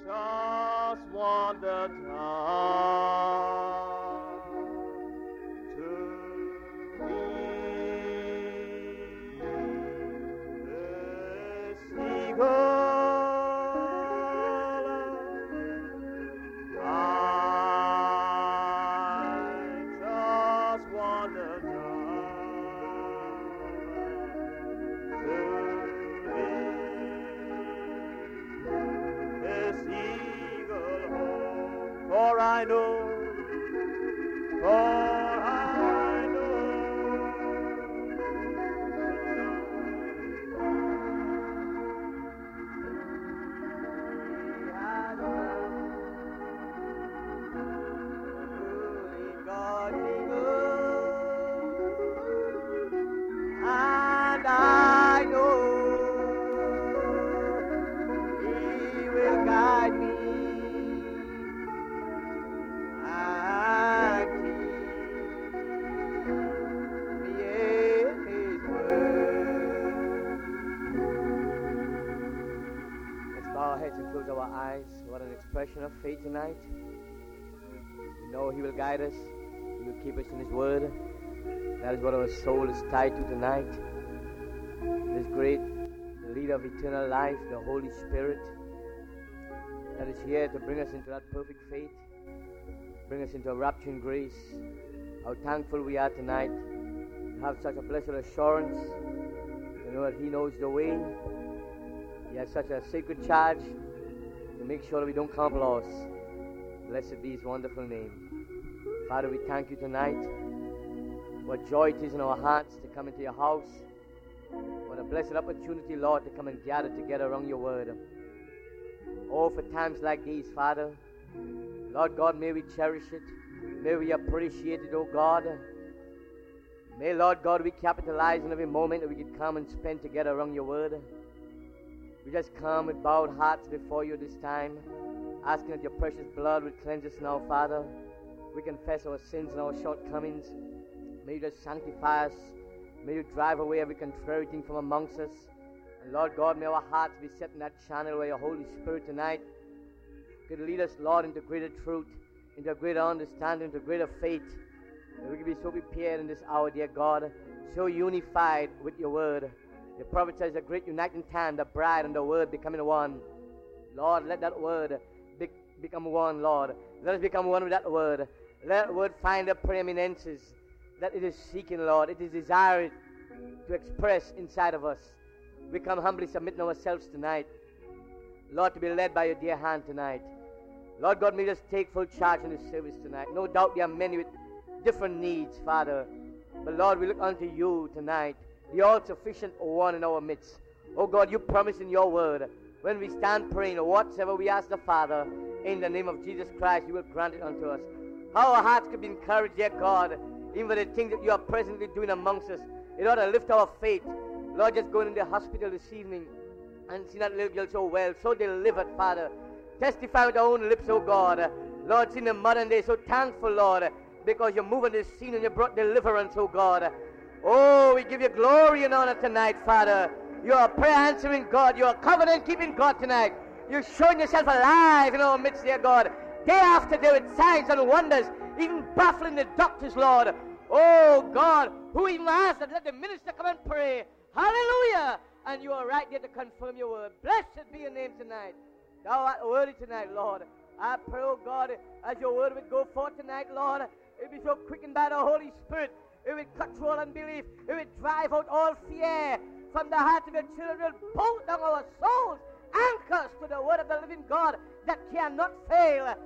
just wandered down to meet this eagle. I just wandered down to meet this eagle home. For I know, and I know He will guide me and keep me in His word. Let's bow our heads and close our eyes. What an expression of faith tonight. We know He will guide us. He will keep us in His word. That is what our soul is tied to tonight. This great leader of eternal life, the Holy Spirit, that is here to bring us into that perfect faith, bring us into a rapturing grace. How thankful we are tonight to have such a blessed assurance, to know that He knows the way. He has such a sacred charge to make sure that we don't come lost. Blessed be His wonderful name. Father, we thank You tonight. What joy it is in our hearts to come into Your house. What a blessed opportunity, Lord, to come and gather together around Your word. Oh, for times like these, Father, Lord God, may we cherish it. May we appreciate it, oh God. May, Lord God, we capitalize on every moment that we can come and spend together around Your word. We just come with bowed hearts before You this time, asking that Your precious blood would cleanse us now, Father. We confess our sins and our shortcomings. May You just sanctify us. May You drive away every contrary thing from amongst us. And Lord God, may our hearts be set in that channel where Your Holy Spirit tonight could lead us, Lord, into greater truth, into a greater understanding, into greater faith. That we can be so prepared in this hour, dear God, so unified with Your word. The prophet says, a great uniting time, the bride and the word becoming one. Lord, let that word become one, Lord. Let us become one with that word. Let that word find the preeminences that it is seeking, Lord. It is desired to express inside of us. We come humbly submitting ourselves tonight, Lord, to be led by Your dear hand tonight. Lord God, may just take full charge in this service tonight. No doubt there are many with different needs, Father. But Lord, we look unto You tonight, the all-sufficient one in our midst. Oh God, You promise in Your word, when we stand praying, whatsoever we ask the Father, in the name of Jesus Christ, You will grant it unto us. How our hearts could be encouraged, dear God, even for the things that You are presently doing amongst us. It ought to lift our faith. Lord, just going in the hospital this evening and seeing that little girl so well, so delivered, Father. Testify with our own lips, oh God. Lord, seeing the modern day, so thankful, Lord, because You're moving this scene and You brought deliverance, oh God. Oh, we give You glory and honor tonight, Father. You're a prayer-answering God. You're a covenant-keeping God tonight. You're showing Yourself alive in our midst, dear God. Day after day with signs and wonders, even baffling the doctors, Lord. Oh, God, who even asked that let the minister come and pray. Hallelujah. And You are right there to confirm Your word. Blessed be Your name tonight. Thou art worthy tonight, Lord. I pray, oh God, as Your word would go forth tonight, Lord, it would be so quickened by the Holy Spirit. It would cut through all unbelief. It would drive out all fear from the heart of Your children. Bolt down our souls. Anchors to the word of the living God that cannot fail.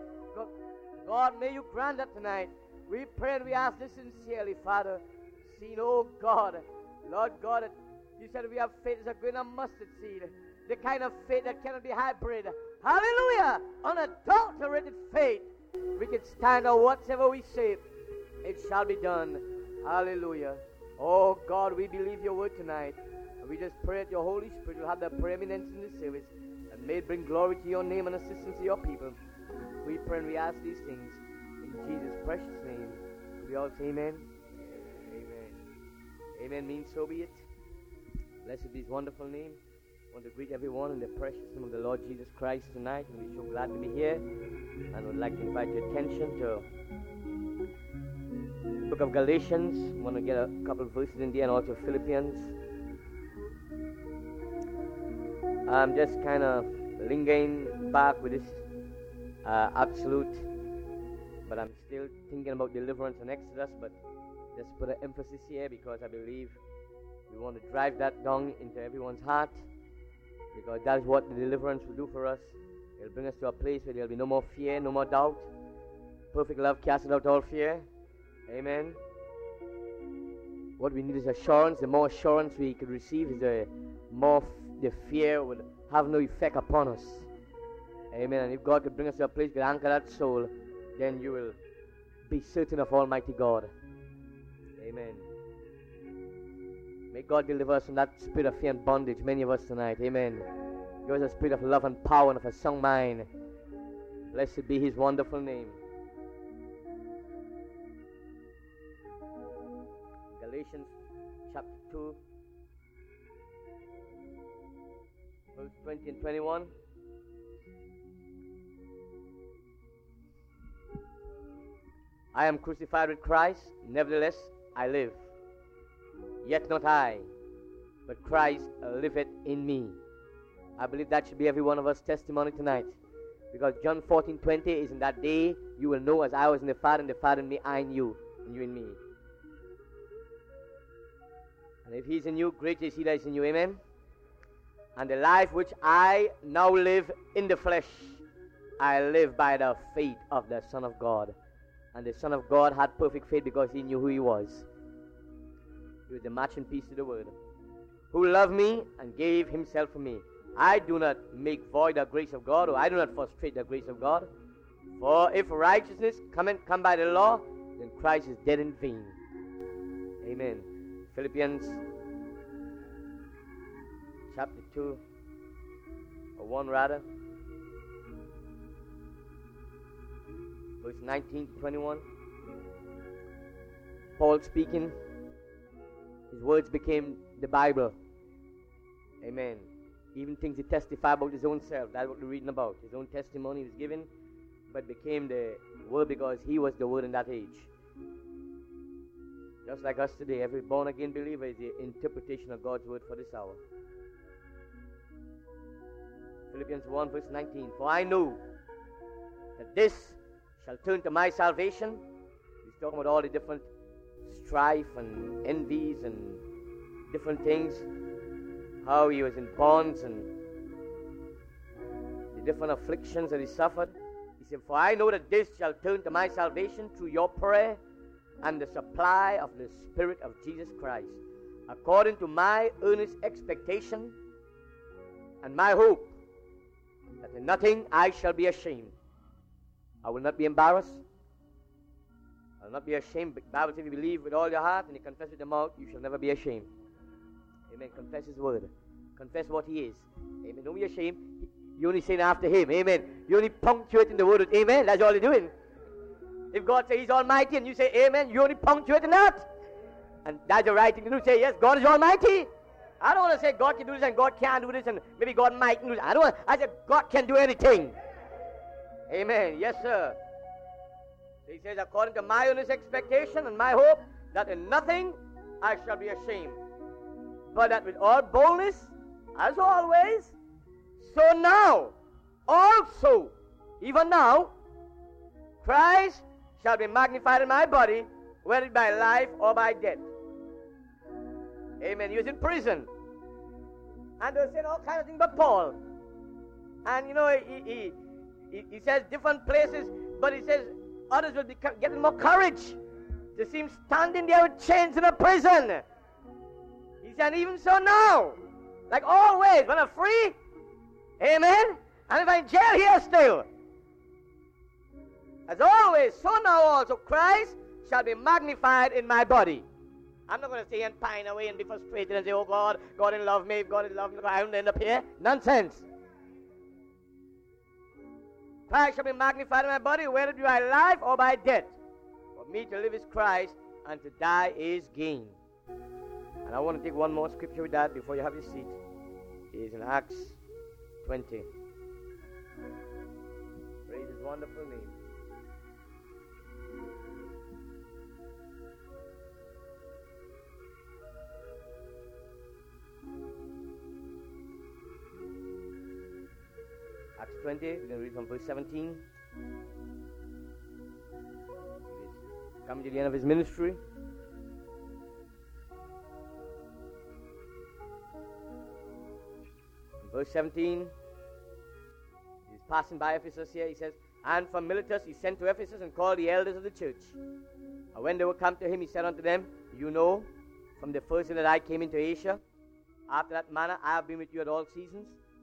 God, may You grant that tonight. We pray and we ask this sincerely, Father. Seeing, oh God, Lord God, You said we have faith as a grain of mustard seed. The kind of faith that cannot be hybrid. Hallelujah! Unadulterated faith. We can stand on whatever we say. It shall be done. Hallelujah. Oh God, we believe Your word tonight. And we just pray that Your Holy Spirit will have the preeminence in this service. And may it bring glory to Your name and assistance to Your people. We pray and we ask these things in Jesus' precious name. We all say amen. Amen. Amen means so be it. Blessed be His wonderful name. want to greet everyone in the precious name of the Lord Jesus Christ tonight, and we're so glad to be here, and would like to invite your attention to the book of Galatians. I want to get a couple of verses in there, and also Philippians. I'm just kind of lingering back with this absolute, but I'm still thinking about deliverance and Exodus, but just put an emphasis here because I believe we want to drive that down into everyone's heart, because that is what the deliverance will do for us. It will bring us to a place where there will be no more fear, no more doubt. Perfect love casts out all fear. Amen. What we need is assurance. The more assurance we could receive, is the more the fear would have no effect upon us. Amen. And if God could bring us to a place, could anchor that soul, then you will be certain of Almighty God. Amen. May God deliver us from that spirit of fear and bondage, many of us tonight. Amen. Give us a spirit of love and power and of a sound mind. Blessed be His wonderful name. Galatians chapter 2, verse 20 and 21. I am crucified with Christ, nevertheless I live. Yet not I, but Christ liveth in me. I believe that should be every one of us' testimony tonight. Because John 14:20 is, in that day you will know, as I was in the Father and the Father in me, I in you, and you in me. And if He's in you, greater is He that is in you. Amen. And the life which I now live in the flesh, I live by the faith of the Son of God. And the Son of God had perfect faith because He knew who He was. He was the matching piece to the word. Who loved me and gave Himself for me. I do not make void the grace of God, or I do not frustrate the grace of God. For if righteousness come by the law, then Christ is dead in vain. Amen. Philippians chapter 2, or 1 rather, verse 19 to 21. Paul speaking. His words became the Bible. Amen. Even things he testified about his own self. That's what we're reading about. His own testimony was given, but became the Word because he was the Word in that age. Just like us today, every born-again believer is the interpretation of God's Word for this hour. Philippians 1 verse 19. For I know that this shall turn to my salvation. He's talking about all the different strife and envies and different things, how he was in bonds and the different afflictions that he suffered. He said, for I know that this shall turn to my salvation through your prayer and the supply of the Spirit of Jesus Christ, according to my earnest expectation and my hope, that in nothing I shall be ashamed. I will not be embarrassed. I will not be ashamed. The Bible says, if you believe with all your heart and you confess with your mouth, you shall never be ashamed. Amen. Confess His word. Confess what He is. Amen. Don't be ashamed. You only sin after Him. Amen. You only punctuate in the word with Amen. That's all you're doing. If God says He's Almighty and you say Amen, you only punctuate in that. And that's the right thing to do. Say, yes, God is Almighty. I don't want to say God can do this and God can't do this and maybe God might do this. I said God can do anything. Amen. Yes, sir. He says, according to my earnest expectation and my hope, that in nothing I shall be ashamed, but that with all boldness, as always, so now, also, even now, Christ shall be magnified in my body, whether by life or by death. Amen. He was in prison. And they were saying all kinds of things about Paul. And you know, he says different places, but he says others will be getting more courage to see him standing there with chains in a prison. He said, even so now, like always, when I'm free, amen, and if I'm in jail here still, as always, so now also Christ shall be magnified in my body. I'm not going to stay and pine away and be frustrated and say, oh God, God didn't love me, if God didn't love me, I won't end up here. Nonsense. Christ shall be magnified in my body, whether it be by life or by death. For me to live is Christ, and to die is gain. And I want to take one more scripture with that before you have your seat. is in Acts 20. Praise his wonderful name. Acts 20, we're going to read from verse 17. He's coming to the end of his ministry. Verse 17, he's passing by Ephesus here. He says, and from Miletus he sent to Ephesus and called the elders of the church. And when they were come to him, he said unto them, you know, from the first day that I came into Asia, after that manner I have been with you at all seasons.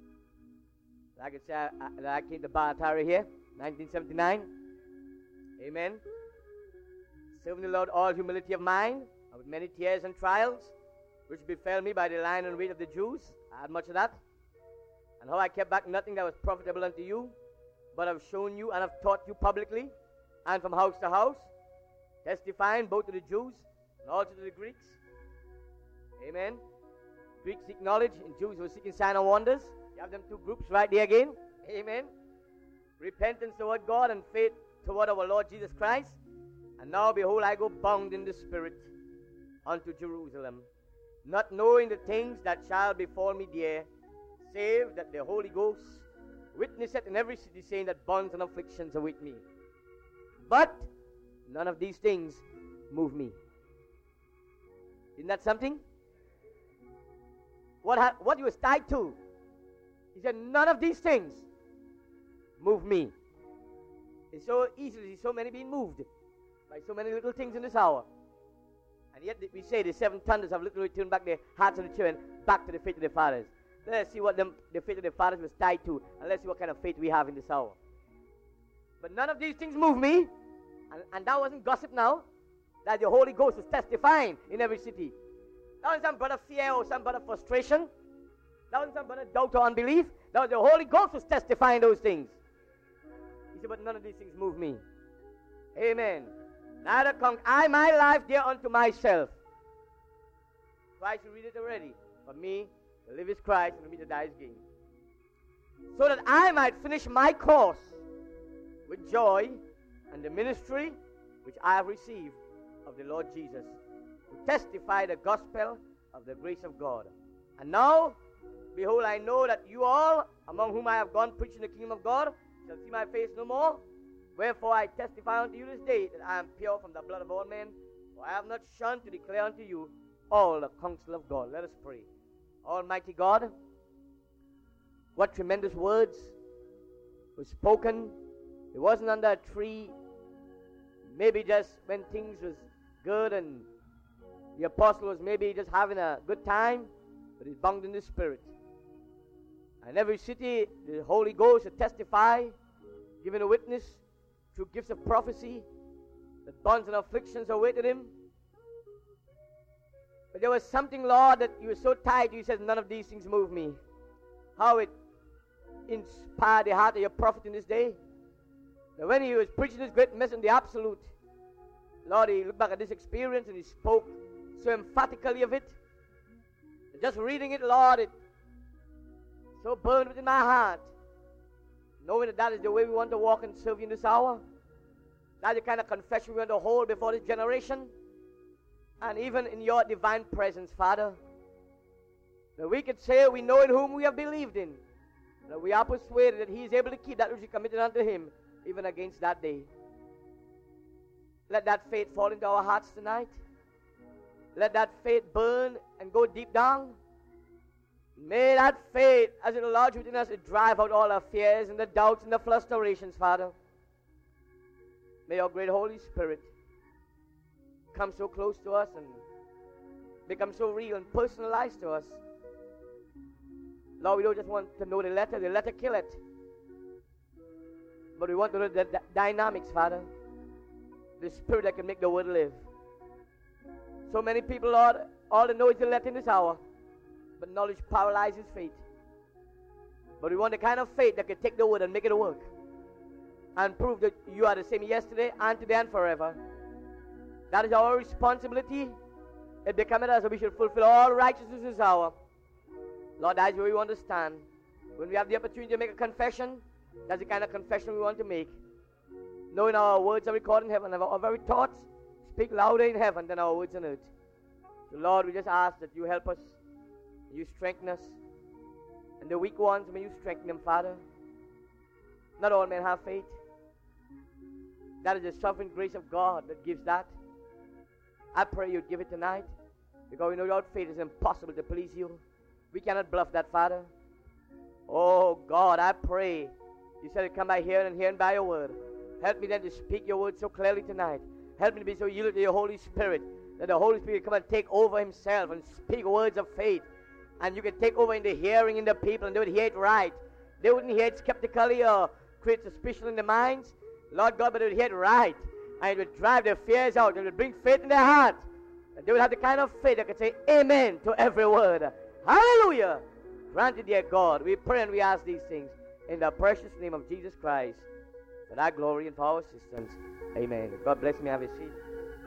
I can say that I came to Baratari here, 1979. Amen. Serving the Lord all humility of mind, and with many tears and trials, which befell me by the line and weight of the Jews. I had much of that. And how I kept back nothing that was profitable unto you, but have shown you and have taught you publicly, and from house to house, testifying both to the Jews and also to the Greeks. Amen. Greeks seek knowledge, and Jews were seeking signs and wonders. You have them two groups right there again. Amen. Repentance toward God and faith toward our Lord Jesus Christ. And now, behold, I go bound in the Spirit unto Jerusalem, not knowing the things that shall befall me there, save that the Holy Ghost witnesseth in every city, saying that bonds and afflictions await me. But none of these things move me. Isn't that something? What you was tied to? He said, none of these things move me. It's so easy to see so many being moved by so many little things in this hour. And yet we say the seven thunders have literally turned back the hearts of the children back to the faith of the fathers. Let's see what the faith of the fathers was tied to, and let's see what kind of faith we have in this hour. But none of these things move me. And that wasn't gossip now. That the Holy Ghost was testifying in every city. That wasn't some brother fear or some brother frustration. That wasn't some brother doubt or unbelief. That was the Holy Ghost was testifying those things. He said, but none of these things move me. Amen. Neither count I my life dear unto myself. Christ, you read it already. For me, to live is Christ, and for me to die is gain. So that I might finish my course with joy and the ministry which I have received of the Lord Jesus, to testify the gospel of the grace of God. And now, behold, I know that you all, among whom I have gone preaching the kingdom of God, shall see my face no more. Wherefore I testify unto you this day that I am pure from the blood of all men, for I have not shunned to declare unto you all the counsel of God. Let us pray. Almighty God, what tremendous words were spoken. It wasn't under a tree, maybe just when things was good and the apostle was maybe just having a good time, but he's bound in the Spirit. And every city, the Holy Ghost will testify, giving a witness through gifts of prophecy, that bonds and afflictions awaited him. But there was something, Lord, that you were so tied to. You said, none of these things move me. How it inspired the heart of your prophet in this day. That when he was preaching this great message in the absolute, Lord, he looked back at this experience and he spoke so emphatically of it. And just reading it, Lord, it so burned within my heart. Knowing that that is the way we want to walk and serve you in this hour. That's the kind of confession we want to hold before this generation. And even in your divine presence, Father, that we could say we know in whom we have believed in. That we are persuaded that he is able to keep that which he committed unto him, even against that day. Let that faith fall into our hearts tonight. Let that faith burn and go deep down. May that faith, as it lodge within us, it drive out all our fears and the doubts and the frustrations, Father. May your great Holy Spirit come so close to us and become so real and personalized to us. Lord, we don't just want to know the letter kill it. But we want to know the dynamics, Father. The Spirit that can make the word live. So many people, Lord, all they know is the letter in this hour. But knowledge paralyzes faith. But we want the kind of faith that can take the word and make it work. And prove that you are the same yesterday and today and forever. That is our responsibility. It becometh us that we should fulfill all righteousness this hour. Lord, that's where we want to stand. When we have the opportunity to make a confession, that's the kind of confession we want to make. Knowing our words are recorded in heaven, and our very thoughts speak louder in heaven than our words on earth. So Lord, we just ask that you help us, you strengthen us, and the weak ones, may you strengthen them, Father. Not all men have faith. That is the sovereign grace of God that gives that. I pray you'd give it tonight, because we know without faith it's impossible to please you. We cannot bluff that, Father. Oh God, I pray. You said to come by hearing and hearing by your word. Help me then to speak your word so clearly tonight. Help me to be so yielded to your Holy Spirit that the Holy Spirit come and take over himself and speak words of faith. And you can take over in the hearing in the people, and they would hear it right. They wouldn't hear it skeptically or create suspicion in their minds. Lord God, but they would hear it right. And it would drive their fears out. It would bring faith in their hearts. And they would have the kind of faith that could say amen to every word. Hallelujah. Granted, dear God, we pray and we ask these things in the precious name of Jesus Christ, for our glory and for our assistance. Amen. God bless me. Have a seat.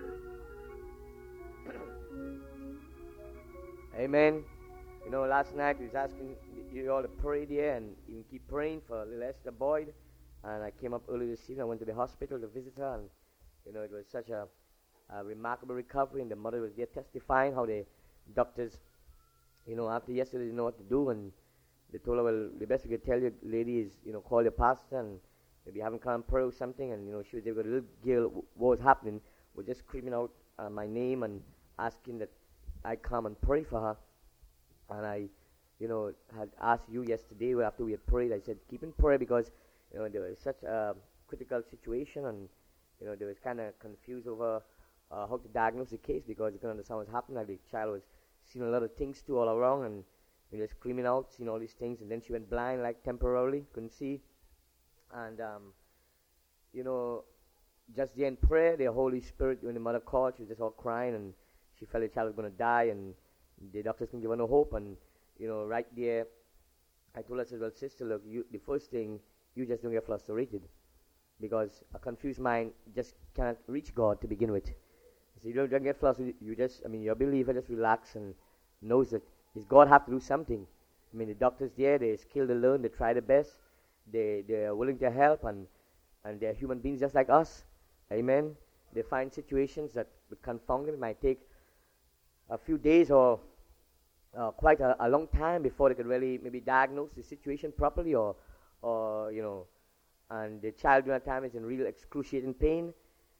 Amen. You know, last night we was asking you all to pray there and even keep praying for little Esther Boyd. And I came up early this evening. I went to the hospital to visit her, and you know, it was such a remarkable recovery. And the mother was there testifying how the doctors, you know, after yesterday didn't know what to do, and they told her, well, the best we could tell you, lady, is, you know, call your pastor and maybe have him come and pray or something. And you know, she was there with a little girl. What was happening was just screaming out my name and asking that I come and pray for her. And I, you know, had asked you yesterday after we had prayed. I said, keep in prayer, because you know, there was such a critical situation, and you know, they was kind of confused over how to diagnose the case, because they couldn't understand what was happening. Like the child was seeing a lot of things too all around, and you know, screaming out, seeing all these things, and then she went blind, like temporarily, couldn't see. And you know, just there in prayer, the Holy Spirit, when the mother called, she was just all crying, and she felt the child was going to die, and the doctors couldn't give her no hope. And you know, right there, I told her, I said, well, sister, look, the first thing, you just don't get frustrated, because a confused mind just can't reach God to begin with. So you don't get frustrated. You just, I mean, your believer just relax and knows that is God have to do something. I mean, the doctors there, they're skilled to learn, they try their best, they're willing to help, and they're human beings just like us. Amen. They find situations that would confound them. It might take a few days or quite a long time before they could really maybe diagnose the situation properly, or you know, and the child during that time is in real excruciating pain,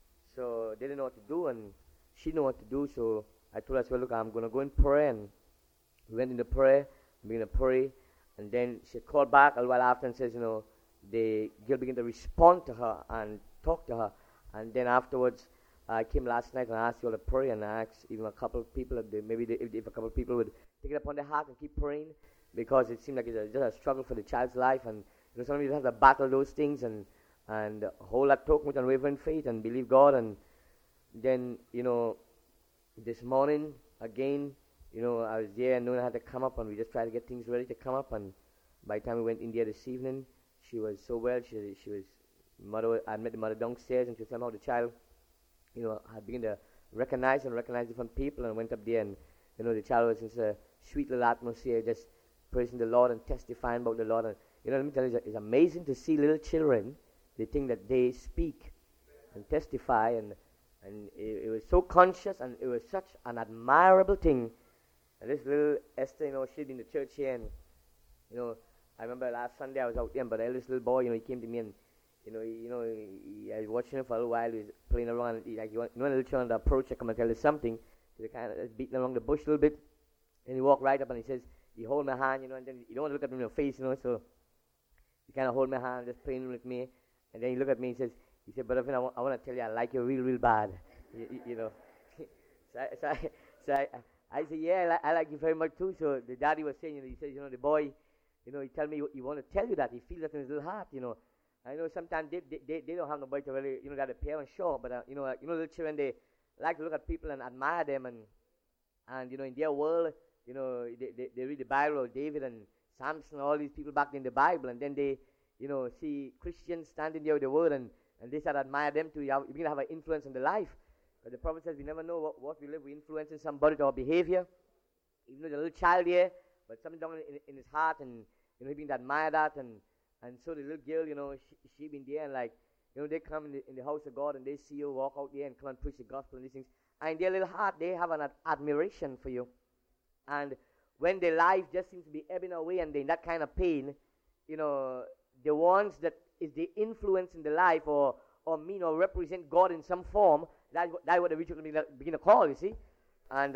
so they didn't know what to do, and she didn't know what to do. So I told her, well, look, I'm going to go in prayer, and we went into prayer, began to pray, and then she called back a while after and says, you know, the girl began to respond to her and talk to her, and then afterwards I came last night and I asked you all to pray, and I asked even a couple of people if a couple of people would take it upon their heart and keep praying, because it seemed like it's just a struggle for the child's life, and you know, sometimes you have to battle those things and hold that talk with unwavering faith and believe God. And then, you know, this morning again, you know, I was there and knowing I had to come up, and we just tried to get things ready to come up. And by the time we went in there this evening, she was so well. She was mother. I met the mother downstairs, and she was somehow the child, you know, had begun to recognize different people, and went up there, and you know, the child was in a sweet little atmosphere, just praising the Lord and testifying about the Lord. And you know, let me tell you, it's amazing to see little children. They think that they speak and testify, and it was so conscious, and it was such an admirable thing. And this little Esther, you know, she'd been in the church here, and you know, I remember last Sunday I was out there, but the eldest little boy, you know, he came to me, and I was watching him for a little while. He was playing around, and when a little child approach, I come and tell you something. So they kind of beating along the bush a little bit, and he walked right up and he says, he hold my hand, you know, and then you don't want to look at me in your face, you know, so he kind of hold my hand, just playing with me, and then he looked at me and he said, Brother Finn, I want to tell you I like you real, real bad, you know. so I said, yeah, I like you very much too. So the daddy was saying, you know, he says, you know, the boy, you know, he tell me he want to tell you that, he feels that in his little heart, you know. I know sometimes they don't have nobody to really, you know, that a parent sure, but you know, little children, they like to look at people and admire them, and you know, in their world, you know, they read the Bible of David and Samson, all these people back in the Bible, and then they, you know, see Christians standing there with the word, and they start to admire them too. You begin to have an influence in their life. But the prophet says we never know what we live. We influence in somebody to our behavior. Even though the little child here but something down in his heart, and he began to admire that, and so the little girl, she been there, and like, they come in the house of God, and they see you walk out there and come and preach the gospel and these things, and in their little heart, they have an admiration for you. And when their life just seems to be ebbing away and they're in that kind of pain, the ones that is the influence in the life or mean or represent God in some form, that's what the ritual begin to call, you see. And,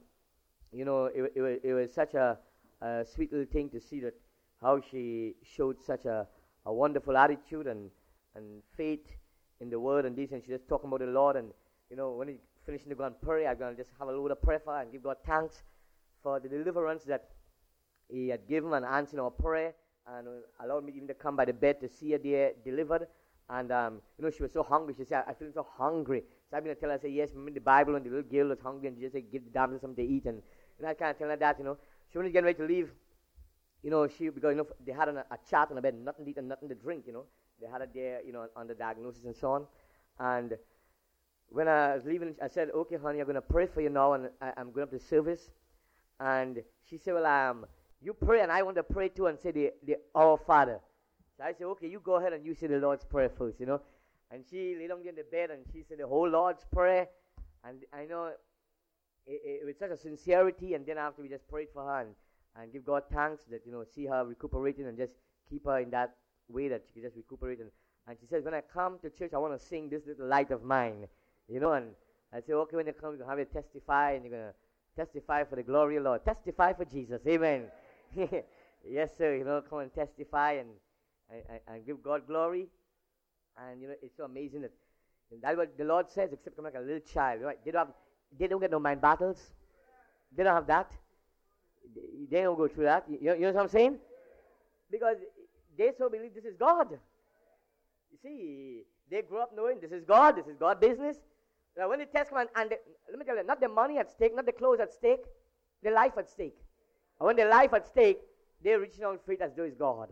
it was such a sweet little thing to see that how she showed such a wonderful attitude and faith in the word and this, and she just talking about the Lord. And, when he finished, they're going to pray. I'm going to just have a little of prayer for her and give God thanks for the deliverance that he had given and answered our prayer, and allowed me even to come by the bed to see her there delivered. And, she was so hungry. She said, I feel so hungry. So I've been to tell her, I say, yes, remember the Bible, and the little girl was hungry, and she just said, give the damsel something to eat. And I kind of tell her that, She when she's getting ready to leave, because, they had a chat on the bed, nothing to eat and nothing to drink, They had it there, on the diagnosis and so on. And when I was leaving, I said, okay, honey, I'm going to pray for you now, and I'm going up to service. And she said, well, you pray, and I want to pray too, and say the Our Father. So I said, okay, you go ahead and you say the Lord's Prayer first, And she lay down there in the bed, and she said the whole Lord's Prayer. And I know it with such a sincerity, and then after we just prayed for her and give God thanks that, see her recuperating and just keep her in that way that she can just recuperate. And she says, when I come to church, I want to sing this little light of mine, And I say, okay, when you come, you're going to have you testify, and you're going to testify for the glory of the Lord. Testify for Jesus. Amen. Yes, sir. Come and testify and give God glory. And, it's so amazing that's what the Lord says, except come like a little child. Right? They don't get no mind battles. They don't have that. They don't go through that. You know what I'm saying? Because they so believe this is God. You see, they grew up knowing this is God business. Now, when the test comes, and let me tell you, not the money at stake, not the clothes at stake, the life at stake. And when the life at stake, they're reaching out faith as though it's God.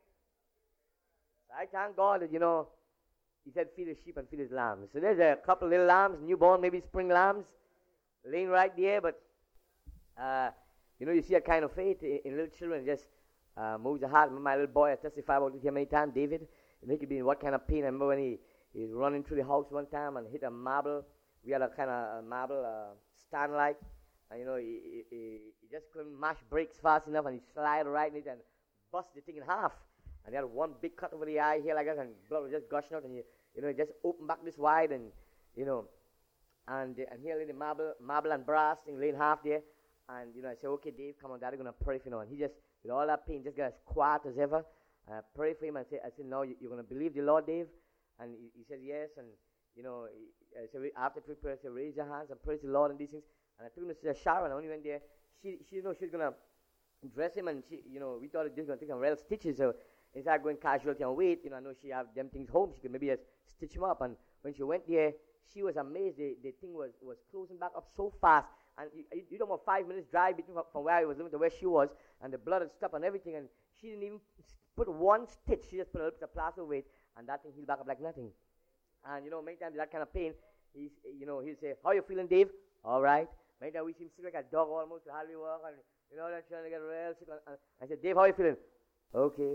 I thank God that, he said, feed the sheep and feed his lambs. So there's a couple little lambs, newborn, maybe spring lambs, laying right there. But, you see a kind of faith in little children. It just moves the heart. My little boy, I testified about it here many times, David. He could be in what kind of pain. I remember when he was running through the house one time and hit a marble. We had a kind of marble stand like. And, he just couldn't mash brakes fast enough, and he slid right in it and bust the thing in half. And he had one big cut over the eye here like that, and blood was just gushing out, and he just opened back this wide, and and here lay the marble and brass thing laying half there, and I said, okay, Dave, come on, Daddy, gonna pray for you, and he just with all that pain just got as quiet as ever. And I prayed for him, and I said, no, you're gonna believe the Lord, Dave, and he said yes, and I said after prayer, I said raise your hands and praise the Lord and these things, and I took him to the shower, and when he went there, she she was gonna dress him, and we thought it was gonna take some real stitches, so. Instead of going casualty and wait, I know she have them things home. She could maybe just stitch them up. And when she went there, she was amazed. The thing was closing back up so fast. And you don't want 5 minutes drive between from where I was living to where she was. And the blood had stopped and everything. And she didn't even put one stitch. She just put a little bit of plaster over it. And that thing healed back up like nothing. And, many times that kind of pain, he'll say, how you feeling, Dave? All right. Many times we see him sick like a dog almost to hardly walk. And, they're trying to get real sick. And I said, Dave, how you feeling? Okay,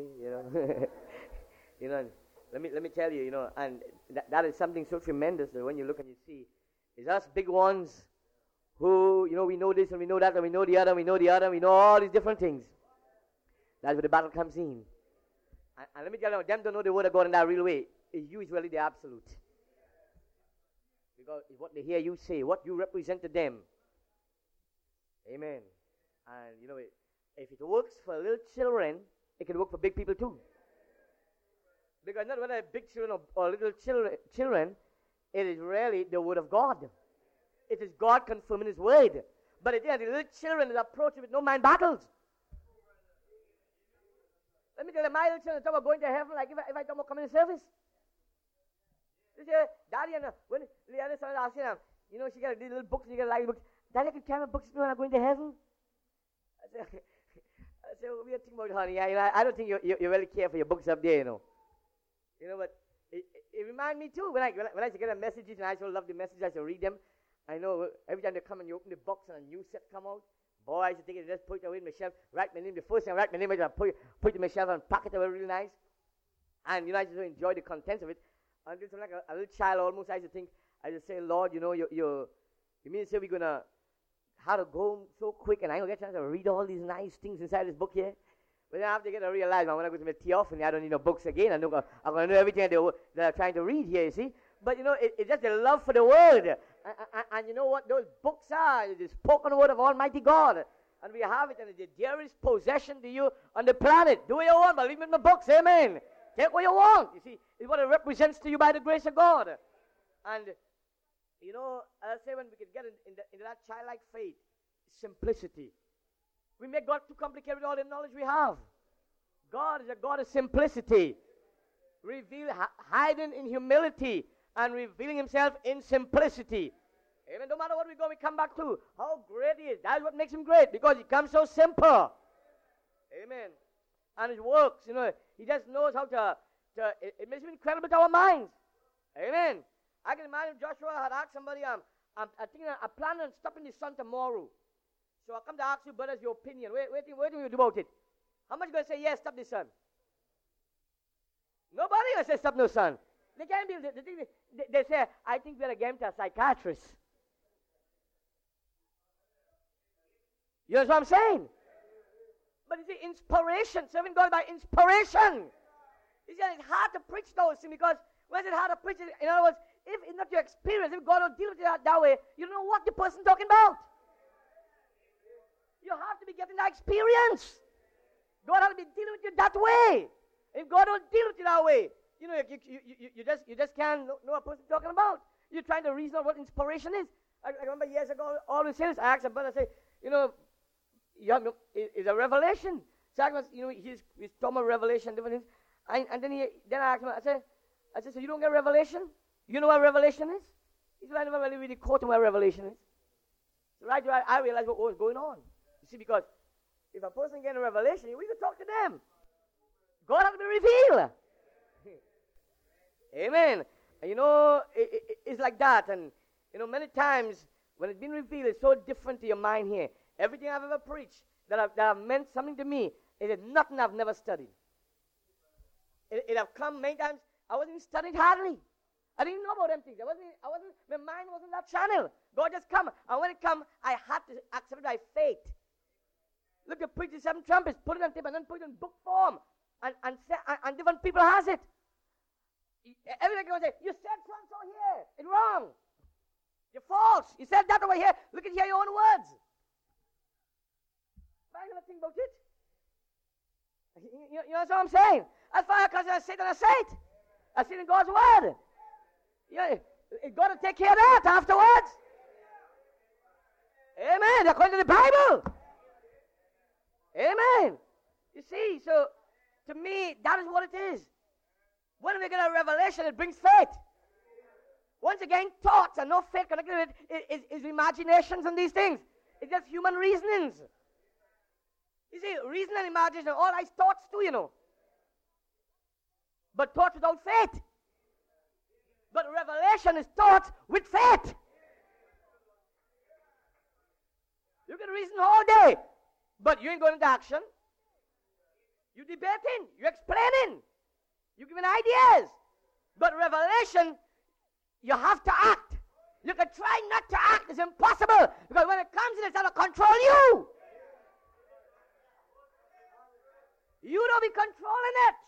let me tell you, and that is something so tremendous that when you look and you see, it's us big ones who, we know this and we know that and we know the other and we know the other and we know all these different things. That's where the battle comes in. And let me tell you, them don't know the word of God in that real way. It's usually the absolute. Because it's what they hear you say, what you represent to them. Amen. And, if it works for little children, it can work for big people too. Because not whether big children or little children, it is really the word of God. It is God confirming his word. But it is the little children that approach it with no mind battles. Let me tell you, my little children talk about going to heaven like if I talk about coming to service. They say, Daddy, when the other son asking him, she got these little books and you got like books. Daddy, I can carry my books when I'm going to heaven. I said, we are thinking about, honey. I don't think you really care for your books up there, But it reminds me too when I get a messages and I so love the messages, I so read them. I know every time they come and you open the box and a new set come out, Boy, I used to think it, just put it away in my shelf, write my name. The first thing I write my name, I just put it in my shelf and pack it away really nice. And, I just enjoy the contents of it. Until like a little child almost, I used to think, I just say, Lord, you mean to say we're going to have to go so quick and I don't get a chance to read all these nice things inside this book here? But then I have to get to realize, man, when I go to my theophany, I don't need no books again. I'm going to know everything that I'm trying to read here, you see? But, it's just the love for the word. And you know what those books are? It's the spoken word of Almighty God. And we have it, and it's the dearest possession to you on the planet. Do what you want, but leave it in the books, amen. Take what you want. You see, it's what it represents to you by the grace of God. And, I say when we can get into that childlike faith, simplicity. We make God too complicated with all the knowledge we have. God is a God of simplicity. Hiding in humility and revealing himself in simplicity. Amen. No matter what we go, we come back to how great he is. That's what makes him great, because he comes so simple. Amen. And it works, he just knows how to it makes him incredible to our minds. Amen. I can imagine Joshua had asked somebody, I plan on stopping the sun tomorrow. So I come to ask you, brothers, your opinion. What do you do about it? How much are you going to say, yes, stop the sun? Nobody going to say stop no sun. They can't be, they say, I think we're again to a psychiatrist. You know what I'm saying? But you see, inspiration, serving God by inspiration. You see, it's hard to preach those things, because when it's hard to preach, in other words, if it's not your experience, if God don't deal with it that way, you don't know what the person's talking about. You have to be getting that experience. God has to be dealing with you that way. If God don't deal with you that way, you just can't know what person's talking about. You're trying to reason out what inspiration is. I remember years ago, always saying this. I asked a brother, I say, it's a revelation. So I was, he's talking about revelation, different things. And then I asked him, I said, so you don't get revelation? You know what revelation is? He said, I never really caught him what revelation is. So right away, I realized what was going on. You see, because if a person gets a revelation, we can talk to them. God has to be revealed. Amen. And it's like that. And, many times when it's been revealed, it's so different to your mind here. Everything I've ever preached that have meant something to me, it is nothing I've never studied. It have come many times. I wasn't studying hardly. I didn't know about them things. My mind wasn't that channel. God just come. And when it come, I had to accept it by faith. Look, to preach the 7 trumpets, put it on tape, and then put it in book form. And different people has it. Everybody can say, you said so here. It's wrong. You're false. You said that over here. Look at here your own words. But I'm going to think about it. You know what I'm saying? As far as I say it, I say it. I see it in God's word. It's got to take care of that afterwards. Amen. According to the Bible. Amen. You see, so to me, that is what it is. When we get a revelation, it brings faith. Once again, thoughts and no faith connected with it is imaginations and these things. It's just human reasonings. You see, reason and imagination, all eyes thoughts too, But thoughts without faith. But revelation is thoughts with faith. You can reason all day, but you ain't going into action. You're debating, you're explaining, you're giving ideas. But revelation, you have to act. You can try not to act, it's impossible. Because when it comes, it's going to control you. You don't be controlling it.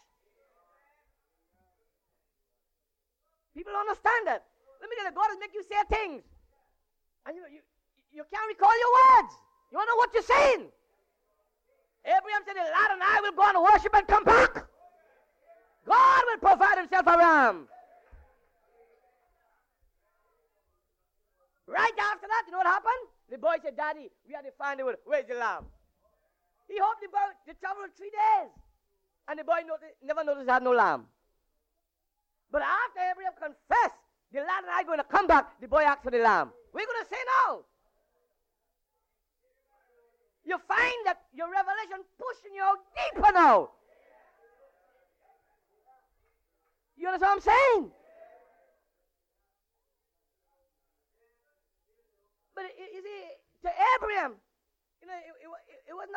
People don't understand that. Let me tell you, God will make you say things. And you can't recall your words. You don't know what you're saying. Abraham said, the lad and I will go and worship and come back. God will provide himself a ram. Right after that, you know what happened? The boy said, Daddy, we had to find the word. Where's the lamb? He hoped the travel 3 days. And the boy never noticed he had no lamb. But after Abraham confessed, the lad and I are going to come back, the boy asked for the lamb. What are you going to say now? You find that your revelation pushing you out deeper now. You understand what I'm saying? But you see, to Abraham,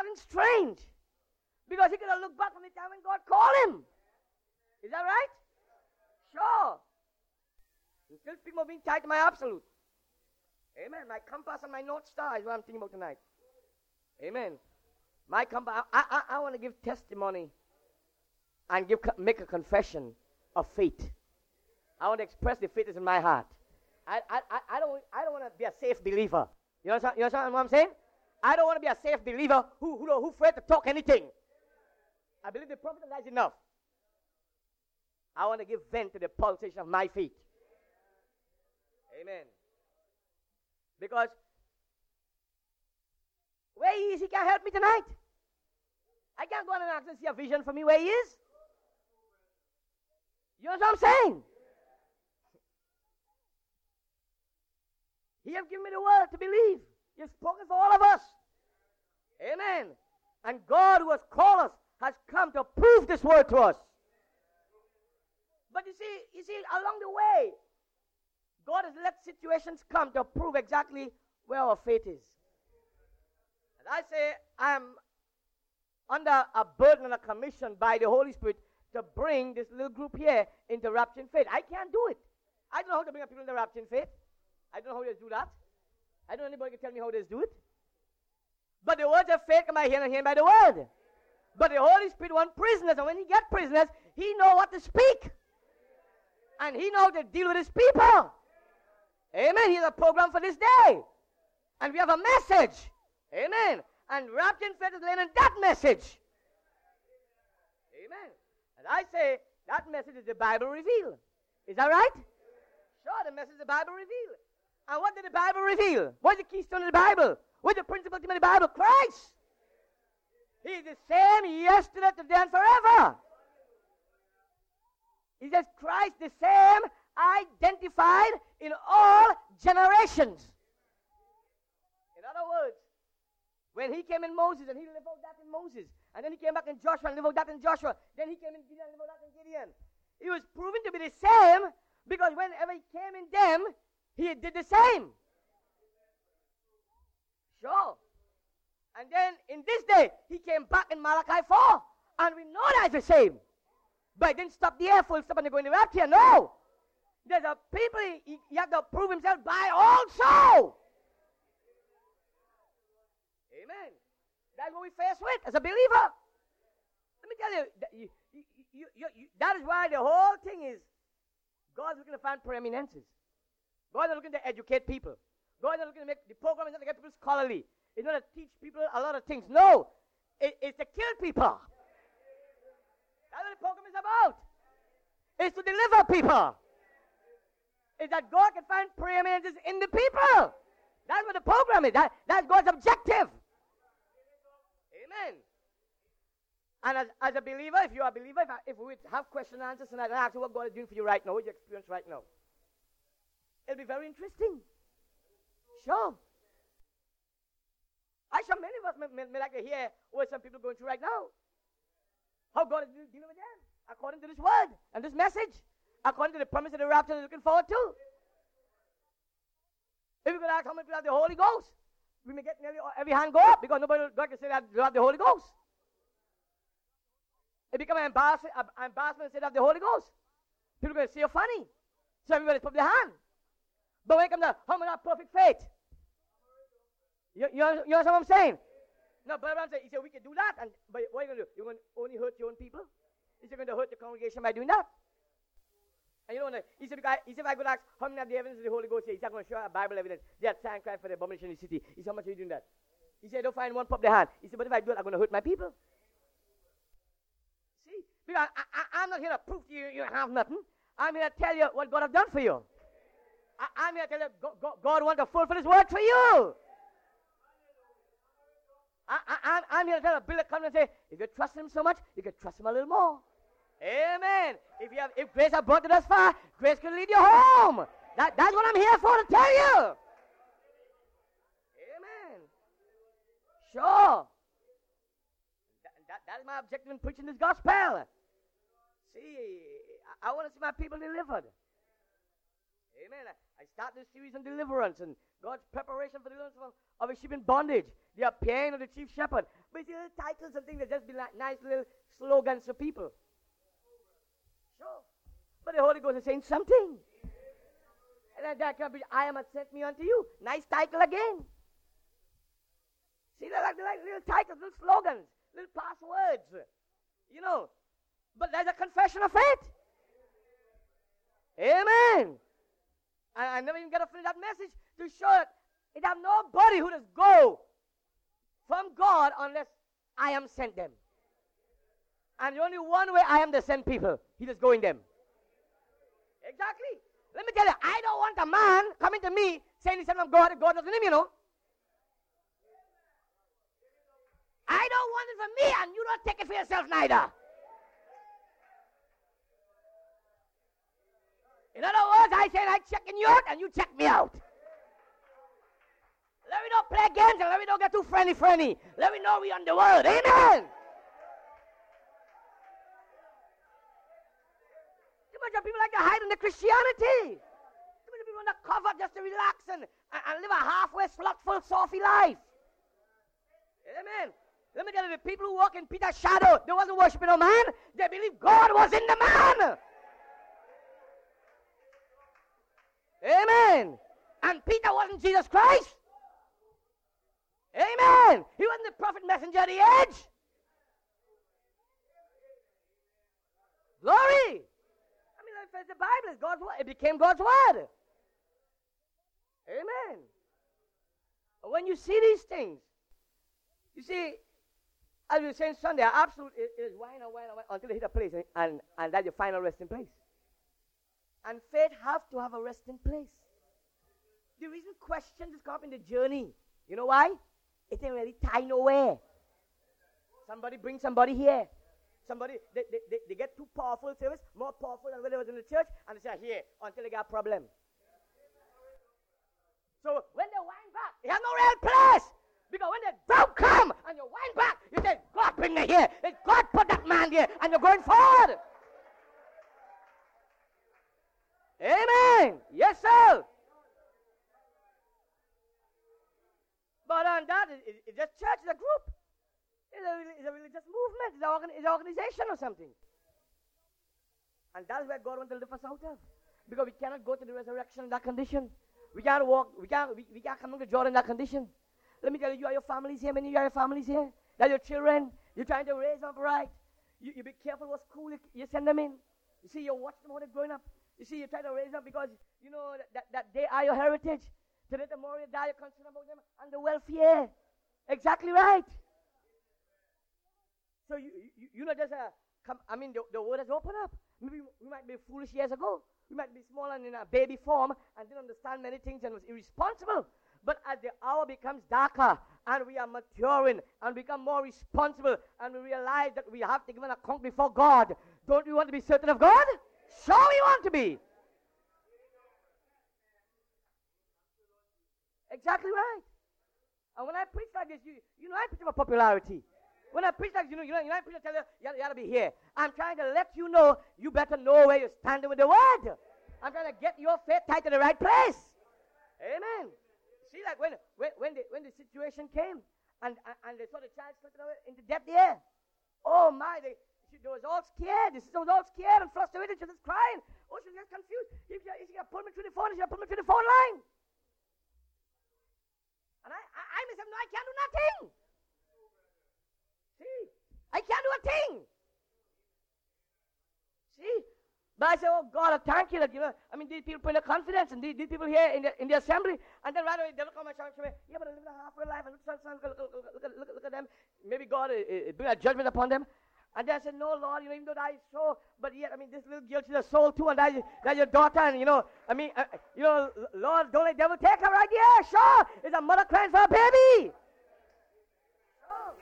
nothing strange. Because he could have looked back from the time when God called him. Is that right? Sure. You still speak of being tied to my absolute. Amen. My compass and my North Star is what I'm thinking about tonight. Amen. My compass, I want to give testimony and make a confession of faith. I want to express the faith that's in my heart. I don't want to be a safe believer. You understand what I'm saying? I don't want to be a safe believer who afraid to talk anything. I believe the prophet is enough. I want to give vent to the pulsation of my faith. Amen. Because where he is, he can't help me tonight. I can't go on and ask and see a vision for me where he is. You know what I'm saying? He has given me the word to believe. He has spoken for all of us. Amen. And God, who has called us, has come to prove this word to us. But you see, along the way, God has let situations come to prove exactly where our faith is. And I say, I'm under a burden and a commission by the Holy Spirit to bring this little group here into rapture faith. I can't do it. I don't know how to bring people into rapture faith. I don't know how they do that. I don't know anybody can tell me how they do it. But the words of faith come by hearing and hearing by the word. But the Holy Spirit wants prisoners, and when he gets prisoners, he knows what to speak. And he knows to deal with his people. Amen. He has a program for this day. And we have a message. Amen. And rapture and faith is laying in that message. Amen. And I say, that message is the Bible revealed. Is that right? Sure, the message is the Bible revealed. And what did the Bible reveal? What's the keystone of the Bible? What's the principal theme of the Bible? Christ. He is the same yesterday, today, and forever. He says Christ the same, identified in all generations. In other words, when he came in Moses and he lived out that in Moses, and then he came back in Joshua and lived out that in Joshua, then he came in Gideon and lived out that in Gideon. He was proven to be the same because whenever he came in them, he did the same. Sure. And then in this day, he came back in Malachi 4, and we know that's the same. But it didn't stop the air, full stop and going to rapture. No. There's a people he has to prove himself by also. Amen. That's what we face with as a believer. Let me tell you, that is why the whole thing is God's looking to find preeminences. God is looking to educate people. God is looking to make the program is not to get people scholarly. It's not to teach people a lot of things. No. It's to kill people. That's what the program is about. It's to deliver people. It's that God can find preeminences in the people. That's what the program is. That's God's objective. Amen. And as a believer, if you are a believer, if we have question and answers tonight, I ask you what God is doing for you right now, what's your experience right now? It'll be very interesting. Sure. I sure many of us may like to hear what some people are going through right now. How God is dealing with them, according to this word and this message, according to the promise of the rapture they're looking forward to. If we could ask how many people have the Holy Ghost, we may get nearly every hand go up because nobody God can say that they have the Holy Ghost. It becomes an embarrassment to say they have the Holy Ghost. People are going to say you're funny. So everybody put their hand. But when it comes to how many have perfect faith? You understand what I'm saying? No, but Abraham said, he said, we can do that, but what are you going to do? You're going to only hurt your own people? Is he going to hurt the congregation by doing that? And you know, he said, if I could ask how many of the evidence of the Holy Ghost here, he's not going to show a Bible evidence. They had signed Christ for the abomination in the city. He said, how much are you doing that? He said, don't find one pop their hand. He said, but if I do it, I'm going to hurt my people. See? Because I'm not here to prove to you you have nothing. I'm here to tell you what God has done for you. I'm here to tell you God wants to fulfill his word for you. I'm here to tell a Bill to come and say, if you trust him so much, you can trust him a little more. Amen. If grace has brought you thus far, grace can lead you home. That's what I'm here for to tell you. Amen. Sure. That is my objective in preaching this gospel. See, I want to see my people delivered. Amen. I start this series on deliverance and God's preparation for deliverance of a sheep in bondage. The appearing of the chief shepherd. But it's little titles and things that just be like nice little slogans for people. Sure. But the Holy Ghost is saying something. And that can be, I am sent me unto you. Nice title again. See, they're like little titles, little slogans, little passwords. You know. But there's a confession of faith. Amen. And I never even get to finish that message to show that it have nobody who does go from God unless I am sent them. And the only one way I am to send people, he does go in them. Exactly. Let me tell you, I don't want a man coming to me saying he's sent from God and God doesn't him, you know. I don't want it for me and you don't take it for yourself neither. In other words, I said I'm checking you out and you check me out. Let me not play games and let me not get too friendly. Let me know we on the world. Amen. Too much of people like to hide in the Christianity. Too many people want to cover just to relax and live a halfway slothful, softy life. Amen. Let me tell you, the people who walk in Peter's shadow, they wasn't worshiping a man. They believed God was in the man. Amen. And Peter wasn't Jesus Christ. Amen. He wasn't the prophet messenger of the age. Glory. I mean, if the Bible is God's word, it became God's word. Amen. When you see these things, you see, as we were saying Sunday, our absolute is wine until they hit a place, and that's your final resting place. And faith has to have a resting place. The reason questions come up in the journey, you know why? It ain't really tie nowhere. Somebody bring somebody here. Somebody, they get too powerful service, more powerful than when they was in the church, and they say, here, until they got a problem. So when they wind back, it has no real place. Because when the drought come and you wind back, you say, God bring me here. It's God put that man here, and you're going forward. Amen. Yes, sir. But on that, it's just church, it's a group. It's a religious movement. It's an organization or something. And that's where God wants to lift us out of. Because we cannot go to the resurrection in that condition. We can't walk, we can't come to Jordan in that condition. Let me tell you, are your families here? Many of you are your families here. That your children, you're trying to raise them up right. You be careful what school you send them in. You see, you watch them how they're growing up. You see, you try to raise them because you know that they are your heritage. Today, tomorrow, you die, you're concerned about them and the welfare. Exactly right. So you know, just the word has opened up. Maybe we might be foolish years ago. We might be small and in a baby form and didn't understand many things and was irresponsible. But as the hour becomes darker and we are maturing and become more responsible and we realize that we have to give an account before God, don't we want to be certain of God? Sure we want to be. Exactly right. And when I preach like this, you know I preach about popularity. When I preach like this, you know I preach, I tell you ought to be here. I'm trying to let you know you better know where you're standing with the word. I'm trying to get your faith tied to the right place. Amen. See, like when the situation came and they saw the child slipping away into death there. Oh my, they was all scared. The sister was all scared and frustrated. She was just crying. Oh, she was just confused. She got pulled me through the phone. She got pulled me through the phone line. And I myself know I can't do nothing. See, I can't do a thing. See, but I say, oh God, I thank you that these people put their confidence and these people here in the assembly, and then right away they look at my child and say, yeah, but I live a halfway life, and look at them. Maybe God bring a judgment upon them. And then I said, no, Lord, even though that is so, but yet, this little girl, she's a soul too, and that's your daughter, and Lord, don't let the devil take her right there. Sure, it's a mother crying for a baby. Sure.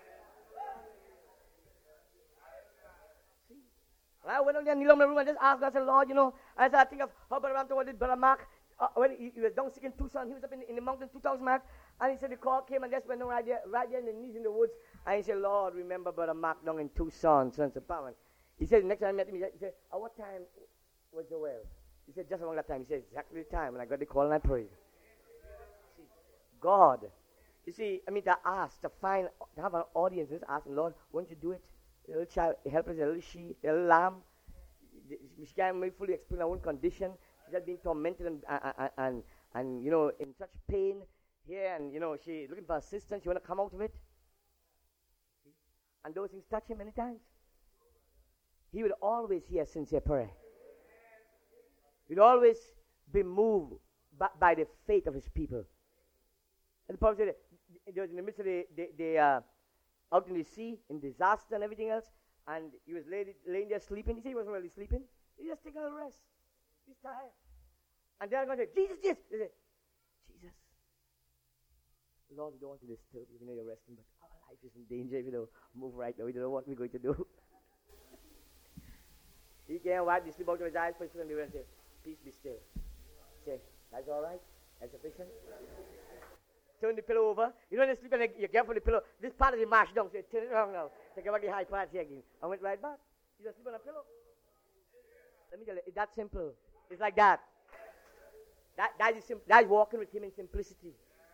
And I went on there and kneel in my room and just asked God, I said, Lord, I said, I think of how Brother Ramton did Brother Mark, when he was down sick in Tucson, he was up in the mountains, 2,000 miles, and he said the call came and just went on right there in the knees in the woods, and he said, Lord, remember Brother Mark down in Tucson, Sons of Power. He said, the next time I met him, he said, at what time was Joel? He said, just around that time. He said, exactly the time when I got the call and I prayed. See, God, you see, I mean, to ask, to have an audience, just asking, Lord, won't you do it? A little child, helpless, a little sheep, a little lamb. She can't maybe fully explain her own condition. She's just being tormented and you know, in such pain here, and, you know, she looking for assistance. She want to come out of it. And those things touch him many times. He will always hear sincere prayer. He will always be moved by the faith of his people. And the prophet said, it was in the midst of out in the sea, in disaster and everything else, and he was laying there sleeping. He said he wasn't really sleeping. He just taking a little rest. He's tired. And they're going to say, Jesus, Jesus. They say, Jesus, Lord, we don't want to disturb you. We know you're resting, but our life is in danger if you don't move right now. We don't know what we're going to do. He can't wipe the sleep out of his eyes, put it in the mirror and say, peace, be still. Say, that's all right? That's sufficient? Turn the pillow over. You know when you sleep and you get up from the pillow, this part of the mash down, so you turn it around now. Take about the high part here again. I went right back. You just sleep on a pillow. Let me tell you, it's that simple. It's like that. That is walking with him in simplicity.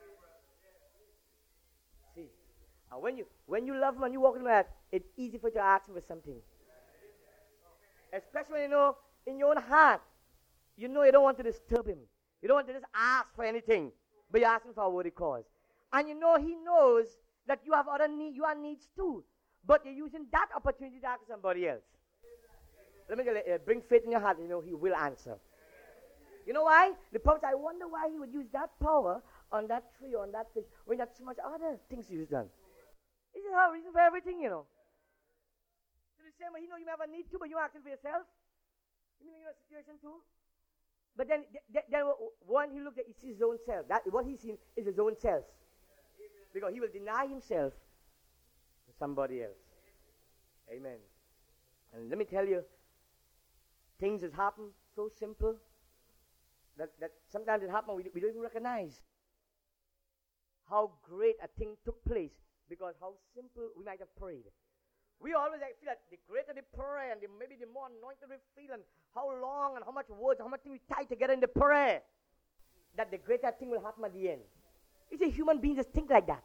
See, and when you love him and you walk in that, it's easy for you to ask him for something. Especially when you know in your own heart, you know you don't want to disturb him. You don't want to just ask for anything, but you're asking for a worthy cause. And you know he knows that you have other needs, you have needs too, but you're using that opportunity to ask somebody else. Let me tell you, bring faith in your heart, you know he will answer. You know why? The prophet, I wonder why he would use that power on that tree or on that fish when he had so much other things he's done. This is how reason for everything, you know. So the same way, he know you may have a need too, but you're asking for yourself. You mean you're in a situation too? But then one he looked at, he sees his own self. That what he's seen is his own self. Because he will deny himself to somebody else. Amen. And let me tell you, things that happen so simple that sometimes it happens we don't even recognize how great a thing took place because how simple we might have prayed. We always feel that the greater the prayer and maybe the more anointed we feel and how long and how much words, how much thing we tie together in the prayer, that the greater thing will happen at the end. You see, human beings just think like that.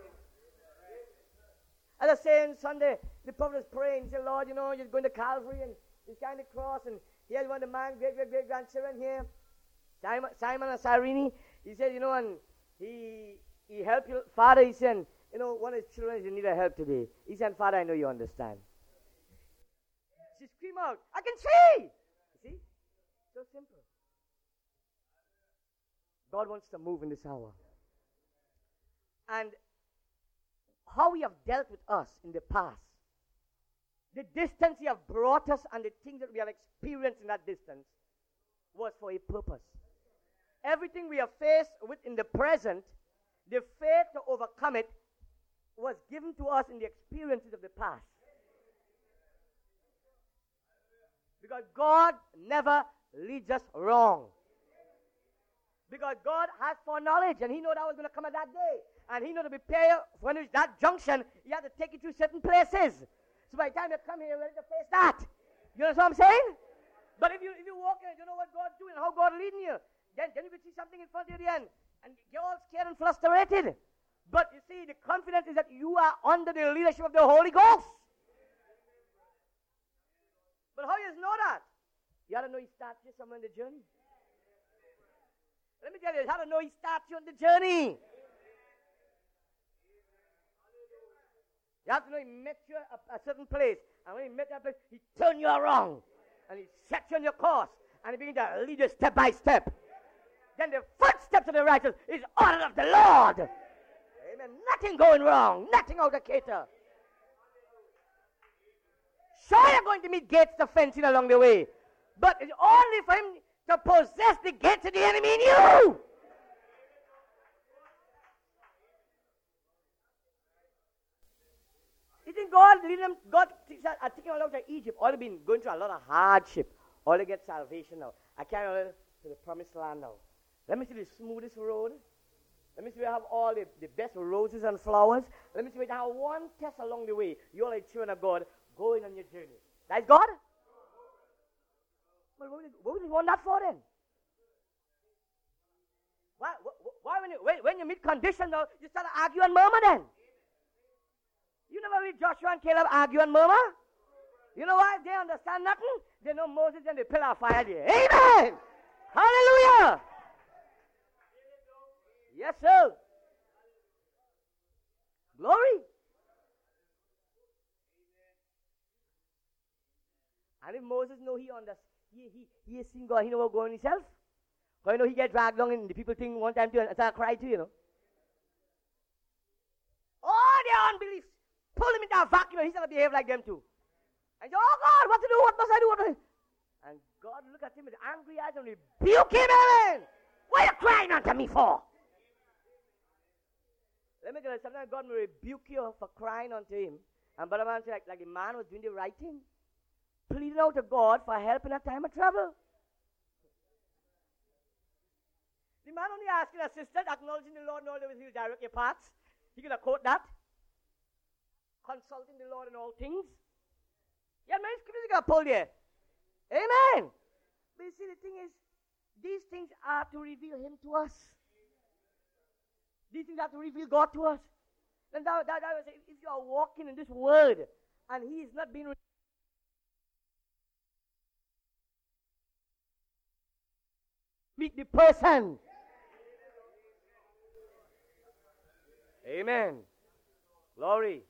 As I say on Sunday, the prophet was praying. He said, Lord, you know, you're going to Calvary and he's carrying the cross and here's one of the man, great-grandchildren here, Simon and Cyrene. He said, you know, and he helped your father. He said, you know, one of his children is in need of help today. He said, Father, I know you understand. She screamed out, I can see! You see? So simple. God wants to move in this hour. And how we have dealt with us in the past, the distance he have brought us and the things that we have experienced in that distance was for a purpose. Everything we have faced with in the present, the faith to overcome it was given to us in the experiences of the past. Because God never leads us wrong. Because God has foreknowledge, and he knew that was going to come at that day. And he knew to prepare when it's that junction, he had to take you through certain places. So by the time you come here, you're ready to face that. You know what I'm saying? But if you walk in and you know what God's doing, how God leading you, then you will see something in front of you at the end. And you're all scared and frustrated. But you see, the confidence is that you are under the leadership of the Holy Ghost. But how you know that? You have to know he starts you somewhere in the journey. Let me tell you, you have to know he starts you on the journey. You have to know he met you at a certain place. And when he met that place, he turned you around. And he set you on your course. And he began to lead you step by step. Then the footsteps of the righteous is order of the Lord. Amen. Nothing going wrong. Nothing out of cater. Sure, you're going to meet gates to fence in along the way. But it's only for him to possess the gates of the enemy in you. You think God lead them? God are taking them out of Egypt. All they've been going through a lot of hardship. All they get salvation now. I carry on to the promised land now. Let me see the smoothest road. Let me see where I have all the best roses and flowers. Let me see where I have one test along the way. You all are children of God going on your journey. That's God? Well, what would you want that for then? Why when you meet conditions, you start to argue and murmur then? You never read Joshua and Caleb argue and murmur? You know why? They understand nothing. They know Moses and the pillar of fire there. Amen! Hallelujah! Yes, sir. Glory. And if Moses know he has seen God, he know what going himself. Because he get dragged along and the people think one time too and start cry too, All their unbeliefs. Pull him into a vacuum and he's going to behave like them too. And say, oh God, what to do? What must I do? What must I do? And God look at him with angry eyes and rebuke him, amen. What are you crying unto me for? Let me tell you, sometimes God will rebuke you for crying unto him. And Brother Man said, like the man was doing the right thing, pleading out to God for help in a time of trouble. The man only asking assistance, acknowledging the Lord and all the ways he will direct your paths. He could have quote that. Consulting the Lord in all things. Yeah, many scriptures got pulled here. Amen. But you see, the thing is, these things are to reveal him to us. These things are to reveal God to us. And that was, if you are walking in this word and he is not being meet the person. Amen. Glory.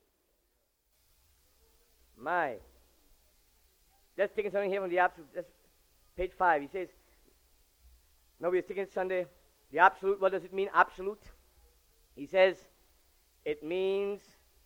My. Just taking something here from the absolute. That's page 5. He says, now we're taking Sunday. The absolute, what does it mean, absolute? He says, it means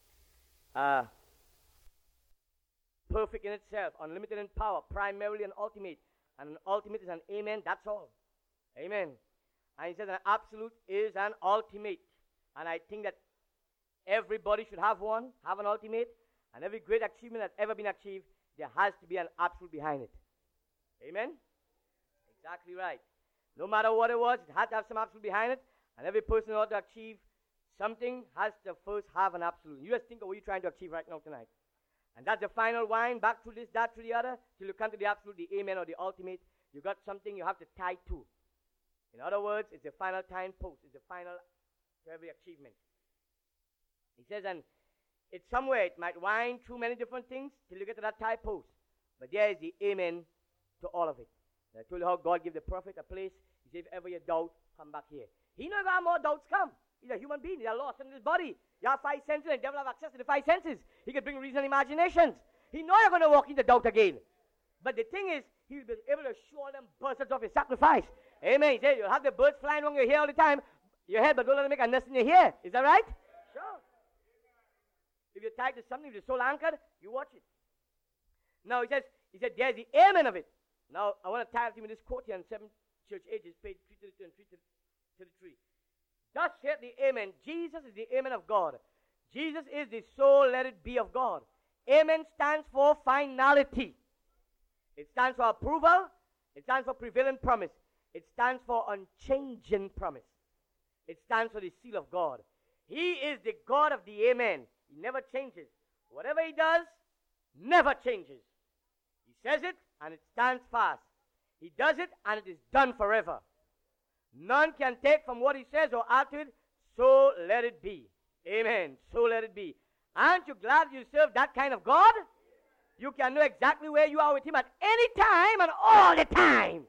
perfect in itself, unlimited in power, primarily and ultimate. And an ultimate is an amen, that's all. Amen. And he says an absolute is an ultimate. And I think that everybody should have one, have an ultimate. And every great achievement that's ever been achieved, there has to be an absolute behind it. Amen? Exactly right. No matter what it was, it has to have some absolute behind it. And every person in order to achieve something has to first have an absolute. You just think of what you're trying to achieve right now tonight. And that's the final wind, back through this, that, through the other, till you come to the absolute, the amen, or the ultimate. You got something you have to tie to. In other words, it's the final time post. It's the final to every achievement. He says, and it's somewhere, it might wind through many different things till you get to that tie post. But there is the amen to all of it. And I told you how God gave the prophet a place. He said, if ever you doubt, come back here. He knows how more doubts come. He's a human being. He's lost in his body. You have 5 senses, and the devil have access to the 5 senses. He can bring reason and imaginations. He knows you're going to walk into doubt again. But the thing is, he will be able to show them bursts of his sacrifice. Amen. He said, you'll have the birds flying along your hair all the time, your head, but don't let them make a nest in your hair. Is that right? Sure. If you're tied to something, if you're soul anchored, you watch it. Now, he said, there's the amen of it. Now, I want to tie it with this quote here in 7 Church Ages, page 332 and 333. Thus saith the amen. Jesus is the amen of God. Jesus is the so let it be of God. Amen stands for finality. It stands for approval. It stands for prevailing promise. It stands for unchanging promise. It stands for the seal of God. He is the God of the amen. He never changes. Whatever he does, never changes. He says it, and it stands fast. He does it, and it is done forever. None can take from what he says or alter it. So let it be. Amen. So let it be. Aren't you glad you serve that kind of God? You can know exactly where you are with him at any time and all the time.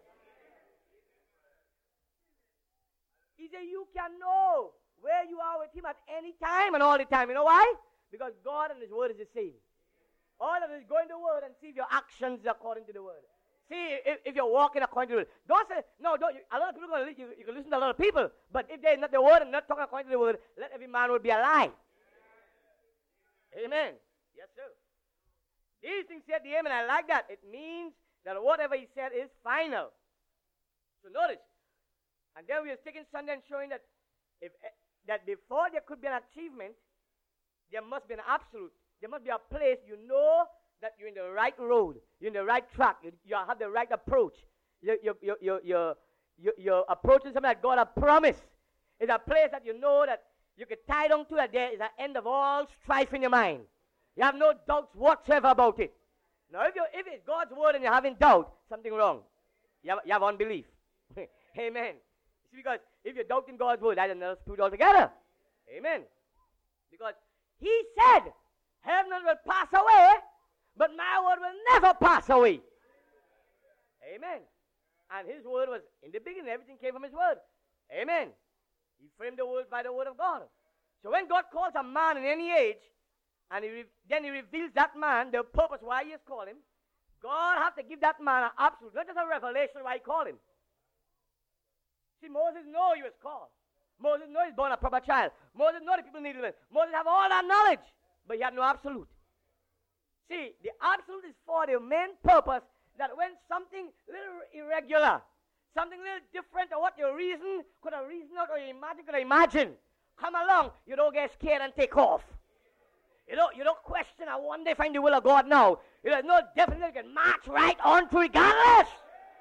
He said you can know where you are with him at any time and all the time. You know why? Because God and his word is the same. All of it is go in the word and see if your actions are according to the word. See if you're walking according to the word. Don't say, no, don't. A lot of people are going to you can listen to a lot of people. But if they're not the word and not talking according to the word, let every man will be a lie. Amen. Yes, sir. These things said the amen. I like that. It means that whatever he said is final. So notice. And then we are taking Sunday and showing that that before there could be an achievement, there must be an absolute. There must be a place you know that you're in the right road, you're in the right track, you have the right approach. You're approaching something that God has promised. It's a place that you know that you can tie down to, that there is an end of all strife in your mind. You have no doubts whatsoever about it. Now, if it's God's word and you're having doubt, something wrong. You have unbelief. Amen. See, because if you doubt in God's word, that's another spirit altogether. Amen. Because he said, heaven and earth will pass away, but my word will never pass away. Amen. And his word was in the beginning. Everything came from his word. Amen. He framed the world by the word of God. So when God calls a man in any age, and then he reveals that man, the purpose why he has called him, God has to give that man an absolute, not just a revelation why he called him. See, Moses knew he was called. Moses knew he was born a proper child. Moses knew the people needed him. Moses have all that knowledge, but he had no absolute. See, the absolute is for the main purpose that when something little irregular, something little different or what your reason could have reasoned out or your imagine could have imagined, come along, you don't get scared and take off. You don't question, I wonder if I'm the will of God now. There's no definite you can march right on through regardless.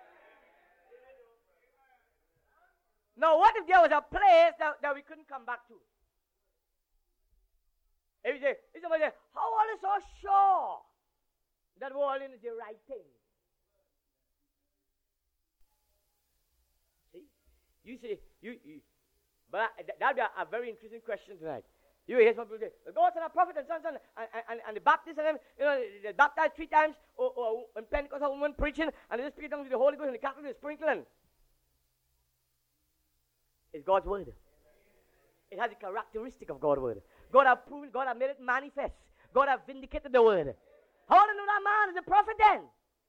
Now, what if there was a place that we couldn't come back to? If somebody say, how are you so sure that we're all in the right thing? See? You say, but that would be a very interesting question tonight. You hear some people say, the God and a prophet and son, and the Baptists and them, they baptized 3 times, or when Pentecostal woman preaching, and they just speak down to the Holy Ghost and the Catholic is sprinkling. It's God's word. It has the characteristic of God's word. God has proven, God has made it manifest. God has vindicated the word. How do you know that man is a prophet then?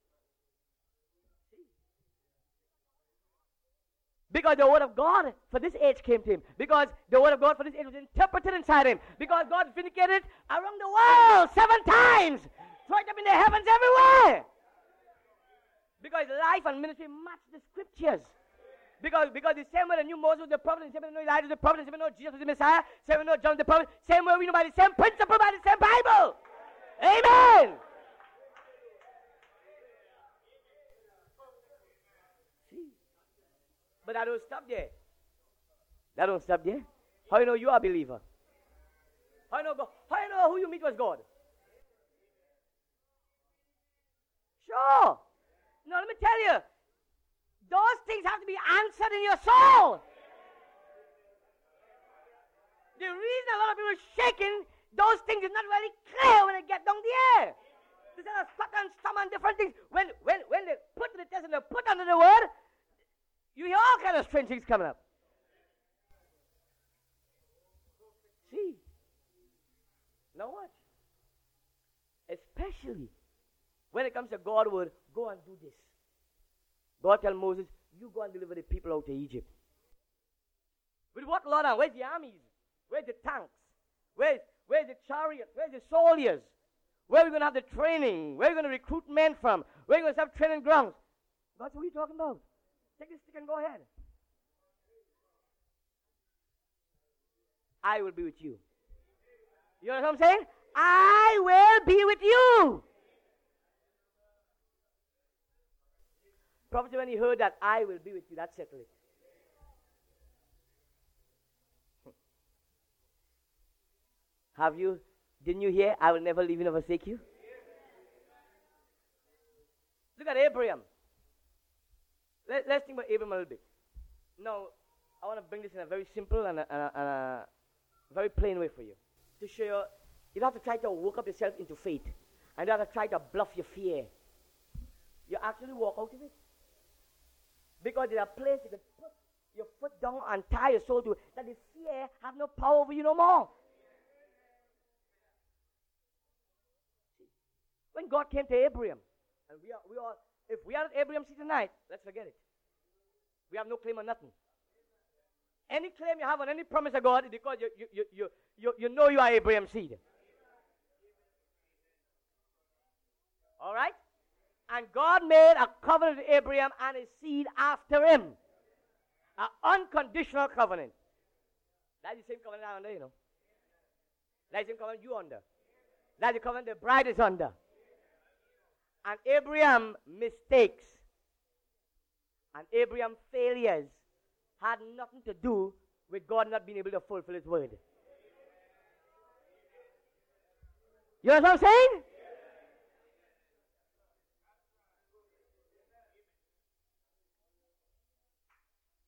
Because the word of God for this age came to him. Because the word of God for this age was interpreted inside him. Because God vindicated around the world 7 times. Right up in the heavens everywhere. Because life and ministry match the scriptures. Because the same way the new Moses was the prophet, the same way the new Elijah was the prophet, the same way the Jesus was the Messiah, the same way the John was the prophet, same way we know by the same principle, by the same Bible. Amen. See? But that don't stop there. That don't stop there. How you know you are a believer? How you know who you meet was God? Sure. Now let me tell you. Those things have to be answered in your soul. The reason a lot of people are shaking, those things is not really clear when they get down the air. They say stutter and stammer and different things. When they put to the test and they put under the word, you hear all kinds of strange things coming up. See? Now watch. Especially when it comes to God's word, go and do this. God tell Moses, you go and deliver the people out of Egypt. With what Lord? Where's the armies? Where's the tanks? Where's the chariots? Where's the soldiers? Where are we going to have the training? Where are we going to recruit men from? Where are we going to have training grounds? God said, what are you talking about? Take this stick and go ahead. I will be with you. You know what I'm saying? I will be with you. Prophet, when he heard that, I will be with you, that settled it. Didn't you hear, I will never leave you nor forsake you? Look at Abraham. Let's think about Abraham a little bit. Now, I want to bring this in a very simple and a very plain way for you. To show you, you don't have to try to work up yourself into faith. And you don't have to try to bluff your fear. You actually walk out of it. Because there's a place you can put your foot down and tie your soul to it, that the fear have no power over you no more. When God came to Abraham, and we are, if we are at Abraham's seat tonight, let's forget it. We have no claim on nothing. Any claim you have on any promise of God is because you know you are Abraham's seed. All right? And God made a covenant with Abraham and his seed after him. An unconditional covenant. That's the same covenant I'm under, you know. That's the same covenant you under. That's the covenant the bride is under. And Abraham's mistakes and Abraham's failures had nothing to do with God not being able to fulfill his word. You know what I'm saying?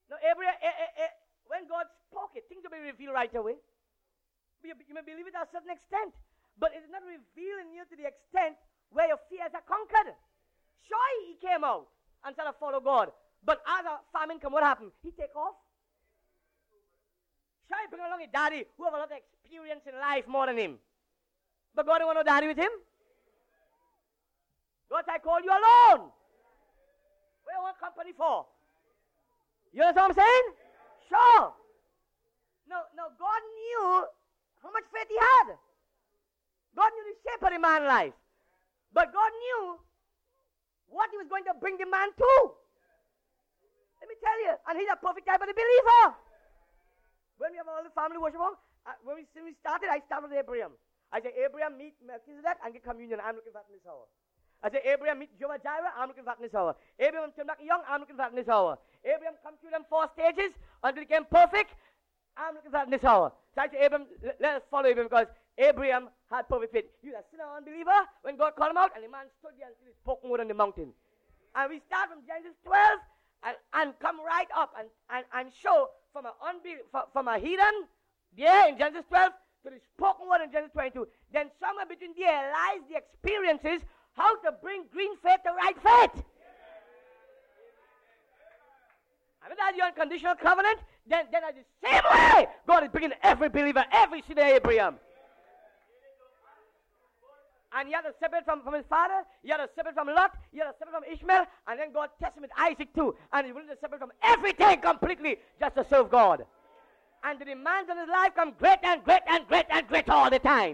Now, when God spoke it, things will be revealed right away. You may believe it to a certain extent, but it is not revealed in you to the extent where your fears are conquered. Sure, he came out and said, follow God. But as a famine come, what happened? He take off. Sure, he bring along his daddy who have a lot of experience in life more than him. But God don't want no daddy with him. God, I call you alone. What do you want company for? You understand what I'm saying? Sure. No, God knew how much faith he had. God knew the shape of the man's life. But God knew what he was going to bring the man to. Let me tell you, and he's a perfect type of the believer. When we have all the family worship, when we started, I started with Abraham. I said, Abraham, meet Melchizedek and get communion. I'm looking for that in this hour. I said, Abraham, meet Jehovah Jireh. I'm looking for that in this hour. Abraham turned back young. I'm looking for that in this hour. Abraham come through them 4 stages until he became perfect. I'm looking for that in this hour. So I said, Abraham, let us follow Abraham because Abraham had perfect faith. He was a sinner unbeliever when God called him out, and the man stood there until he spoke more on the mountain. And we start from Genesis 12 and come right up and show from a heathen there in Genesis 12 to the spoken word in Genesis 22. Then somewhere between there lies the experiences how to bring green faith to right faith. And that's the unconditional covenant. Then at the same way, God is bringing every believer, every sinner Abraham. And he had to separate from his father, he had to separate from Lot, he had to separate from Ishmael, and then God tested him with Isaac too. And he's willing to separate from everything completely just to serve God. And the demands on his life come great and great and great and great all the time.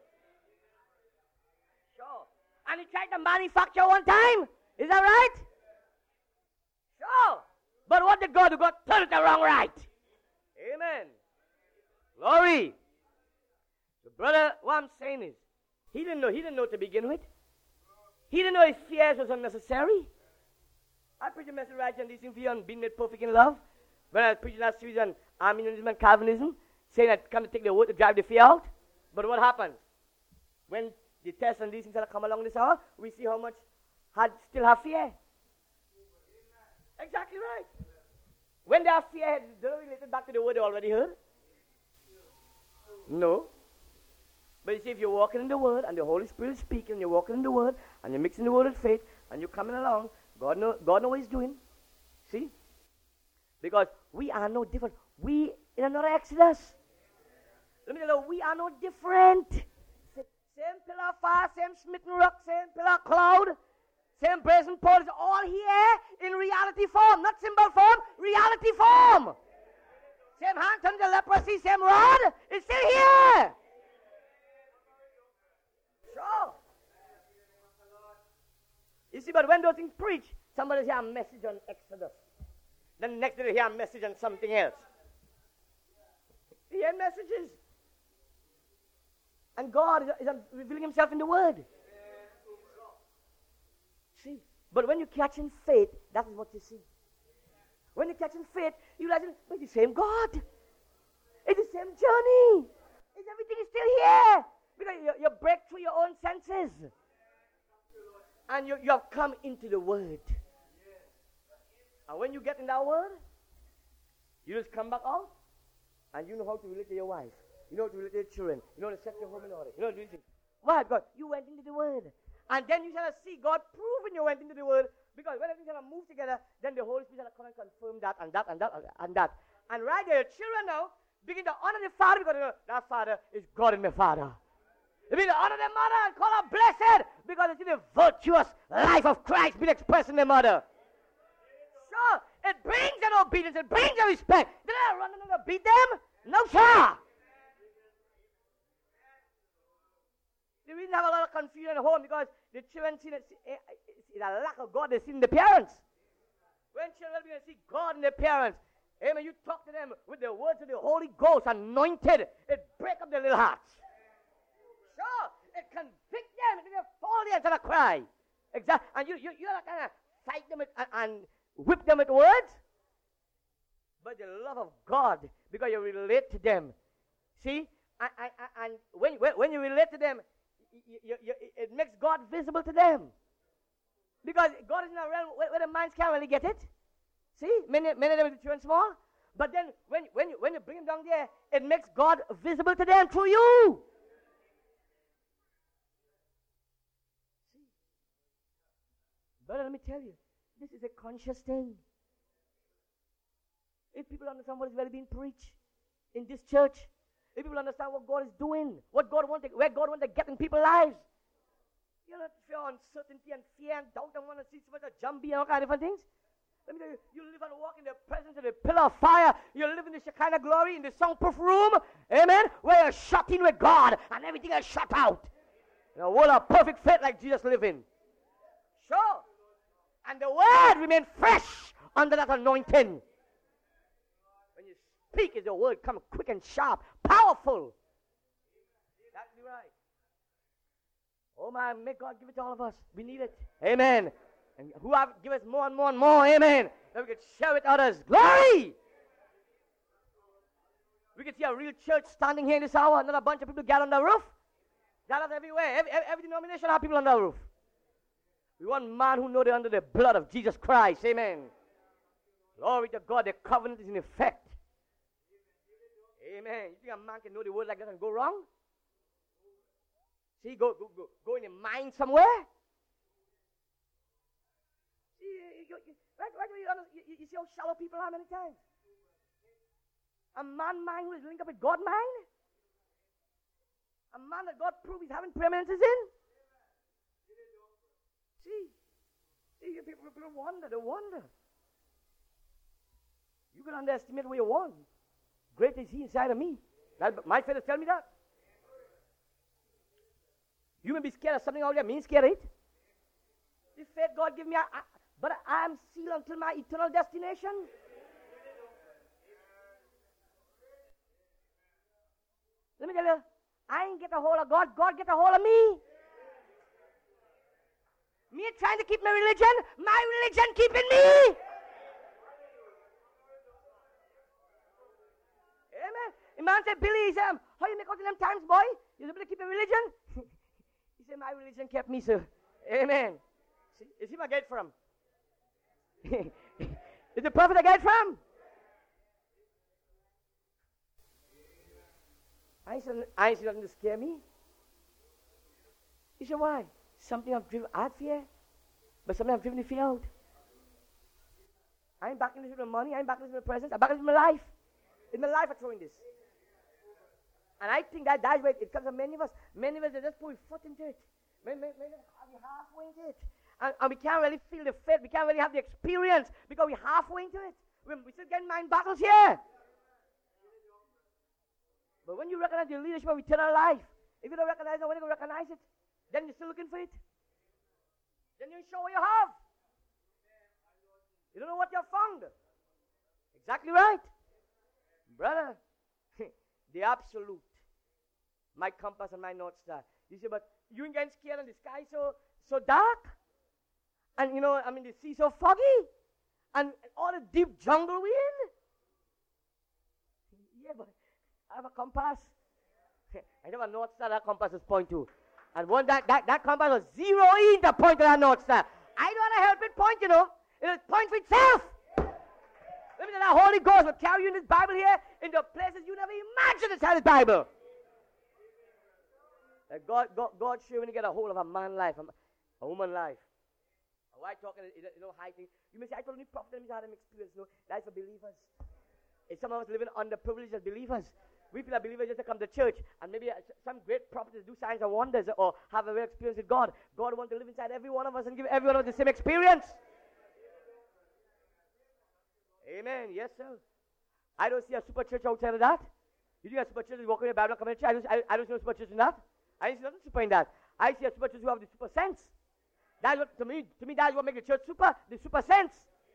Sure. And he tried to manufacture one time. Is that right? Sure. But what did God do? God turned it around right. Amen. Glory. So brother, what I'm saying is, he didn't know to begin with. He didn't know his fears was unnecessary. I preached a message right on this for you on being made perfect in love. When I was preaching that series on Arminianism and Calvinism, saying that come to take the word to drive the fear out. But what happens? When the tests and these things that come along this hour, we see how much still have fear. Exactly right. When they have fear, they don't relate it back to the word they already heard. No. But you see, if you're walking in the Word, and the Holy Spirit is speaking, and you're walking in the Word, and you're mixing the Word with faith, and you're coming along, God knows what He's doing. See? Because we are no different. We in another Exodus. Let me tell you, we are no different. Same pillar of fire, same smitten rock, same pillar of cloud, same brazen pole is all here in reality form, not symbol form, reality form. Same hand turning the leprosy, same rod, it's still here. Sure. You see, but when those things preach, somebody hear a message on Exodus. Then the next day they hear a message on something else. They hear messages. And God is revealing Himself in the Word. See? But when you catch in faith, that is what you see. When you catch in faith, you realize it's the same God. It's the same journey. Everything is still here. Because you break through your own senses. And you have come into the Word. And when you get in that Word, you just come back out, and you know how to relate to your wife. You know how to relate to your children. You know how to set your home in order. You know how to do things. Why? God, you went into the Word. And then you shall see God proving you went into the Word. Because when everything shall move together, then the Holy Spirit shall come and confirm that and that and that and that. And right there, your children now begin to honor the Father because that Father is God in my Father. They begin to honor their mother and call her blessed because it's the virtuous life of Christ being expressed in their mother. Sure, it brings an obedience, it brings a respect. Did I run and beat them? No, sir. The reason I have a lot of confusion at home because the children see it's a lack of God they see in the parents. When children begin to see God in their parents, amen, you talk to them with the words of the Holy Ghost anointed, it breaks up their little hearts. Sure, it convicts them, it fall there and cry. Exactly. And you're not going to fight them and whip them with words, but the love of God, because you relate to them. See? And when you relate to them, it makes God visible to them. Because God is in a realm where the minds can't really get it. See, many of them will be children small. But then when you bring them down there, it makes God visible to them through you. See? Brother, let me tell you, this is a conscious thing. If people understand what is really being preached in this church, if people understand what God is doing, where God wants to get in people's lives, you don't feel uncertainty and fear and doubt and want to see so much of jumbie and all kind of different things. Let me tell you, you live and walk in the presence of the pillar of fire. You live in the Shekinah glory, in the soundproof room, amen, where you're shut in with God and everything is shut out. In a world of perfect faith like Jesus lived in. Sure. And the word remains fresh under that anointing. When you speak, is the word come quick and sharp, powerful. That's right. Oh my, may God give it to all of us. We need it. Amen. And who have give us more and more and more, amen, that we can share with others. Glory! We can see a real church standing here in this hour, not a bunch of people gathered on the roof. Gathered everywhere. Every denomination have people on the roof. We want man who know they're under the blood of Jesus Christ, amen. Glory to God, the covenant is in effect. Amen. You think a man can know the word like that and go wrong? See, go in your mind somewhere. You see how shallow people are many times. A man mind who is linked up with God mind. A man that God proved he's having preeminences in. See, people wonder, they wonder. You can underestimate what you want. Great is he inside of me. My fellows tell me that. You may be scared of something out there, me scared of it. The faith God give me, but I am sealed until my eternal destination. Let me tell you, I ain't get a hold of God, God get a hold of me. Me trying to keep my religion keeping me. Amen. The man said, Billy, he said, how you make out in them times, boy? You able to keep your religion? He said, my religion kept me, sir. Amen. See, is him I get from? Is the prophet I get from? I ain't seen nothing to scare me. He said, why? Something I've fear, but something I've driven the fear out. I ain't backing this with my money, I ain't backing this with my presence, I'm backing this with my life. It's my life I'm throwing this. And I think that's where it comes from many of us. Many of us, they just put a foot into it. Many of us are halfway into it. And we can't really feel the faith. We can't really have the experience because we're halfway into it. We're still getting mind battles here. But when you recognize the leadership of eternal life, if you don't recognize it, when you recognize it, then you're still looking for it. Then you show what you have. You don't know what you've found. Exactly right. Brother, the absolute. My compass and my North Star. You say, but you ain't getting scared and the sky so dark. And you know, I mean the sea so foggy. And all the deep jungle we're in. Yeah, but I have a compass. I have a North Star that compass is point to. And one that compass was zeroing the point of that North Star. I don't want to help it point, you know. It'll point for itself. Let me tell you, the Holy Ghost will carry you in this Bible here into places you never imagined inside this Bible. God sure when you get a hold of a man life, a woman life. Why talking, high things. You may say, I told you prophet, let me have them experience. No, that's for believers. It's some of us living underprivileged as believers. We feel like believers just to come to church and maybe some great prophets do signs and wonders or have a real experience with God. God wants to live inside every one of us and give every one of us the same experience. Amen. Yes, sir. I don't see a super church outside of that. You think a super church is walking in the Bible and coming to church? I don't see a super church in that. I see nothing super in that. I see a super church who have the super sense. That's what, to me, that's what makes the church super, the super sense.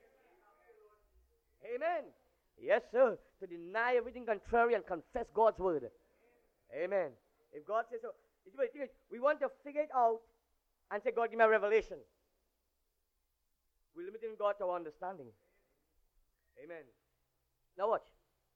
Amen. Yes, sir. To deny everything contrary and confess God's word. Amen. If God says so, we want to figure it out and say, God, give me a revelation. We're limiting God to our understanding. Amen. Now watch.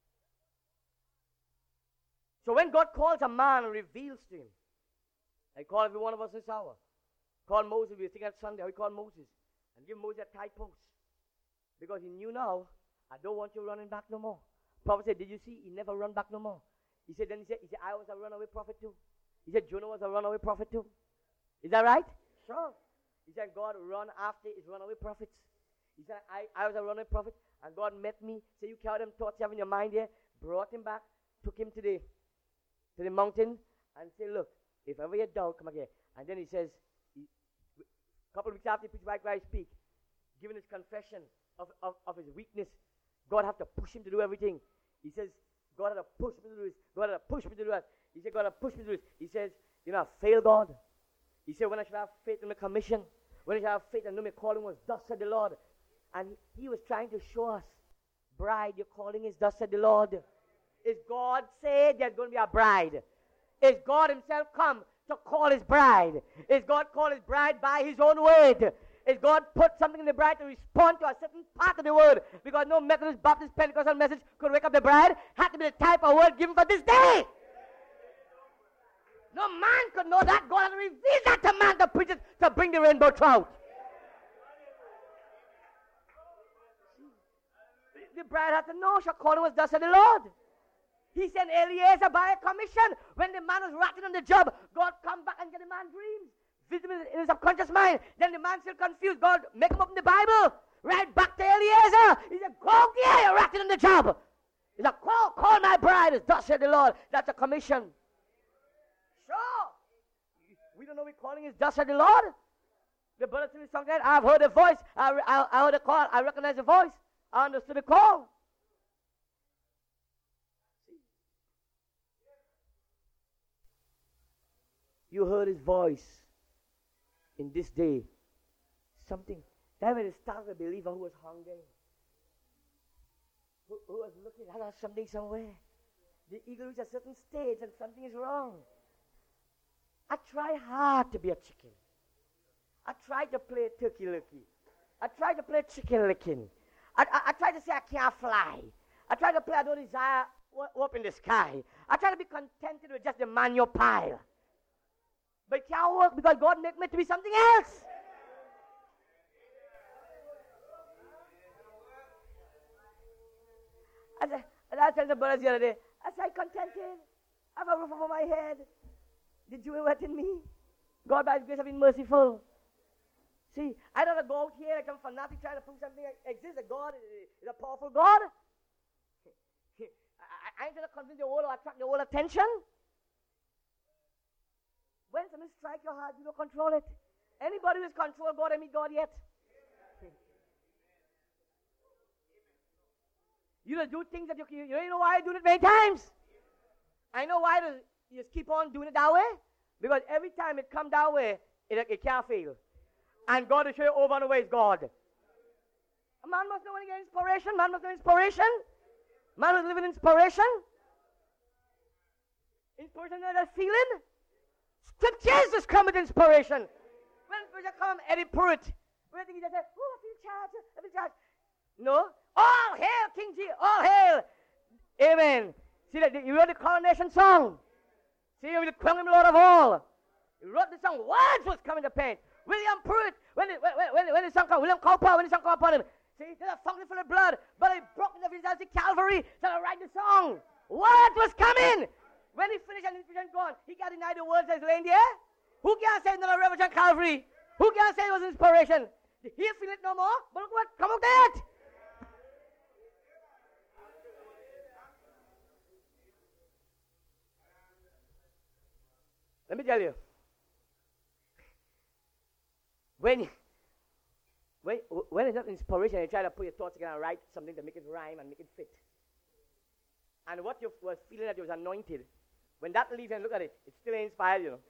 So when God calls a man and reveals to him, I call every one of us this hour. Call Moses, we were thinking on Sunday, how he called Moses. And give Moses a tight post. Because he knew now, I don't want you running back no more. Prophet said, did you see? He never run back no more. He said, I was a runaway prophet too. He said, Jonah was a runaway prophet too. Is that right? Sure. He said, God run after his runaway prophets. He said, I was a runaway prophet, and God met me. So you carry them thoughts you have in your mind here, brought him back, took him to the mountain, and said, look, if ever you're down, come again. And then he says, a couple of weeks after he preached White Christ Speak, giving his confession of his weakness, God had to push him to do everything. He says, God had to push me to do this. God had to push me to do that. He said, God had to push me to do this. He says, I failed God. He said, when I should have faith in my commission, when I should have faith and know my calling was, thus said the Lord. And he was trying to show us, bride, your calling is thus said the Lord. Is God said there's going to be a bride? Is God himself come to call his bride? Is God call his bride by his own word? Is God put something in the bride to respond to a certain part of the word? Because no Methodist, Baptist, Pentecostal message could wake up the bride. Had to be the type of word given for this day. No man could know that. God had to reveal that to man to preach it, to bring the rainbow trout. The bride had to know her calling was thus said the Lord. He sent Eliezer by a commission. When the man was ratting on the job, God come back and get the man dreams. Visible in his subconscious mind. Then the man still confused. God make him open the Bible. Right back to Eliezer. He said, go here, you're ratting on the job. He said, call my bride, as thus said the Lord. That's a commission. Sure. We don't know what calling is thus said the Lord. The brother sing the song that I've heard a voice. I heard a call. I recognize the voice. I understood the call. You heard his voice in this day. Something. That was the start of a believer who was hungry. Who was looking at something somewhere. The eagle reached a certain stage and something is wrong. I try hard to be a chicken. I try to play turkey lurkey. I try to play chicken licking. I try to say I can't fly. I try to play I don't desire up in the sky. I try to be contented with just the manual pile. But it can't work because God made me to be something else. As I told the brothers the other day, I said, contented. I have a roof over my head. The joy wet in me. God by his grace have been merciful. See, I don't go out here like some fanatic trying to prove something exists. That God is a powerful God. I ain't trying to convince the world or attract the world attention. When something strikes your heart, you don't control it. Anybody who has controlled God and meet God yet? You don't do things that you don't know why I do it many times. I know why you just keep on doing it that way. Because every time it comes that way, it can't fail. And God will show you over and over is God. A man must know when he gets inspiration. Man must know inspiration. Man must live in inspiration. Inspiration is that feeling. Scriptures just come with inspiration. When inspiration comes, Eddie Pruitt. When I think he just said, I feel charged. No. All hail King Jesus. All hail. Amen. See that you wrote the coronation song. See with the crowning Lord of all. You wrote the song. Words was coming to paint. William Pruitt. When the song comes, William Cowper, when the song comes upon him. See, there's a function full of blood, but he broke the veins at Calvary. So I write the song. Words was coming. When he finished and inspiration gone, he got denied the words that's laying there. Who can say it's not a revelation Calvary? Who can say it was inspiration? He feel it no more, but look what come out that. Let me tell you. When it's not inspiration, you try to put your thoughts together and write something to make it rhyme and make it fit. And what you was feeling that you was anointed, when that leaves and look at it, it's still inspired, you know.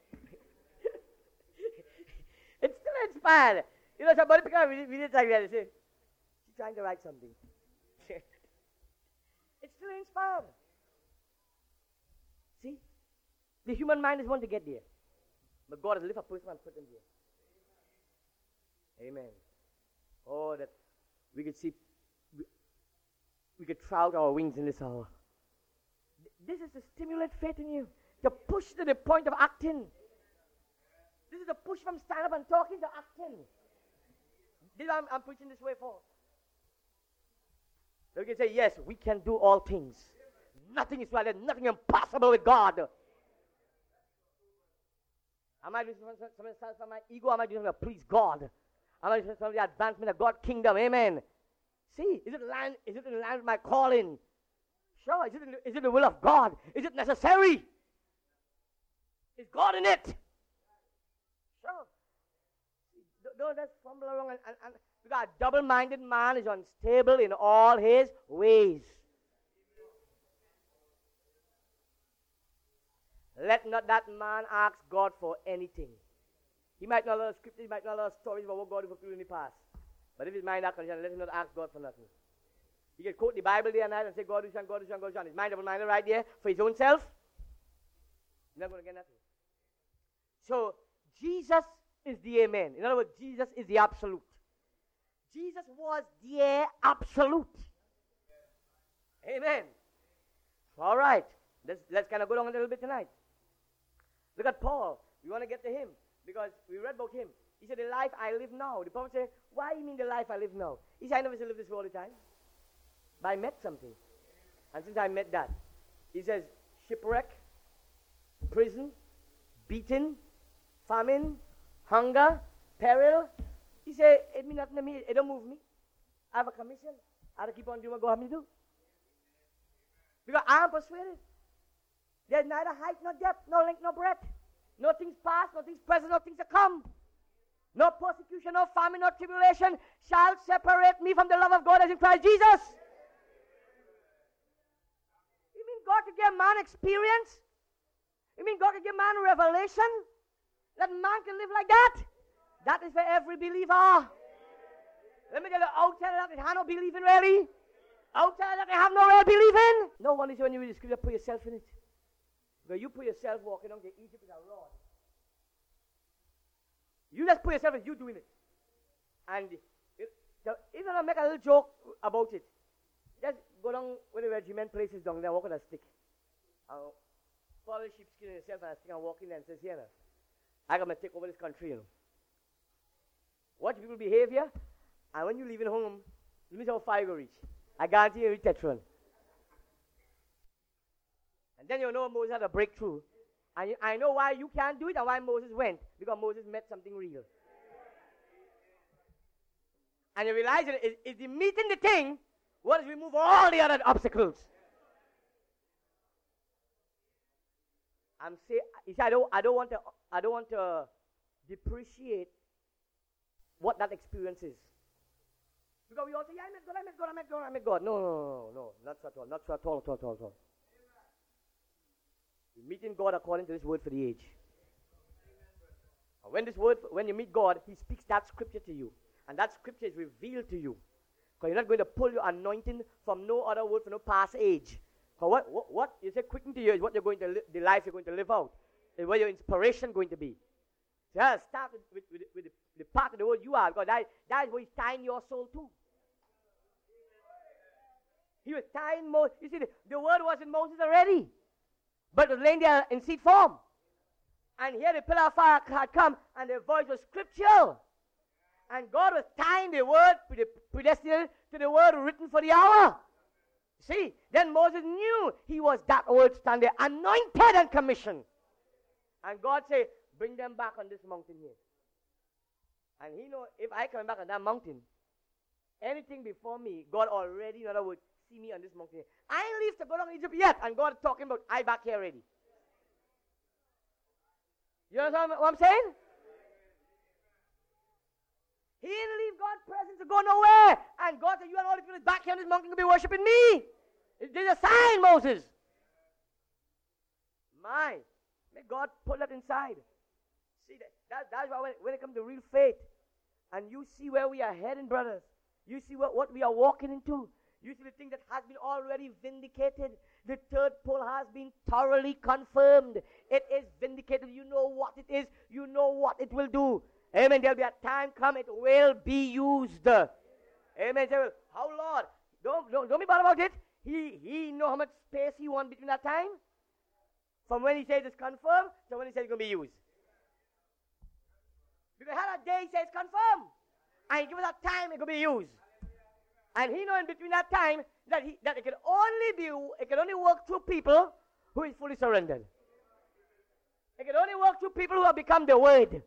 It's still inspired. You know, somebody pick up read it like that and say, she's trying to write something. It's still inspired. See? The human mind is one to get there. But God has lifted a person and put them there. Amen. Oh, that we could see, we could trout our wings in this hour. This is to stimulate faith in you, to push to the point of acting. This is a push from stand up and talking to acting. This is what I'm preaching this way for. we can say, yes, we can do all things. Nothing is right. There's nothing impossible with God. Am I doing something for my ego? Am I doing something to please God? Am I doing something for the advancement of God's kingdom? Amen. See, is it in line with my calling? Sure. Is it the will of God? Is it necessary? Is God in it? Sure. Don't just fumble around and because a double-minded man is unstable in all his ways. Let not that man ask God for anything. He might not know scriptures, he might not know stories about what God will fulfill in the past. But if his mind is conditioned, let him not ask God for nothing. He can quote the Bible day and night and say, God is on, God is on, God is on. His mind double-minded right there for his own self. He's not going to get nothing. So, Jesus is the amen. In other words, Jesus is the absolute. Jesus was the absolute. Amen. All right. Let's kind of go down a little bit tonight. Look at Paul. We want to get to him because we read about him. He said, the life I live now. The prophet said, why you mean the life I live now? He said, I never live this way all the time. But I met something. And since I met that, he says, shipwreck, prison, beaten, famine, hunger, peril. He said, it means nothing to me. It don't move me. I have a commission. I have to keep on doing what God has me to do. Because I am persuaded. There's neither height nor depth, no length nor breadth. No things past, no things present, no things to come. No persecution, no famine, no tribulation shall separate me from the love of God as in Christ Jesus. You mean God could give man experience? You mean God could give man revelation? That man can live like that? That is for every believer. Let me tell you, outside of that, they have no believing really. Outside of that, they have no real believing. No one is when you read the scripture, put yourself in it. Because you put yourself walking on to Egypt with a rod. You just put yourself in, you doing it. And if you don't make a little joke about it, just go down where the regiment places down there, walk with a stick. Follow the sheepskin in yourself and a stick and walk in there and says, here, I got to take over this country, you know. Watch people behave here, and when you leave it home, let me see how far you go reach. I guarantee you reach Tetron. And then you know Moses had a breakthrough. And I know why you can't do it and why Moses went. Because Moses met something real. And you realize that is the meeting the thing, what is remove all the other obstacles. I'm saying, you see, I don't want to depreciate what that experience is. Because we all say, yeah, I met God. No, not at all. You're meeting God according to this word for the age. And when you meet God, He speaks that scripture to you. And that scripture is revealed to you. Because you're not going to pull your anointing from no other word for no past age. Because what you say quicken to you is what you're going to the life you're going to live out. Is where your inspiration going to be. So start with the part of the word you are. Because that is what He's tying your soul to. He was tying Moses. You see, the word was in Moses already. But it was laying there in seed form. And here the pillar of fire had come, and the voice was scriptural. And God was tying the word predestined to the word written for the hour. See, then Moses knew he was that word standing, anointed and commissioned. And God said, bring them back on this mountain here. And he know if I come back on that mountain, anything before me, God already, in other words, see me on this mountain. I ain't leave to go down to Egypt yet, and God is talking about I back here already. You understand what I'm saying? He didn't leave God's presence to go nowhere. And God said, you and all the people back here on this mountain will be worshiping me. There's a sign, Moses. May God put that inside. See, that's why when it comes to real faith, and you see where we are heading, brothers, you see what we are walking into, you see the thing that has been already vindicated. The third pole has been thoroughly confirmed. It is vindicated. You know what it is. You know what it will do. Amen. There'll be a time come it will be used. Amen. Say, well, how Lord? Don't be bad about it. He know how much space he wants between that time. From when he says it's confirmed to when he says it's going to be used. Because had a day he says confirmed. And he gives us a time it's going to be used. And he know in between that time that it can only work through people who is fully surrendered. It can only work through people who have become the Word,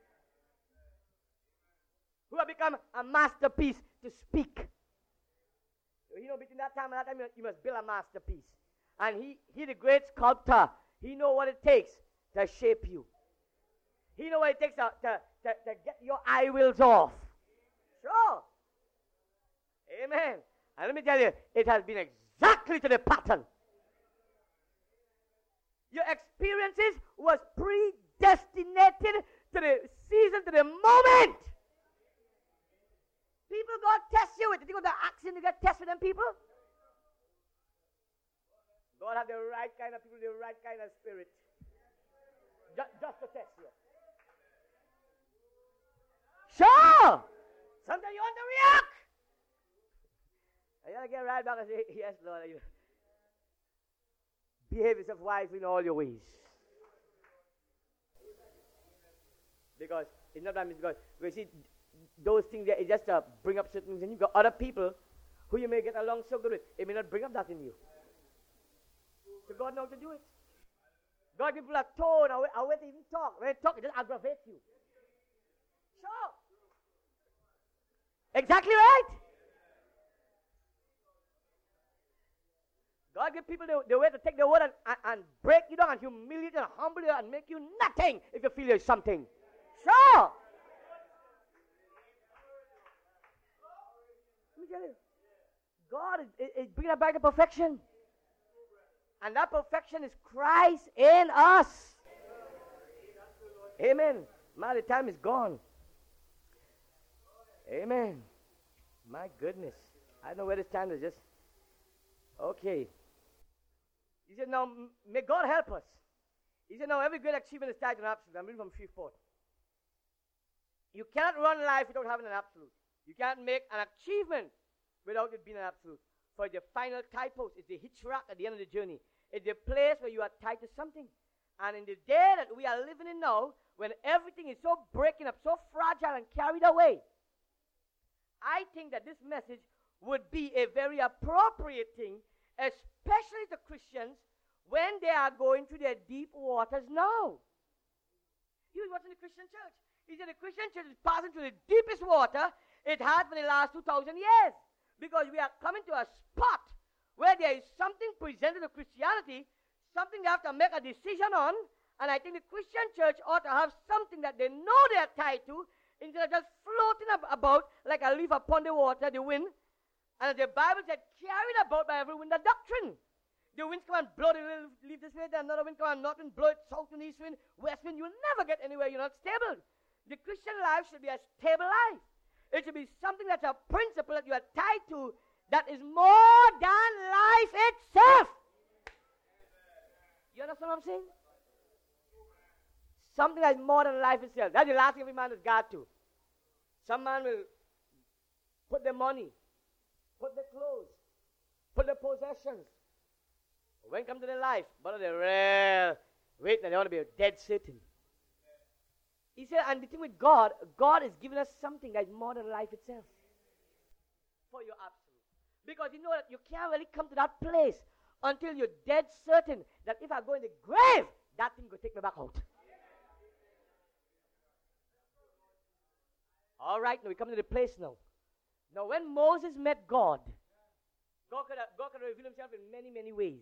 who have become a masterpiece to speak. So he know between that time and that time you must build a masterpiece. And he the great sculptor. He know what it takes to shape you. He know what it takes to get your eye wheels off. Sure. Amen. And let me tell you, it has been exactly to the pattern. Your experiences was predestinated to the season, to the moment. People God test you with. You think of the accident you get tested them people? God have the right kind of people, the right kind of spirit. Just to test you. Sure! Sometimes you want to react. You gotta get right back and say, yes, Lord. Behave yourself wisely in all your ways. Because it's not that because you see, those things there is just to bring up certain things, and you've got other people who you may get along so good with. It may not bring up that in you. So God knows to do it. God gives people a tone, a way to even talk. When they talk, it just aggravates you. Sure. Exactly right. God gives people the way to take the word and break you down and humiliate you and humble you and make you nothing if you feel you're something. Sure. Let me tell you, God is bringing us back to perfection. And that perfection is Christ in us. Amen. Man, the time is gone. Amen. My goodness. I don't know where this time is just. Okay. He said, now, may God help us. He said, now, every great achievement is tied to an absolute. I'm reading from Shreveport. You cannot run life without having an absolute. You can't make an achievement without it being an absolute. For the final typos is the hitch rack at the end of the journey. It's the place where you are tied to something. And in the day that we are living in now, when everything is so breaking up, so fragile and carried away, I think that this message would be a very appropriate thing, especially to Christians when they are going through their deep waters now. He was watching the Christian church. He said the Christian church is passing through the deepest water it had for the last 2,000 years. Because we are coming to a spot where there is something presented to Christianity, something they have to make a decision on, and I think the Christian church ought to have something that they know they are tied to, instead of just floating about like a leaf upon the water, the wind. And as the Bible said, carried about by every wind of doctrine. The winds come and blow the leaf this way, then another wind come and north wind, blow it south and east wind, west wind. You'll never get anywhere. You're not stable. The Christian life should be a stable life. It should be something that's a principle that you are tied to that is more than life itself. You understand what I'm saying? Something that's more than life itself. That's the last thing every man has got to. Some man will put their money, put their clothes, put their possessions. When it comes to their life, but they're real wait, they want to be dead certain. He said, and the thing with God, God is giving us something that is more than life itself. For your absolute. Because you know that you can't really come to that place until you're dead certain that if I go in the grave, that thing will take me back out. All right, now we come to the place now. Now when Moses met God, God could reveal himself in many, many ways.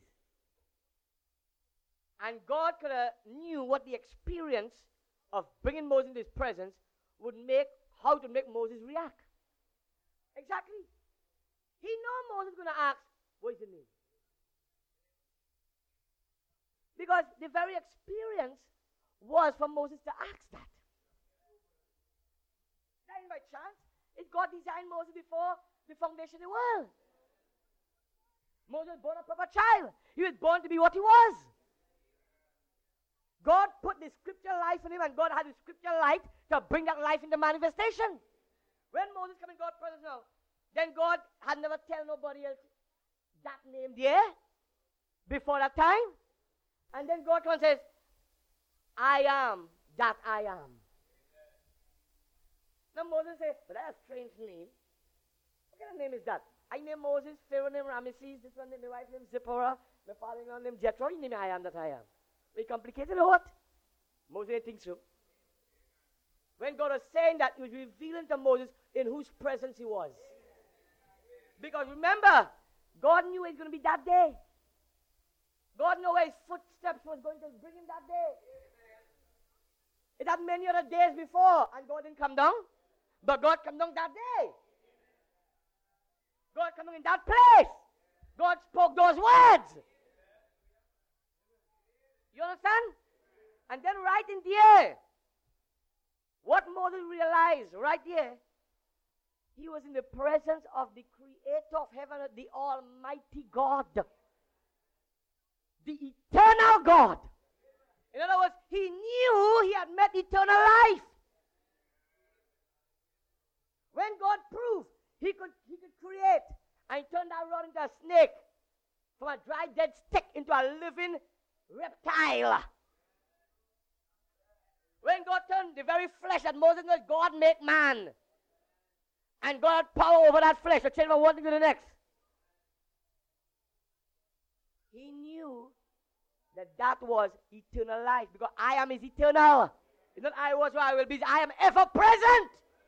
And God could have knew what the experience of bringing Moses into his presence would make, how to make Moses react. Exactly. He knew Moses was going to ask, what is your name? Because the very experience was for Moses to ask that. That ain't by chance. It God designed Moses before the foundation of the world. Moses was born a proper child. He was born to be what he was. God put the scripture life in him, and God had the scripture light to bring that life into manifestation. When Moses came in God's presence now, then God had never tell nobody else that name there before that time. And then God comes and says, I am that I am. Now Moses says, but that's a strange name. What kind of name is that? I named Moses, Pharaoh named Ramesses, this one named my wife named Zipporah, my father-in-law named Jethro. You name me, I am that I am. Very complicated or what? Moses didn't think so. When God was saying that, he was revealing to Moses in whose presence he was. Because remember, God knew it was going to be that day. God knew where his footsteps was going to bring him that day. It happened many other days before, and God didn't come down. But God came down that day. God came down in that place. God spoke those words. You understand? And then right in there, what Moses realized right there, he was in the presence of the creator of heaven, the almighty God. The eternal God. In other words, he knew he had met eternal life. When God proved he could create and turn that rod into a snake, from a dry dead stick into a living reptile. When God turned the very flesh that Moses knows, God made man. And God had power over that flesh to change from one thing to the next. He knew that was eternal life, because I am is eternal. It's not I was what I will be. I am ever present.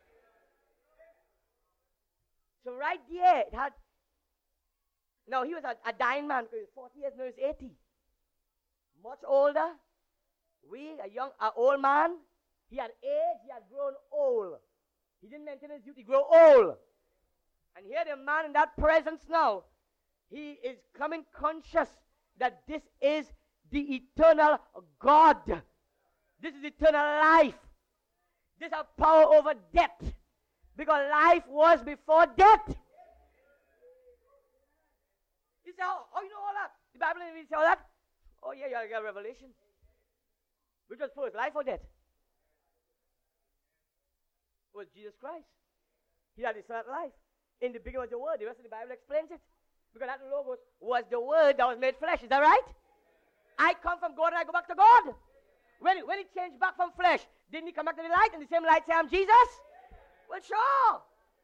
So right there, it had. Now he was a dying man, because he was 40 years, now he's 80. Much older. An old man. He had age, he had grown old. He didn't maintain his youth, he grew old. And here the man in that presence now, he is coming conscious that this is the eternal God. This is eternal life. This has power over death. Because life was before death. You say, oh, you know all that? The Bible didn't say all that? Oh, yeah, you got Revelation. Which was first, life or death? It was Jesus Christ. He had eternal life. In the beginning was the Word. The rest of the Bible explains it. Because that logos was the Word that was made flesh. Is that right? I come from God and I go back to God. When he changed back from flesh, didn't he come back to the light? And the same light say, I'm Jesus? Well, sure.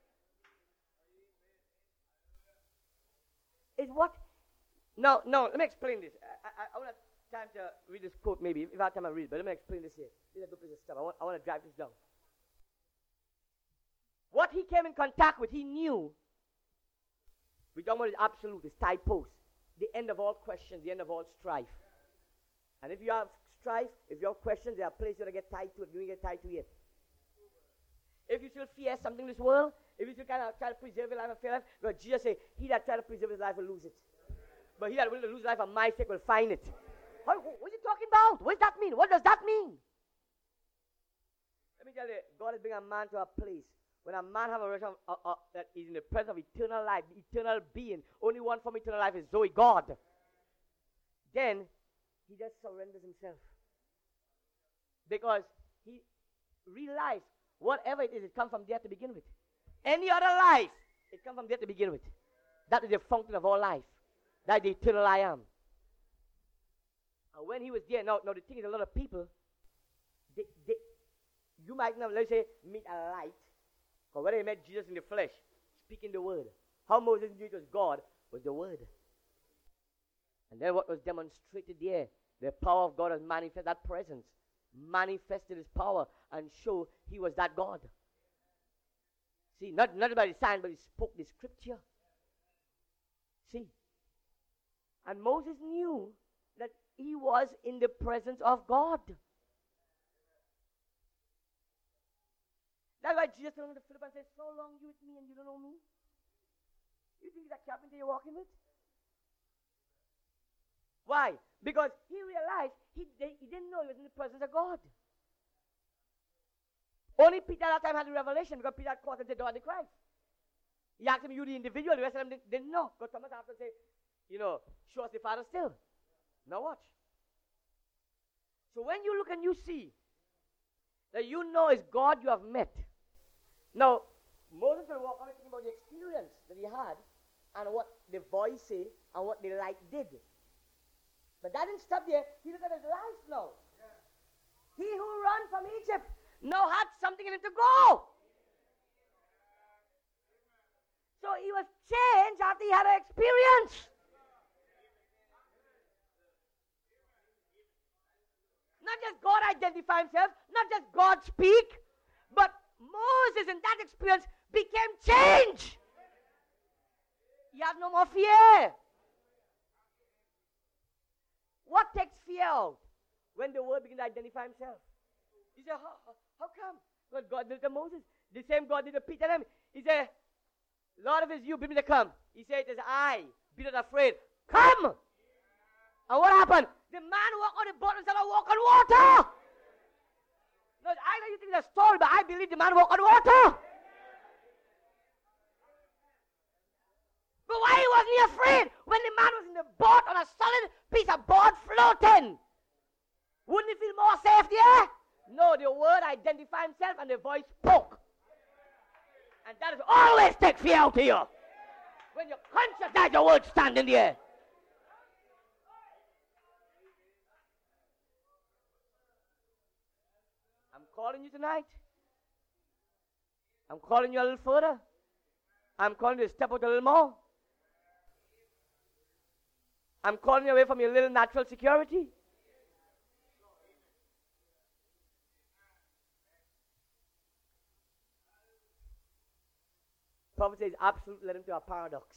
Is what? No, let me explain this. I want time to read this quote maybe. If I have time, I'll read it. But let me explain this here. This is a good piece of stuff. I want to drive this down. What he came in contact with, he knew. We talk about his absolute, his typos. The end of all questions, the end of all strife. And if you have strife, if you have questions, there are places you're going to get tied to it. You don't get tied to it. If you still fear something in this world, if you still kind of try to preserve your life and fear life, but Jesus said, he that try to preserve his life will lose it. But he that will lose life for my sake will find it. What is he talking about? What does that mean? What does that mean? Let me tell you, God is bringing a man to a place. When a man has a relation that is in the presence of eternal life, the eternal being, only one form of eternal life is Zoe, God. Then he just surrenders himself. Because he realized whatever it is, it comes from there to begin with. Any other life, it comes from there to begin with. That is the fountain of all life. That is the eternal I am. And when he was there, now the thing is, a lot of people, you might not, let's say, meet a light. But when they met Jesus in the flesh, speaking the word, how Moses knew it was God was the word. And then what was demonstrated there, the power of God was manifested, that presence manifested his power and showed he was that God. See, not by the sign, but he spoke the scripture. See? And Moses knew that he was in the presence of God. That's why Jesus told Philip and said, so long you with me and you don't know me? You think he's a carpenter you're walking with? Why? Because he realized he didn't know he was in the presence of God. Only Peter at that time had the revelation, because Peter caught and said, God the Christ. He asked him, you the individual. The rest of them didn't know. Because Thomas after say, show us the Father still. Now watch. So when you look and you see that you know it's God you have met. Now, Moses will walk on thinking about the experience that he had and what the voice said and what the light did. But that didn't stop there. He looked at his life now. Yeah. He who ran from Egypt now had something in him to go. So he was changed after he had an experience. Not just God identify himself, not just God speak, but Moses in that experience became changed. He has no more fear. What takes fear out? When the word begins to identify himself. He said, how come? Well, God did it to Moses. The same God did it to Peter and him. He said, Lord, if it's you, bid me to come. He said, it is I. Be not afraid. Come! And what happened? The man walked on the boat instead of walk on water. No, I know you think it's a story, but I believe the man walked on water. But why wasn't he afraid when the man was in the boat on a solid piece of board floating? Wouldn't he feel more safe there? No, the word identified himself and the voice spoke. And that is always take fear out of you. When you're conscious that your word stand in the air. I'm calling you tonight. I'm calling you a little further. I'm calling you to step out a little more. I'm calling you away from your little natural security. Prophet says absolute led him to a paradox.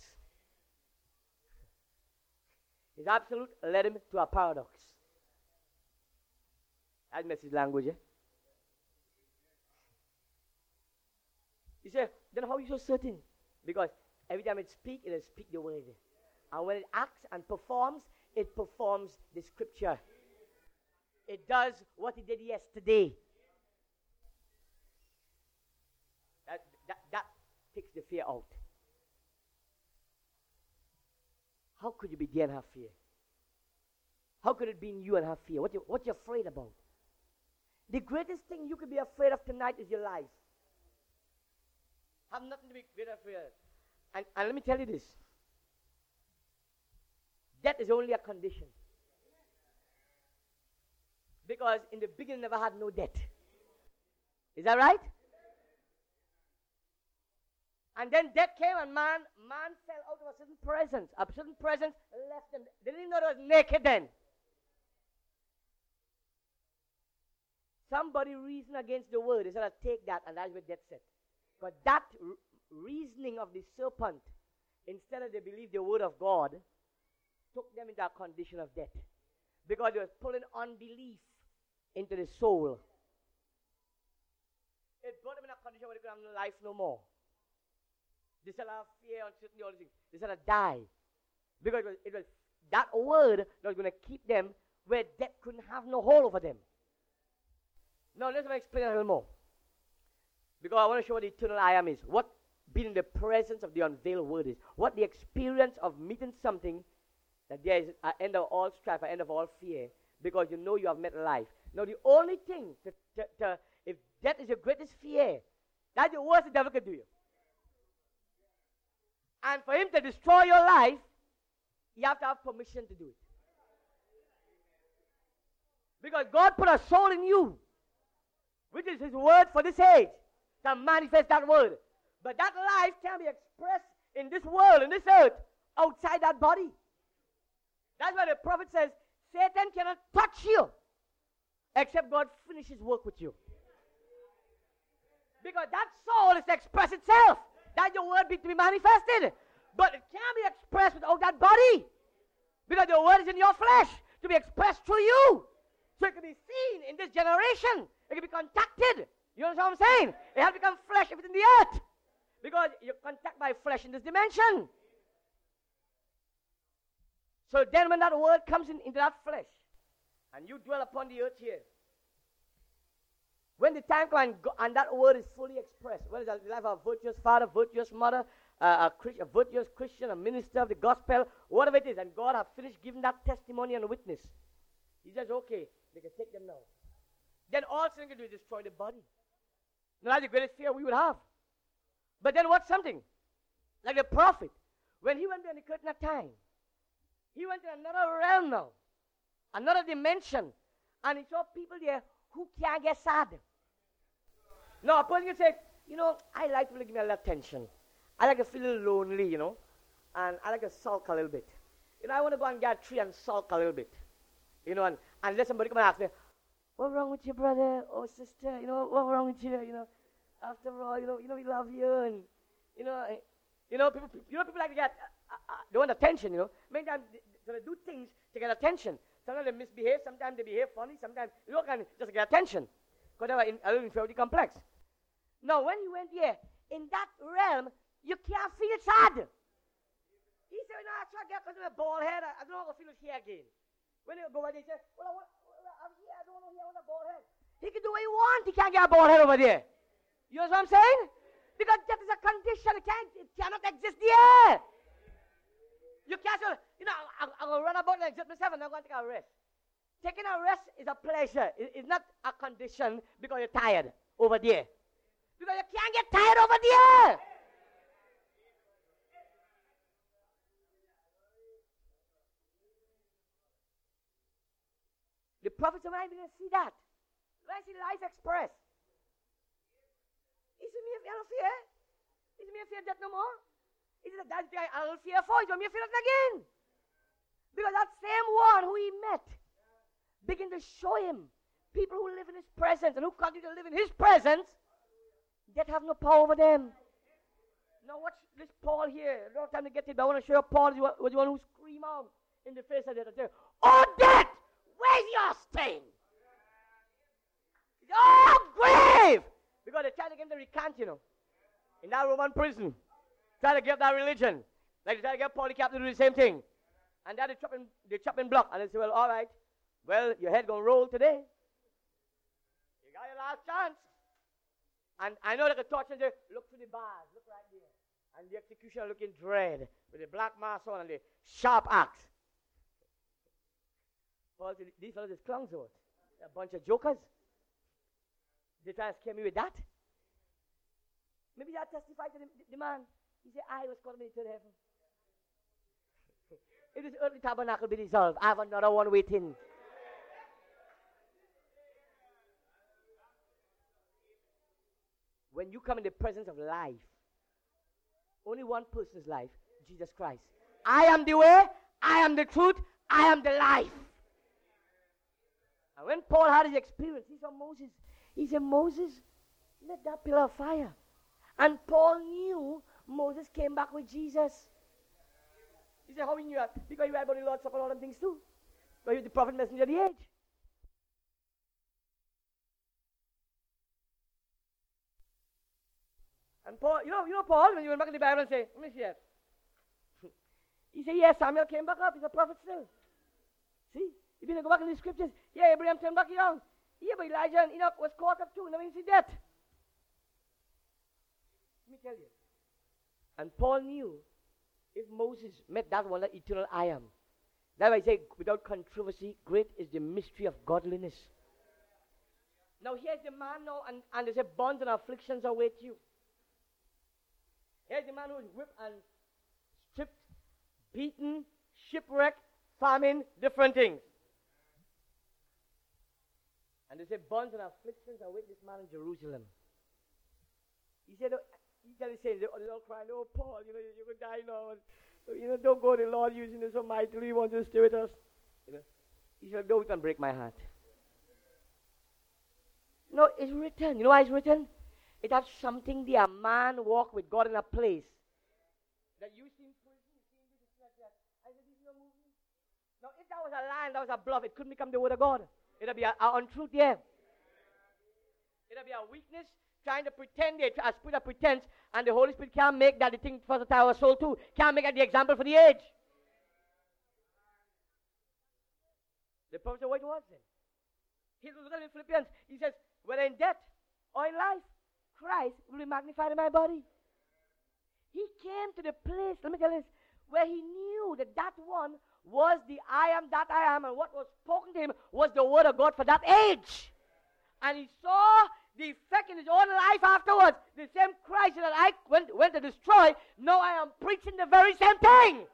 His absolute led him to a paradox. That's message language, eh? You say, then how are you so certain? Because every time it speaks, it will speak the word. And when it acts and performs, it performs the scripture. It does what it did yesterday. That takes the fear out. How could you be there and have fear? How could it be in you and have fear? What you're afraid about? The greatest thing you could be afraid of tonight is your life. Have nothing to be afraid of. And let me tell you this. Death is only a condition. Because in the beginning never had no death. Is that right? And then death came and man fell out of a certain presence. A certain presence left them. They didn't know they was naked then. Somebody reasoned against the word. They said, I'll take that, and that's where death set. But that reasoning of the serpent, instead of they believe the word of God, took them into a condition of death. Because they was pulling unbelief into the soul. It brought them in a condition where they could have no life no more. They said, I have fear, uncertainty, all these things. They said, I die. Because it was that word that was going to keep them where death couldn't have no hold over them. Now, let me explain a little more. Because I want to show what the eternal I am is. What being in the presence of the unveiled word is. What the experience of meeting something that there is an end of all strife, an end of all fear. Because you know you have met life. Now, the only thing, if death is your greatest fear, that's the worst the devil can do you. And for him to destroy your life, you have to have permission to do it. Because God put a soul in you, which is his word for this age, to manifest that word. But that life can be expressed in this world, in this earth, outside that body. That's why the prophet says, Satan cannot touch you, except God finishes work with you. Because that soul is to express itself. That your word be to be manifested. But it can't be expressed without that body. Because your word is in your flesh to be expressed through you. So it can be seen in this generation. It can be contacted. You understand what I'm saying? It has become flesh if it's in the earth. Because you're contacted by flesh in this dimension. So then when that word comes into that flesh, and you dwell upon the earth here, when the time comes and that word is fully expressed, whether it's the life of a virtuous father, virtuous mother, a virtuous Christian, a minister of the gospel, whatever it is, and God has finished giving that testimony and witness, he says, okay, they can take them now. Then all sin can do is destroy the body. Now that's the greatest fear we would have. But then what's something? Like the prophet, when he went behind the curtain of time, he went to another realm now, another dimension, and he saw people there who can't get sad. Now, a person can say, I like people to give me a little attention. I like to feel a little lonely, and I like to sulk a little bit. I want to go and get a tree and sulk a little bit, and let somebody come and ask me, what's wrong with you, brother or sister? What's wrong with you? After all, we love you, and people like to get, they want attention, Many times they do things to get attention. Sometimes they misbehave, sometimes they behave funny, sometimes can just get attention, because they were in a little inferiority complex. Now, when he went here, in that realm, you can't feel sad. He said, I try to get because of a bald head. I don't want to feel it here again. When they go over there, he said, I'm here. I don't want to hear on a bald head. He can do what he wants. He can't get a bald head over there. You know what I'm saying? Because that is a condition. It cannot exist there. You can't say, I'm going to run about and exist myself and I'm going to take a rest. Taking a rest is a pleasure. It's not a condition because you're tired over there. Because you can't get tired over there. The prophets of mine didn't see that. When I see life expressed. He said, I don't fear. He said, I fear death no more. He said, that's the thing I don't fear for. He said, I fear that again. Because that same one who he met began to show him people who live in his presence and who continue to live in his presence, death have no power over them. Now watch this Paul here. I don't have time to get it, but I want to show you Paul was the one who screamed out in the face of death and said, oh, death! Where's your sting? Oh, grave! Because they tried to get him to recant, in that Roman prison. Try to get that religion. Like they try to get Polycarp to do the same thing. And then they chop in block. And they say, well, all right. Well, your head going to roll today. You got your last chance. And I know they could touch and say, look to the bars. Look right there. And the executioner looking dread with the black mask on and the sharp axe. Paul said, these fellows is clowns or what? A bunch of jokers. They try to scare me with that. Maybe I testify to the man. He said, I was called me to heaven. If this earthly tabernacle be dissolved, I have another one waiting. When you come in the presence of life, only one person's life, Jesus Christ. I am the way, I am the truth, I am the life. And when Paul had his experience, he saw Moses. He said, Moses, let that pillar of fire. And Paul knew Moses came back with Jesus. He said, how he knew that? Because he read about the Lord's Supper and all them things too. But he was the prophet messenger of the age. And Paul, you know Paul, when you went back in the Bible and say, let me see it. He said, yes, Samuel came back up. He's a prophet still. See? If you go back in the scriptures, yeah, Abraham turned back around. Yeah, but Elijah and Enoch was caught up too. Now you see that. Let me tell you. And Paul knew if Moses met that one, that eternal I am. That's why I say, without controversy, great is the mystery of godliness. Now here's the man now, and they say, bonds and afflictions await you. Here's the man who is whipped and stripped, beaten, shipwrecked, famine, different things. And they say, bonds and afflictions await this man in Jerusalem. He said, they're all crying, oh, Paul, you're going to die now. And, don't go, the Lord using you so mightily, he wants to stay with us. He said, don't can break my heart. No, it's written. You know why it's written? It has something there. A man walk with God in a place that you see in prison, you see this, that. I said, this is no movie. Now, if that was a lie, that was a bluff, it couldn't become the word of God. It would be an untruth there. It would be a weakness, trying to pretend, a spirit of pretense, and the Holy Spirit can't make that the thing for the our soul too. Can't make that the example for the age. The prophet said, what was it? He looked at in Philippians. He says, whether in death or in life, Christ will be magnified in my body. He came to the place, let me tell you this, where he knew that that one was the I am that I am, and what was spoken to him was the word of God for that age. And he saw the effect in his own life afterwards. The same Christ that I went to destroy, now I am preaching the very same thing.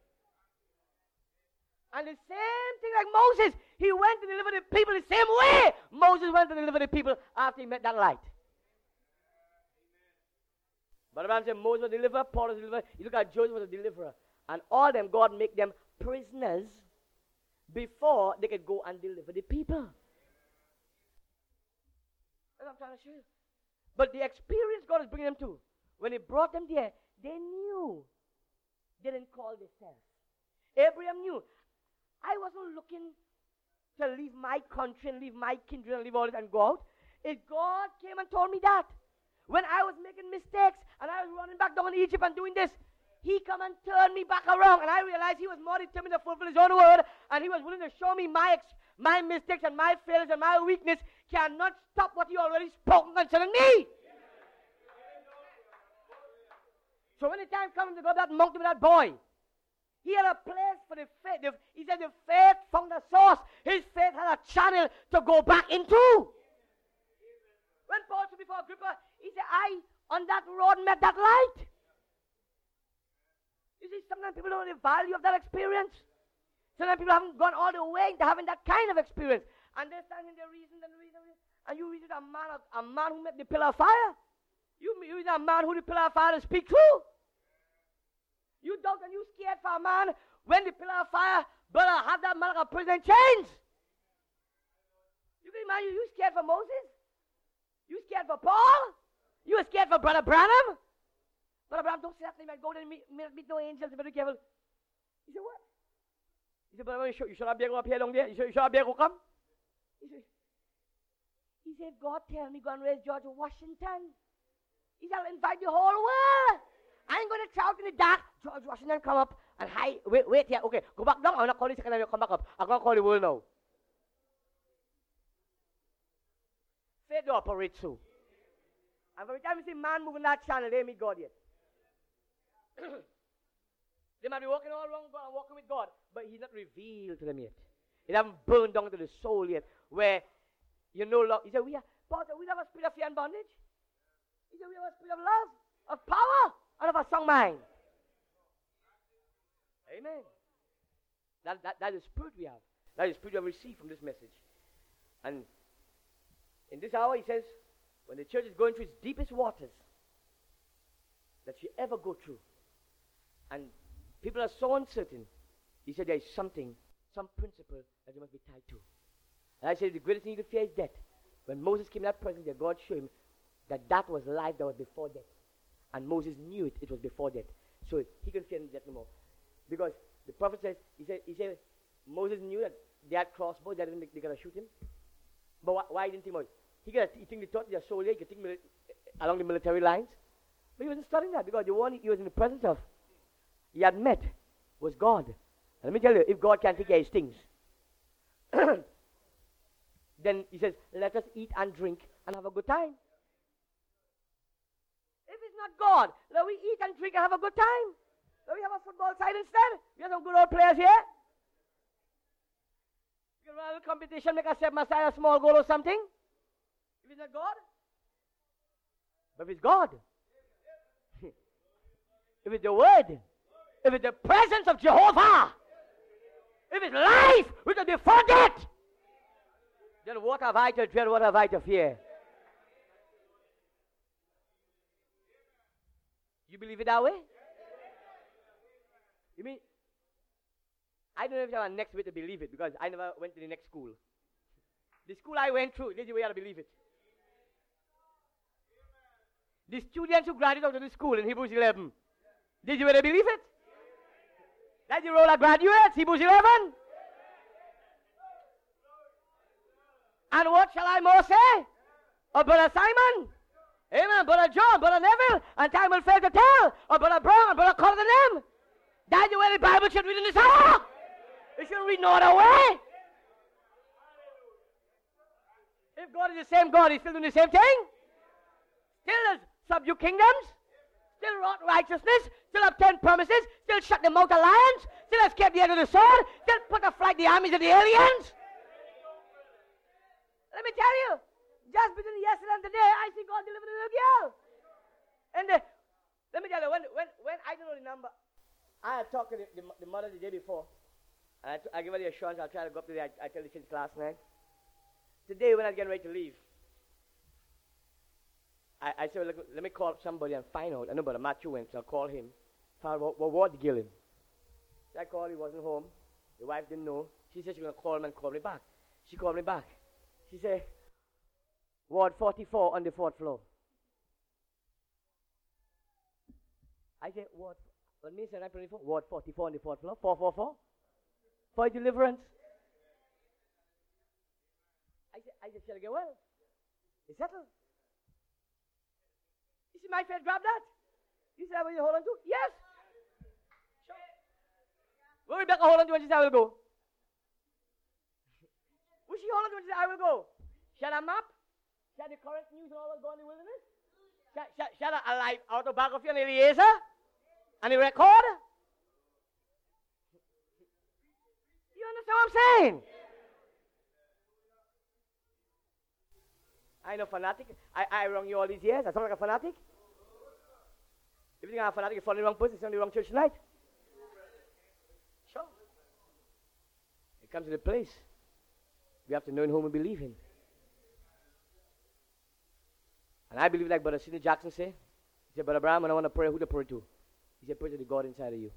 And the same thing like Moses, he went to deliver the people the same way Moses went to deliver the people after he met that light. But Abraham said Moses was a deliverer, Paul was a deliverer. You look at Joseph was a deliverer. And all them, God make them prisoners before they could go and deliver the people. That's what I'm trying to show you. But the experience God is bringing them to, when He brought them there, they knew. They didn't call themselves. Abraham knew. I wasn't looking to leave my country and leave my kindred and leave all this and go out. If God came and told me that, when I was making mistakes and I was running back down to Egypt and doing this, He come and turned me back around, and I realized He was more determined to fulfill His own word, and He was willing to show me my mistakes and my failures and my weakness cannot stop what He already spoken concerning me. So when the time comes to go to that mountain with that boy, he had a place for the faith. He said the faith found the source. His faith had a channel to go back into. When Paul stood before Agrippa, he said, I, on that road, met that light. You see, sometimes people don't know the value of that experience. Sometimes people haven't gone all the way into having that kind of experience. And they're standing there reasoning. And you reason a man who met the pillar of fire. You reason a man who the pillar of fire to speak through. You doubt and you scared for a man when the pillar of fire, brother, have that man like a prison chains. You can imagine you scared for Moses? You scared for Paul? You were scared for Brother Branham? Brother Branham, don't say that name. I go there and meet no angels. Be very careful. He said, what? He said, brother, you should have been up here down there. You should have been come. He said, God tell me go and raise George Washington. He said, I'll invite the whole world. I ain't going to shout in the dark. George Washington come up and hide. Wait here. Okay, go back down. I'm not calling you second time you come back up. I'm going to call the world now. Faith to operate so. And every time you see man moving that channel, they meet God yet. They might be walking all around God and walking with God, but He's not revealed to them yet. It haven't burned down to the soul yet, where you know love. He said, we have a spirit of fear and bondage. He said, we have a spirit of love, of power, and of a strong mind. Amen. That is the spirit we have. That is the spirit we have received from this message. And in this hour, he says, when the church is going through its deepest waters that you ever go through, and people are so uncertain, he said there is some principle that you must be tied to. And I said the greatest thing you fear is death. When Moses came in that presence, that God showed him that was life that was before death. And Moses knew it was before death. So he couldn't fear death no more. Because the prophet says, he said Moses knew that they had crossbows, they're going to shoot him. But why didn't he think about it? He think they thought their soldier, he could think along the military lines. But he wasn't studying that because the one he was in the presence of, he had met, was God. And let me tell you, if God can't take care of his things, then he says, let us eat and drink and have a good time. If it's not God, let we eat and drink and have a good time. Let we have a football side instead. We have some good old players here. You can run a competition, make a 7-a-side, a small goal or something. If it's not God. But if it's God, if it's the Word, if it's the presence of Jehovah, if it's life which is before death, then what have I to dread, what have I to fear? You believe it that way? You mean, I don't know if I'm next way to believe it because I never went to the next school. The school I went through, this is the way I believe it. The students who graduated out of the school in Hebrews 11, this is the way they believe it. That's the role of graduates, Hebrews 11. And what shall I more say? Of Brother Simon, amen, Brother John, Brother Neville, and time will fail to tell, of Brother Brown and Brother Carter and them. That's the way the Bible should read in this hour. It shouldn't read no other way. If God is the same God, He's still doing the same thing. Still subdue kingdoms, still wrought righteousness, still obtain promises, still shut the mouth of lions, still escape the end of the sword, still put to flight the armies of the aliens. Let me tell you, just between yesterday and today, I see God deliver the little girl. And let me tell you, when I don't know the number, I had talked to the mother the day before, and I give her the assurance I'll try to go up today. I tell the kids last night. Today, when I was getting ready to leave, I said, well, let me call somebody and find out. I know, but Matthew went, so I'll call him. Find out what kill him. So I called, he wasn't home. The wife didn't know. She said she was going to call him and call me back. She called me back. She said, Ward 44 on the 4th floor. I said, Ward, what means that I'm 24? Ward 44 on the 4th floor, 444? For deliverance. I said, shall I get well? It's settled. You see my friend grab that? You see that when you hold on to? Yes. Sure. Will Rebecca hold on to when she said I will go? Will she hold on to when she said I will go? Shall a map? Shall the current news and all that go in the wilderness? Shall a live autobiography on Eliezer? And the record? You understand what I'm saying? I ain't no fanatic. I wrong you all these years. I sound like a fanatic. If you think I'm a fanatic, you're following the wrong person, you're in the wrong church tonight. Sure. It comes to the place. We have to know in whom we believe in. And I believe like Brother Sidney Jackson said. He said, Brother Abraham, when I want to pray, who to pray to? He said, pray to the God inside of you.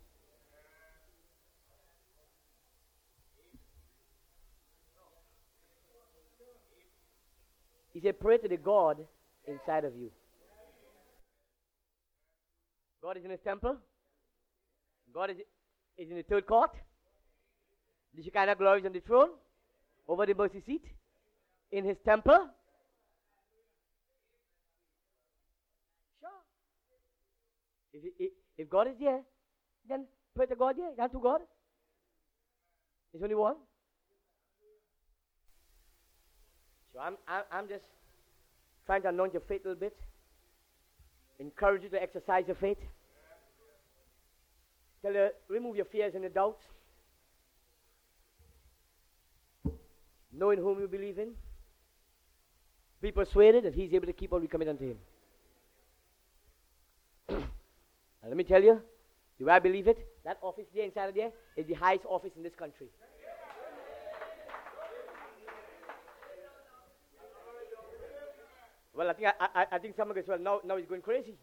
He said, pray to the God inside of you. God is in his temple. God is in the third court. The Shekinah glory is on the throne, over the mercy seat, in his temple. Sure. If God is there, then pray to God there, not to God. There's only one. So I'm just trying to anoint your faith a little bit. Encourage you to exercise your faith. Tell you, remove your fears and your doubts. Know in whom you believe in. Be persuaded that he's able to keep what we commit unto him. And let me tell you, the way I believe it, that office there inside of there is the highest office in this country. Well, I think someone goes, well, now he's going crazy.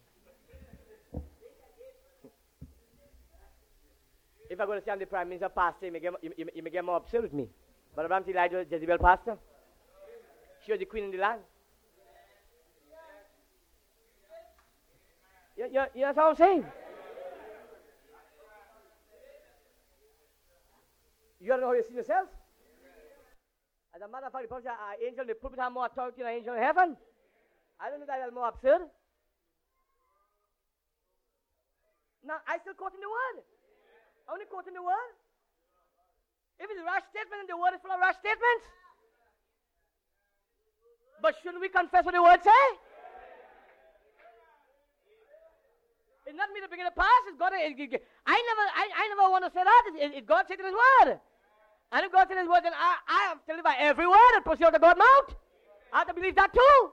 If I go to say I'm the Prime Minister pastor, you may get more upset with me. But I'm Elijah Jezebel pastor. She was the queen in the land. You know what I'm saying? You don't know how you see yourself? As a matter of fact, the prophet said, angel in the pulpit have more authority than an angel in heaven. I don't know that is more absurd. Now, I still quoting the word. Only quoting the word. If it's a rash statement and the word is full of rash statements. But shouldn't we confess what the word say? It's not me to bring it to pass. It's God. I never want to say that. It's God said in his word. And if God said in his word, then I am telling by every word that proceeds out of God's mouth. I have to believe that too.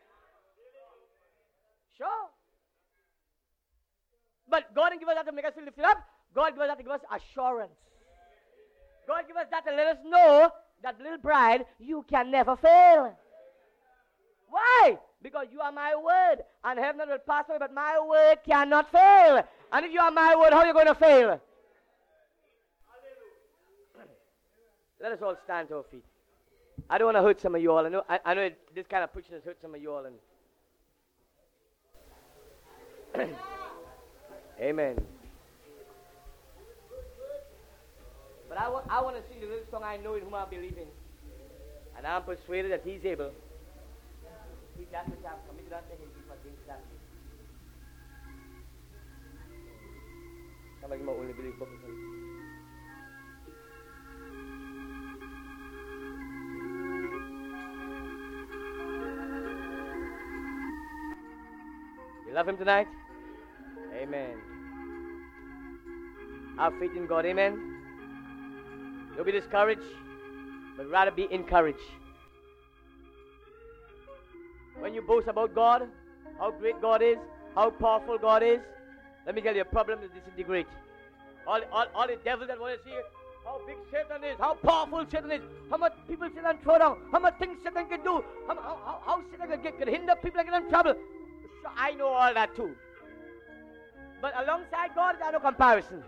Sure. But God didn't give us that to make us feel lifted up. God gave us that to give us assurance. God gave us that to let us know that, little bride, you can never fail. Why? Because you are my word. And heaven will pass away, but my word cannot fail. And if you are my word, how are you going to fail? Let us all stand to our feet. I don't want to hurt some of you all. I know this kind of preaching has hurt some of you all. Amen. But I want to sing the little song I know in whom I believe in. And I'm persuaded that he's able. With that which I've committed unto him, he forgives that. Somebody might only believe book. You love him tonight? Amen. Have faith in God. Amen. Don't be discouraged, but rather be encouraged. When you boast about God, how great God is, how powerful God is, let me tell you, a problem is disintegrate. All the devils that want to see how big Satan is, how powerful Satan is, how much people Satan throw down, how much things Satan can do, how Satan can hinder people and get in trouble. sure I know all that too. But alongside God, there's no comparison.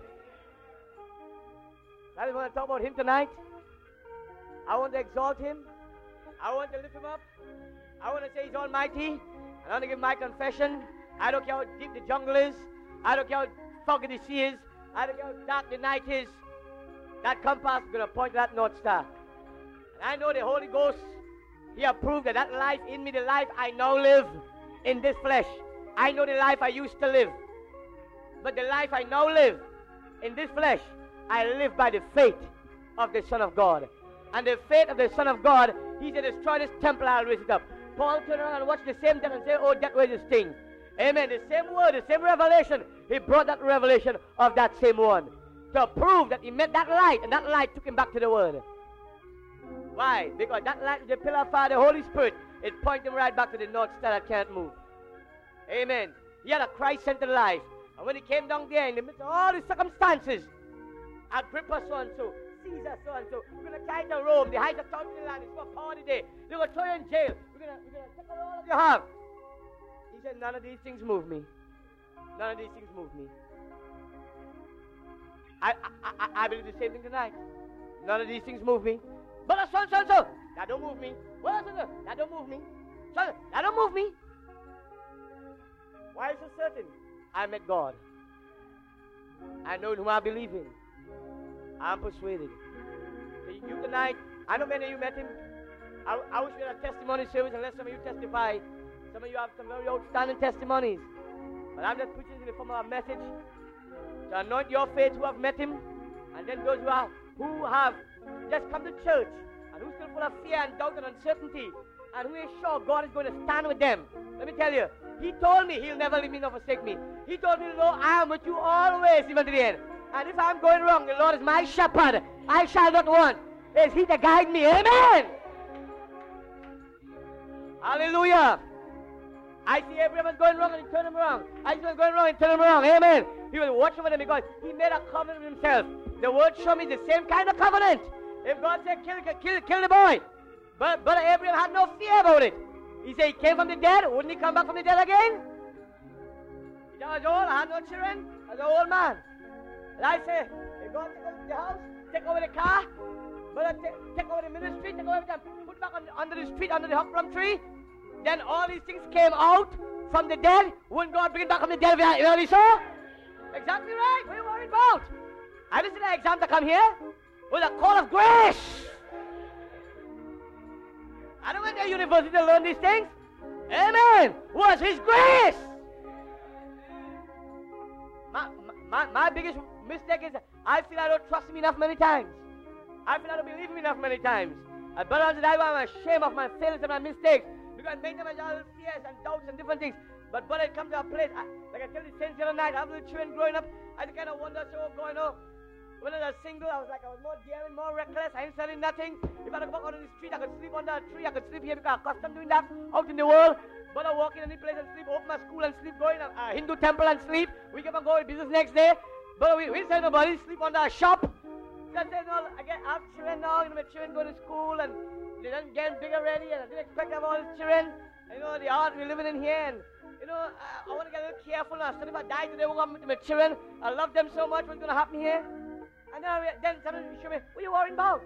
I just want to talk about him tonight. I want to exalt him. I want to lift him up. I want to say he's almighty. And I want to give my confession. I don't care how deep the jungle is. I don't care how foggy the sea is. I don't care how dark the night is. That compass is going to point to that North Star. And I know the Holy Ghost, he approved that life in me, the life I now live in this flesh. I know the life I used to live. But the life I now live in this flesh, I live by the faith of the Son of God. And the faith of the Son of God, he said, destroy this temple, I'll raise it up. Paul turned around and watched the same death and said, oh, death, where's this thing? Amen. The same word, the same revelation. He brought that revelation of that same one to prove that he met that light, and that light took him back to the word. Why? Because that light, the pillar of fire, the Holy Spirit, it pointed him right back to the North Star that can't move. Amen. He had a Christ-centered life. And when he came down there in the midst of all the circumstances, Agrippa so-and-so, Caesar so-and-so, we're going to tie to Rome, the highest authority in the land, it's for power today. They're going to throw you in jail. We're going to take all of you have. He said, none of these things move me. None of these things move me. I believe the same thing tonight. None of these things move me. But so-and-so, that don't move me. Well, that don't move me. So, that don't move me. Why so certain? I met God. I know whom I believe in. I'm persuaded. So you tonight, I know many of you met him. I wish we had a testimony service and let some of you testify. Some of you have some very outstanding testimonies. But I'm just preaching in the form of a message to anoint your faith who have met him, and then those who have just come to church and who still full of fear and doubt and uncertainty, and who is sure God is going to stand with them. Let me tell you, he told me he'll never leave me nor forsake me. He told me, Lord, I am with you always, even to the end. And if I'm going wrong, the Lord is my shepherd. I shall not want. Is he to guide me? Amen. Hallelujah. I see Abraham going wrong and he turned him around. Isaac was going wrong and turned him around. Amen. He was watching over them because he made a covenant with himself. The word show me the same kind of covenant. If God said kill the boy, but Abraham had no fear about it. He said he came from the dead. Wouldn't he come back from the dead again? He was old. I had no children. I was an old man. And I say, if God take over the house, take over the car, but take over the ministry, take over everything, put it back under the street, under the hop plum tree, then all these things came out from the dead. Wouldn't God bring it back from the dead? You know what he saw? Exactly right. What are you worried about? I listened to the exam to come here with a call of grace. I don't went to university to learn these things. Amen. Was his grace. My biggest mistake is I feel I don't trust him enough many times. I feel I don't believe him enough many times. But until I'm ashamed of my failures and my mistakes. Because many times I have fears and doubts and different things. But it comes to a place, like I tell the saints the other night, I have little children growing up, I kind of wonder, so going on. When I was single, I was more daring, more reckless, I ain't selling nothing. If I could walk out on the street, I could sleep under a tree, I could sleep here because I'm accustomed doing that out in the world. But I walk in any place and sleep, open my school and sleep, go in a Hindu temple and sleep. We keep on going business next day. But we didn't say nobody, sleep under a shop. I said, no, I have children now, my children go to school and they're getting bigger already, and I didn't expect to have all these children. And, the art we're living in here, and, I want to get a little careful now. So if I die today, I won't have my children. I love them so much, what's going to happen here? And then somebody show me, what are you worrying about?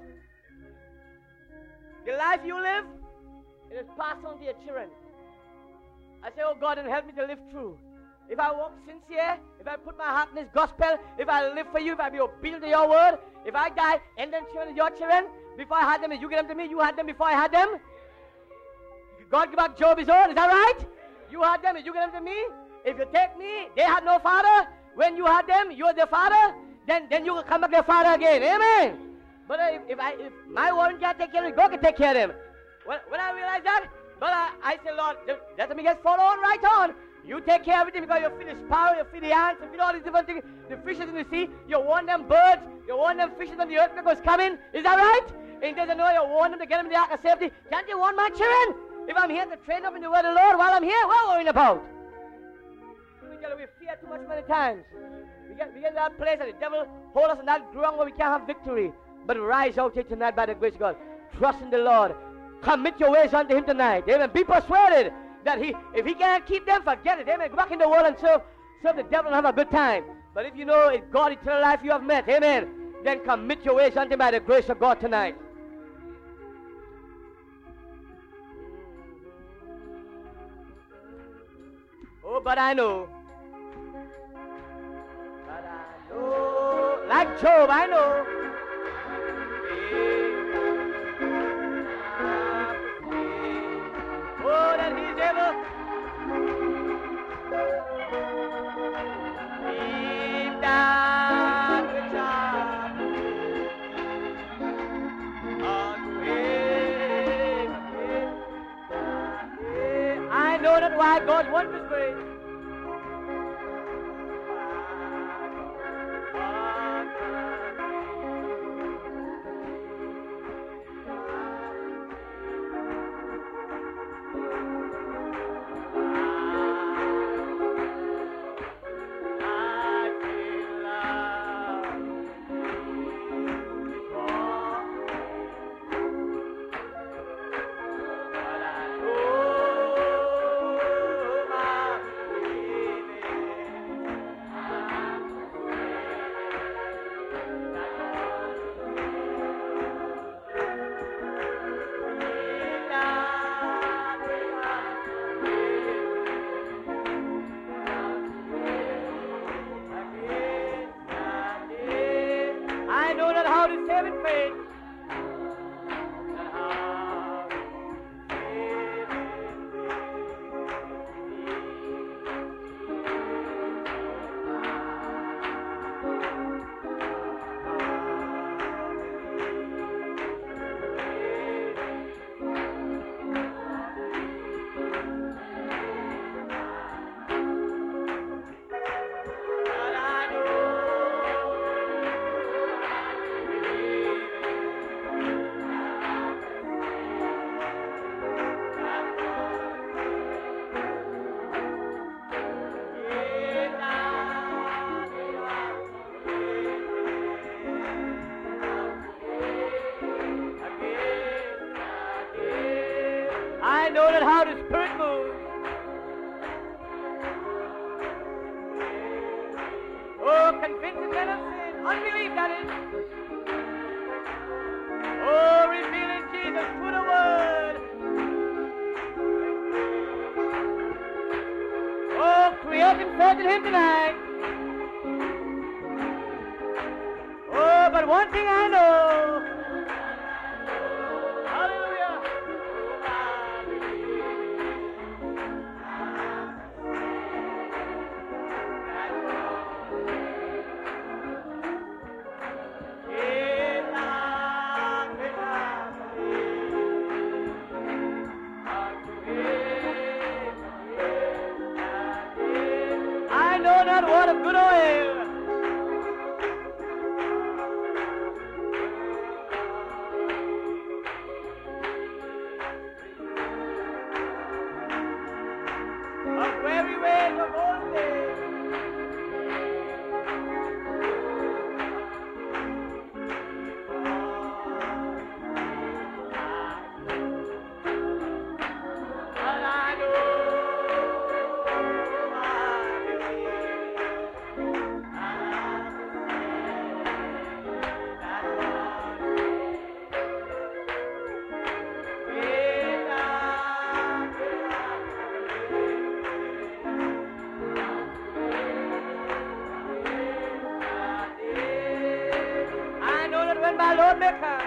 The life you live, it is passed on to your children. I say, oh God, and help me to live true. If I walk sincere, if I put my heart in this gospel, if I live for you, if I be obedient to your word, if I die, and then children is your children, before I had them, you give them to me, you had them before I had them. God gave back Job his own, is that right? You had them, you give them to me. If you take me, they had no father. When you had them, you are their father. Then you will come back their father again. Amen. But if my word can't take care of it, God can take care of them. When I realized that, but I said, Lord, let me just follow on right on. You take care of everything because you feed the sparrow, you feed the ants, you feed all these different things, the fishes in the sea, you warn them birds, you warn them fishes when the earthquake was coming. Is that right? And doesn't know you warn them to get them in the ark of safety. Can't you warn my children? If I'm here to train up in the word of the Lord while I'm here, what are we worrying about? We fear too much many times. We get to that place and the devil hold us in that ground where we can't have victory. But rise out here tonight by the grace of God. Trust in the Lord. Commit your ways unto him tonight. Amen. Be persuaded. that if he can't keep them, forget it. Amen. Go back in the world and serve the devil and have a good time. But if you know it's God, eternal life you have met, amen, then commit your ways unto him by the grace of God tonight. Oh, but I know. Like Job, I know. Oh, that he's able. Deep down which I know that why God wants His grace. I know that how the Spirit moves. Oh, convincing men of sin, unbelief that is. Oh, revealing Jesus through the Word. Oh, creating faith in Him tonight. Oh, but one thing I know. Not what of good oil. Of weary ways of old days. But I know. When my Lord may come,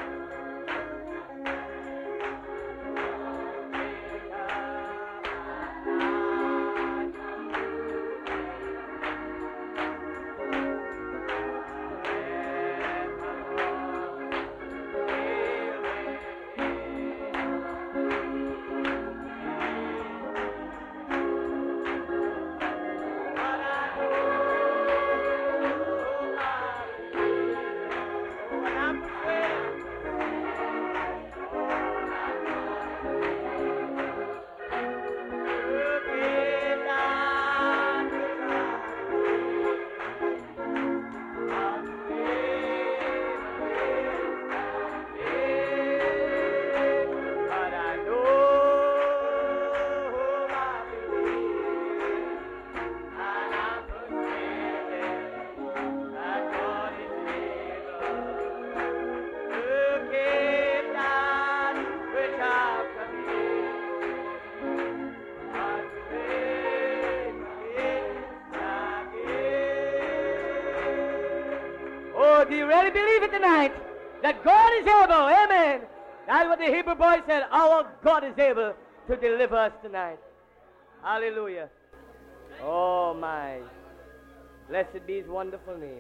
do you really believe it tonight? That God is able, amen. That's what the Hebrew boy said. Our God is able to deliver us tonight. Hallelujah. Oh my. Blessed be his wonderful name.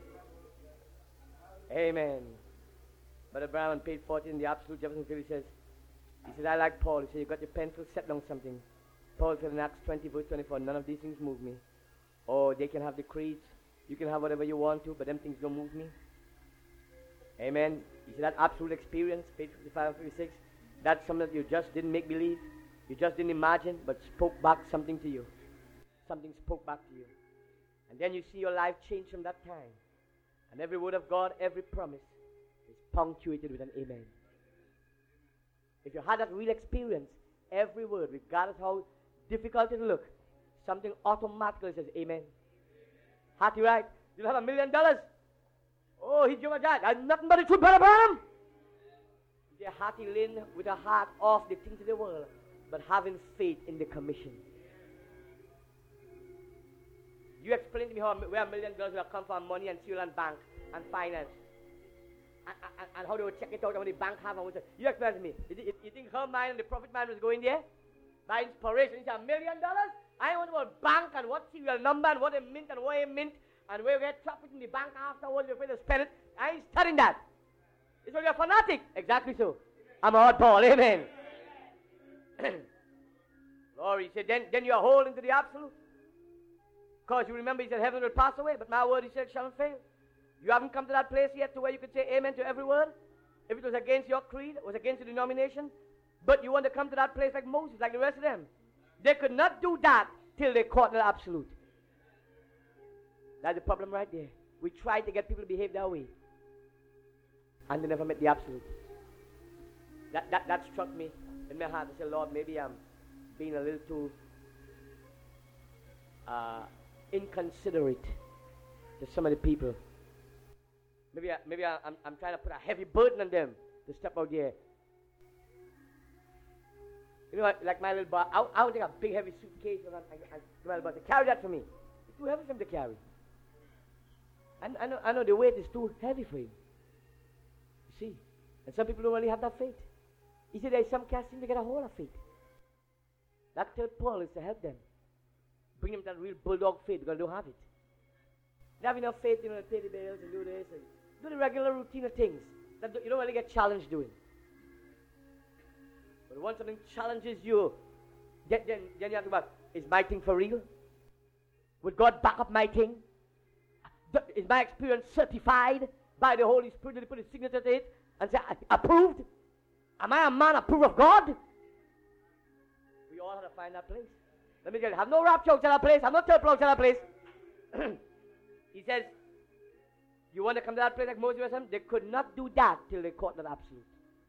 Amen. Brother Brown on page 14 in the Absolute Jefferson Field, he says, I like Paul. He said, you got your pencil, set down something. Paul said in Acts 20 verse 24, none of these things move me. Oh, they can have the creeds. You can have whatever you want to, but them things don't move me. Amen. He said that absolute experience, page 55 and 56, that's something that you just didn't make believe. You just didn't imagine, but spoke back something to you. Something spoke back to you. And then you see your life change from that time. And every word of God, every promise is punctuated with an amen. If you had that real experience, every word, regardless how difficult it look, something automatically says amen. Hearty right? You'll have $1 million. Oh, he's your dad. I'm nothing but a true brother Branham. They're hearty lean with a heart off the things of the world, but having faith in the commission. You explain to me where $1 million will come from, money and fuel and bank and finance. And how they would check it out and what the bank have and what. You explain to me. You think her mind and the prophet mind was going there? By inspiration, it's $1 million? I want about bank and what serial number and what they mint and why they mint and where you get trapped in the bank afterwards, you're afraid to spend it. I ain't studying that. It's only a fanatic. Exactly so. I'm a oddball. Amen. Glory. He said, then you are holding to the absolute. Because you remember he said heaven will pass away, but my word he said shall fail. You haven't come to that place yet to where you could say amen to every word. If it was against your creed, it was against your denomination. But you want to come to that place like Moses, like the rest of them. They could not do that till they caught the absolute. That's the problem right there. We tried to get people to behave that way. And they never met the absolute. That struck me in my heart. I said, Lord, maybe I'm being a little too inconsiderate to some of the people. Maybe I'm trying to put a heavy burden on them to step out there. You know, like my little boy, I would take a big heavy suitcase and my little boy to carry that for me. It's too heavy for him to carry. I know the weight is too heavy for him. You see? And some people don't really have that faith. He said there's some cats seem to get a hold of faith. That third Paul is to help them. Bring them to that real bulldog faith because they don't have it. They have enough faith, to pay the bills and do this and do the regular routine of things that you don't really get challenged doing. But once something challenges you, then you have to go, is my thing for real? Would God back up my thing? Is my experience certified by the Holy Spirit? Did he put his signature to it and say, approved? Am I a man approved of God? We all have to find that place. Let me tell you, have no rap jokes at that place. Have no third plugs at that place. He says, you want to come to that place like Moses or something? They could not do that till they caught that absolute.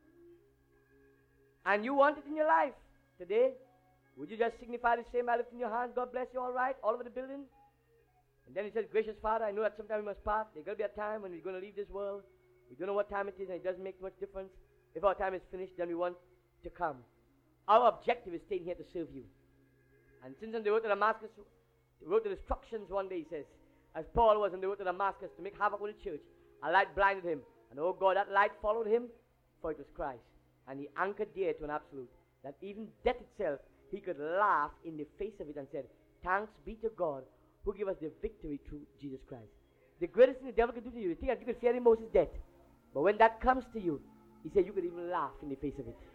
And you want it in your life today? Would you just signify the same by lifting your hands? God bless you, all right, all over the building? And then he says, gracious Father, I know that sometime we must part. There's going to be a time when we're going to leave this world. We don't know what time it is, and it doesn't make much difference. If our time is finished, then we want to come. Our objective is staying here to serve you. And since on the road to Damascus, the road to destructions one day, he says, as Paul was on the road to Damascus to make havoc with the church, a light blinded him. And oh God, that light followed him, for it was Christ. And he anchored there to an absolute, that even death itself, he could laugh in the face of it and said, thanks be to God who gave us the victory through Jesus Christ. The greatest thing the devil could do to you, you think that you could fear Moses' death. But when that comes to you, he said you could even laugh in the face of it.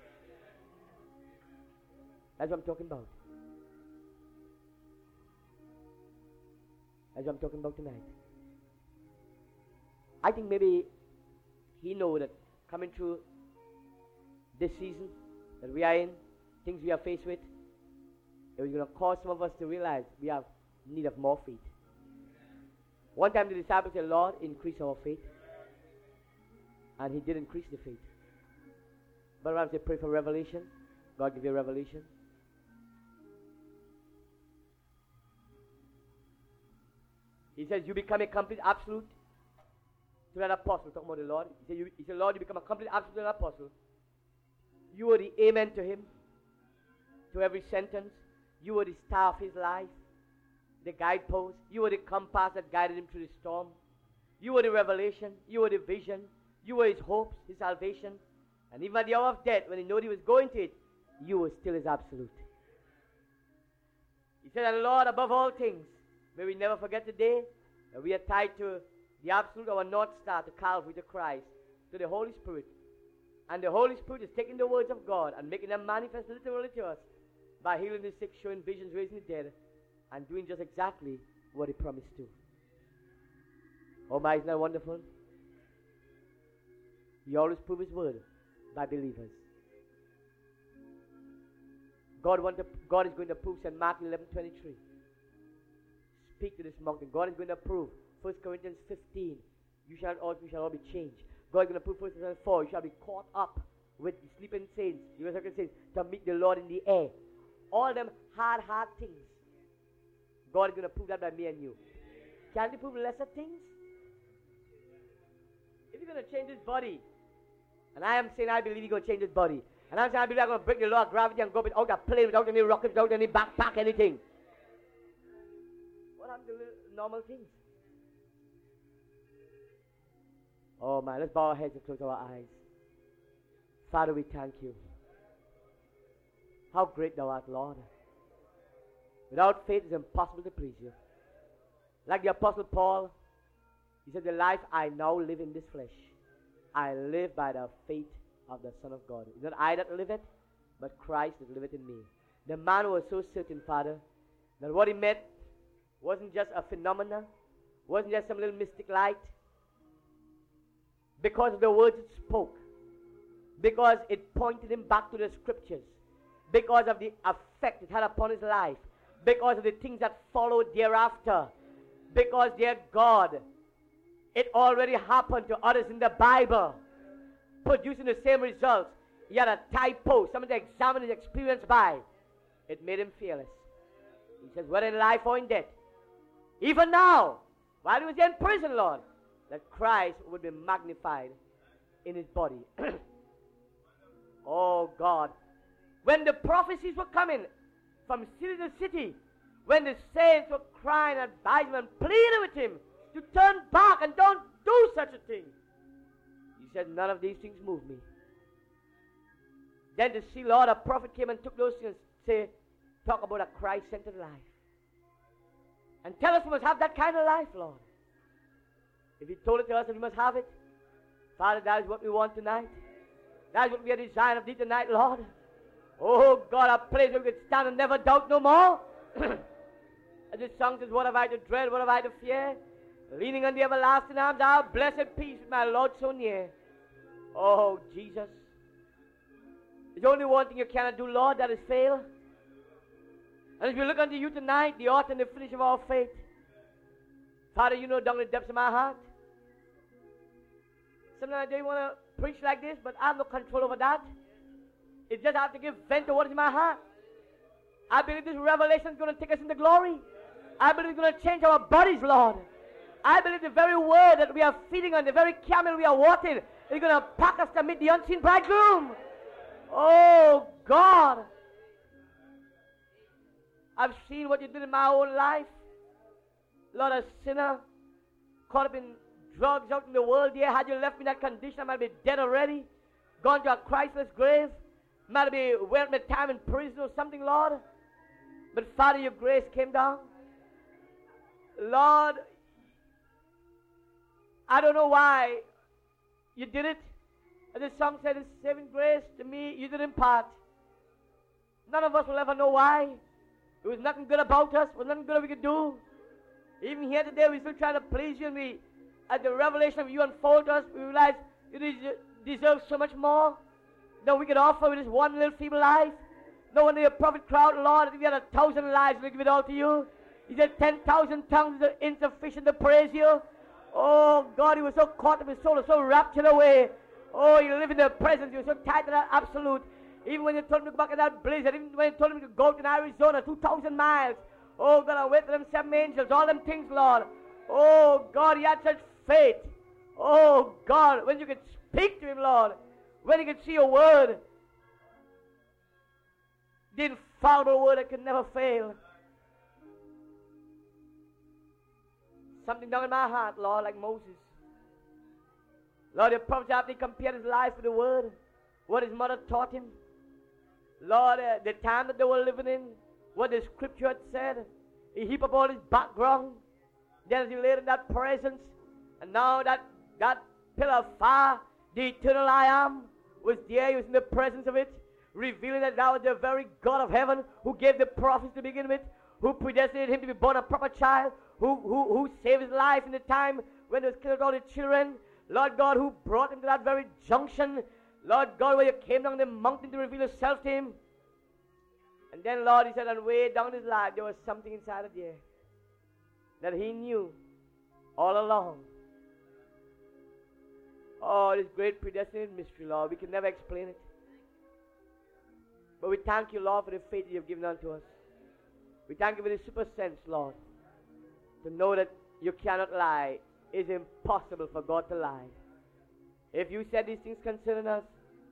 That's what I'm talking about. That's what I'm talking about tonight. I think maybe he knows that coming through this season that we are in, things we are faced with, it was going to cause some of us to realize we have need of more faith. One time the disciples said, Lord, increase our faith. And he did increase the faith. But when they pray for revelation, God give you a revelation. He says, you become a complete absolute to that apostle. Talking about the Lord. He said, Lord, you become a complete absolute to that apostle. You were the amen to him, to every sentence. You were the star of his life, the guidepost. You were the compass that guided him through the storm. You were the revelation. You were the vision. You were his hopes, his salvation. And even at the hour of death, when he knew he was going to it, you were still his absolute. He said, and Lord, above all things, may we never forget today that we are tied to the absolute, our North Star, to Calvary, to Christ, to the Holy Spirit. And the Holy Spirit is taking the words of God and making them manifest literally to us by healing the sick, showing visions, raising the dead, and doing just exactly what he promised to. Oh my, isn't that wonderful? He always proves his word by believers. God is going to prove, said Mark 11:23. Speak to this mountain. God is going to prove 1 Corinthians 15. We shall all be changed. God is going to prove 1 Corinthians 4. You shall be caught up with the sleeping saints, the resurrected saints, to meet the Lord in the air. All them hard things. God is going to prove that by me and you. Can he prove lesser things? If you're going to change his body, and I am saying I believe he's going to change his body, and I'm saying I believe I'm going to break the law of gravity and go out a plane without any rockets, without any backpack, anything. What happened to the normal things? Oh man, let's bow our heads and close our eyes. Father, we thank you. How great thou art, Lord. Without faith it's impossible to please you. Like the Apostle Paul, he said, the life I now live in this flesh, I live by the faith of the Son of God. It's not I that live it, but Christ that liveth in me. The man was so certain, Father, that what he met wasn't just a phenomenon, wasn't just some little mystic light, because of the words it spoke, because it pointed him back to the scriptures, because of the effect it had upon his life, because of the things that followed thereafter, because, dear God, it already happened to others in the Bible, producing the same results. He had a typo, something to examine his experience by. It made him fearless. He says, whether in life or in death, even now, while he was in prison, Lord, that Christ would be magnified in his body. Oh God, when the prophecies were coming from city to city, when the saints were crying, advising and pleading with him to turn back and don't do such a thing, he said, none of these things move me. Then to see, Lord, a prophet came and took those things and say, talk about a Christ-centered life. And tell us we must have that kind of life, Lord. If he told it to us and we must have it, Father, that is what we want tonight. That is what we are desiring of thee tonight, Lord. Oh, God, a place where we could stand and never doubt no more. As this song says, what have I to dread, what have I to fear? Leaning on the everlasting arms, our blessed peace with my Lord so near. Oh, Jesus. There's only one thing you cannot do, Lord, that is fail. And as we look unto you tonight, the author and the finisher of our faith, Father, you know down in the depths of my heart, sometimes I don't want to preach like this, but I have no control over that. It's just I have to give vent to what is in my heart. I believe this revelation is going to take us into glory. I believe it's going to change our bodies, Lord. I believe the very word that we are feeding on, the very camel we are watering, is going to pack us to meet the unseen bridegroom. Oh, God. I've seen what you did in my own life. Lord, a sinner caught up in drugs out in the world here. Had you left me in that condition, I might be dead already, gone to a Christless grave, might be wearing my time in prison or something, Lord. But Father, your grace came down. Lord, I don't know why you did it. As the song said, it's saving grace to me you did impart. None of us will ever know why. There was nothing good about us. There was nothing good we could do. Even here today, we still try to please you, and we, as the revelation of you unfold to us, we realize you deserve so much more than we could offer with this one little feeble life. No wonder your prophet crowd, Lord, if you had 1,000 lives, we'll give it all to you. He said 10,000 tongues are insufficient to praise you. Oh, God, he was so caught up, his soul was so raptured away. Oh, you live in the presence, you were so tight to that absolute. Even when you told him to go back in that blizzard, even when you told him to go to Arizona, 2,000 miles. Oh, God, I wait for them 7 angels, all them things, Lord. Oh, God, he had such faith. Oh, God, when you could speak to him, Lord, when you could see your word, the infallible word that could never fail. Something down in my heart, Lord, like Moses. Lord, the prophet after he compared his life with the word, what his mother taught him. Lord, the time that they were living in, what the scripture had said, he heaped up all his background. Then as he laid in that presence, and now that pillar of fire, the eternal I am, was there. He was in the presence of it, revealing that thou was the very God of heaven who gave the prophets to begin with, who predestinated him to be born a proper child, who saved his life in the time when he was killed all the children. Lord God, who brought him to that very junction. Lord God, where you came down the mountain to reveal yourself to him. And then, Lord, he said, and way down his life, there was something inside of there that he knew all along. Oh, this great predestinated mystery, Lord. We can never explain it. But we thank you, Lord, for the faith that you've given unto us. We thank you for the super sense, Lord, to know that you cannot lie. It's impossible for God to lie. If you said these things concerning us,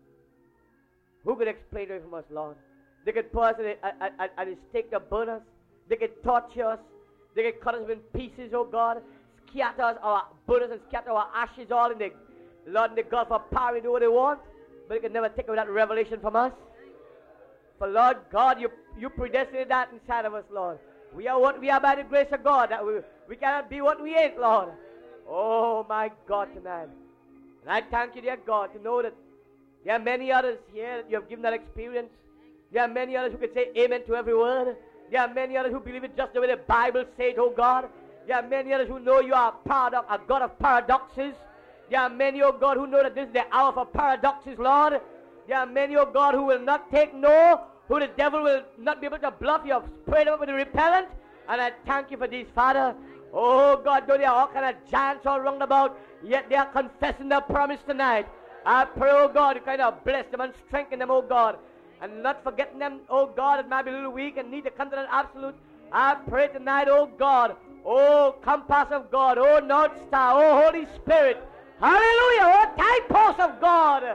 who could explain it from us, Lord? They could put us at a stake to burn us. They could torture us. They could cut us in pieces, oh God. Scatter us, our burden, and scatter our ashes all in the, Lord, in the Gulf of fire. Do what they want, but they could never take away that revelation from us. For Lord God, you predestinated that inside of us, Lord. We are what we are by the grace of God. That we cannot be what we ain't, Lord. Oh my God, tonight. And I thank you, dear God, to know that there are many others here that you have given that experience. There are many others who can say amen to every word. There are many others who believe it just the way the Bible says, oh God. There are many others who know you are a God of paradoxes. There are many, oh God, who know that this is the hour for paradoxes, Lord. There are many, oh God, who will not take no, who the devil will not be able to bluff. You have sprayed them up with the repellent. And I thank you for these, Father. Oh God, though there are all kind of giants all round about, yet they are confessing their promise tonight. I pray, oh God, you kind of bless them and strengthen them, oh God. And not forgetting them, oh God, that might be a little weak and need to come to that absolute. I pray tonight, oh God, oh compass of God, oh North Star, oh Holy Spirit, hallelujah, oh typos of God.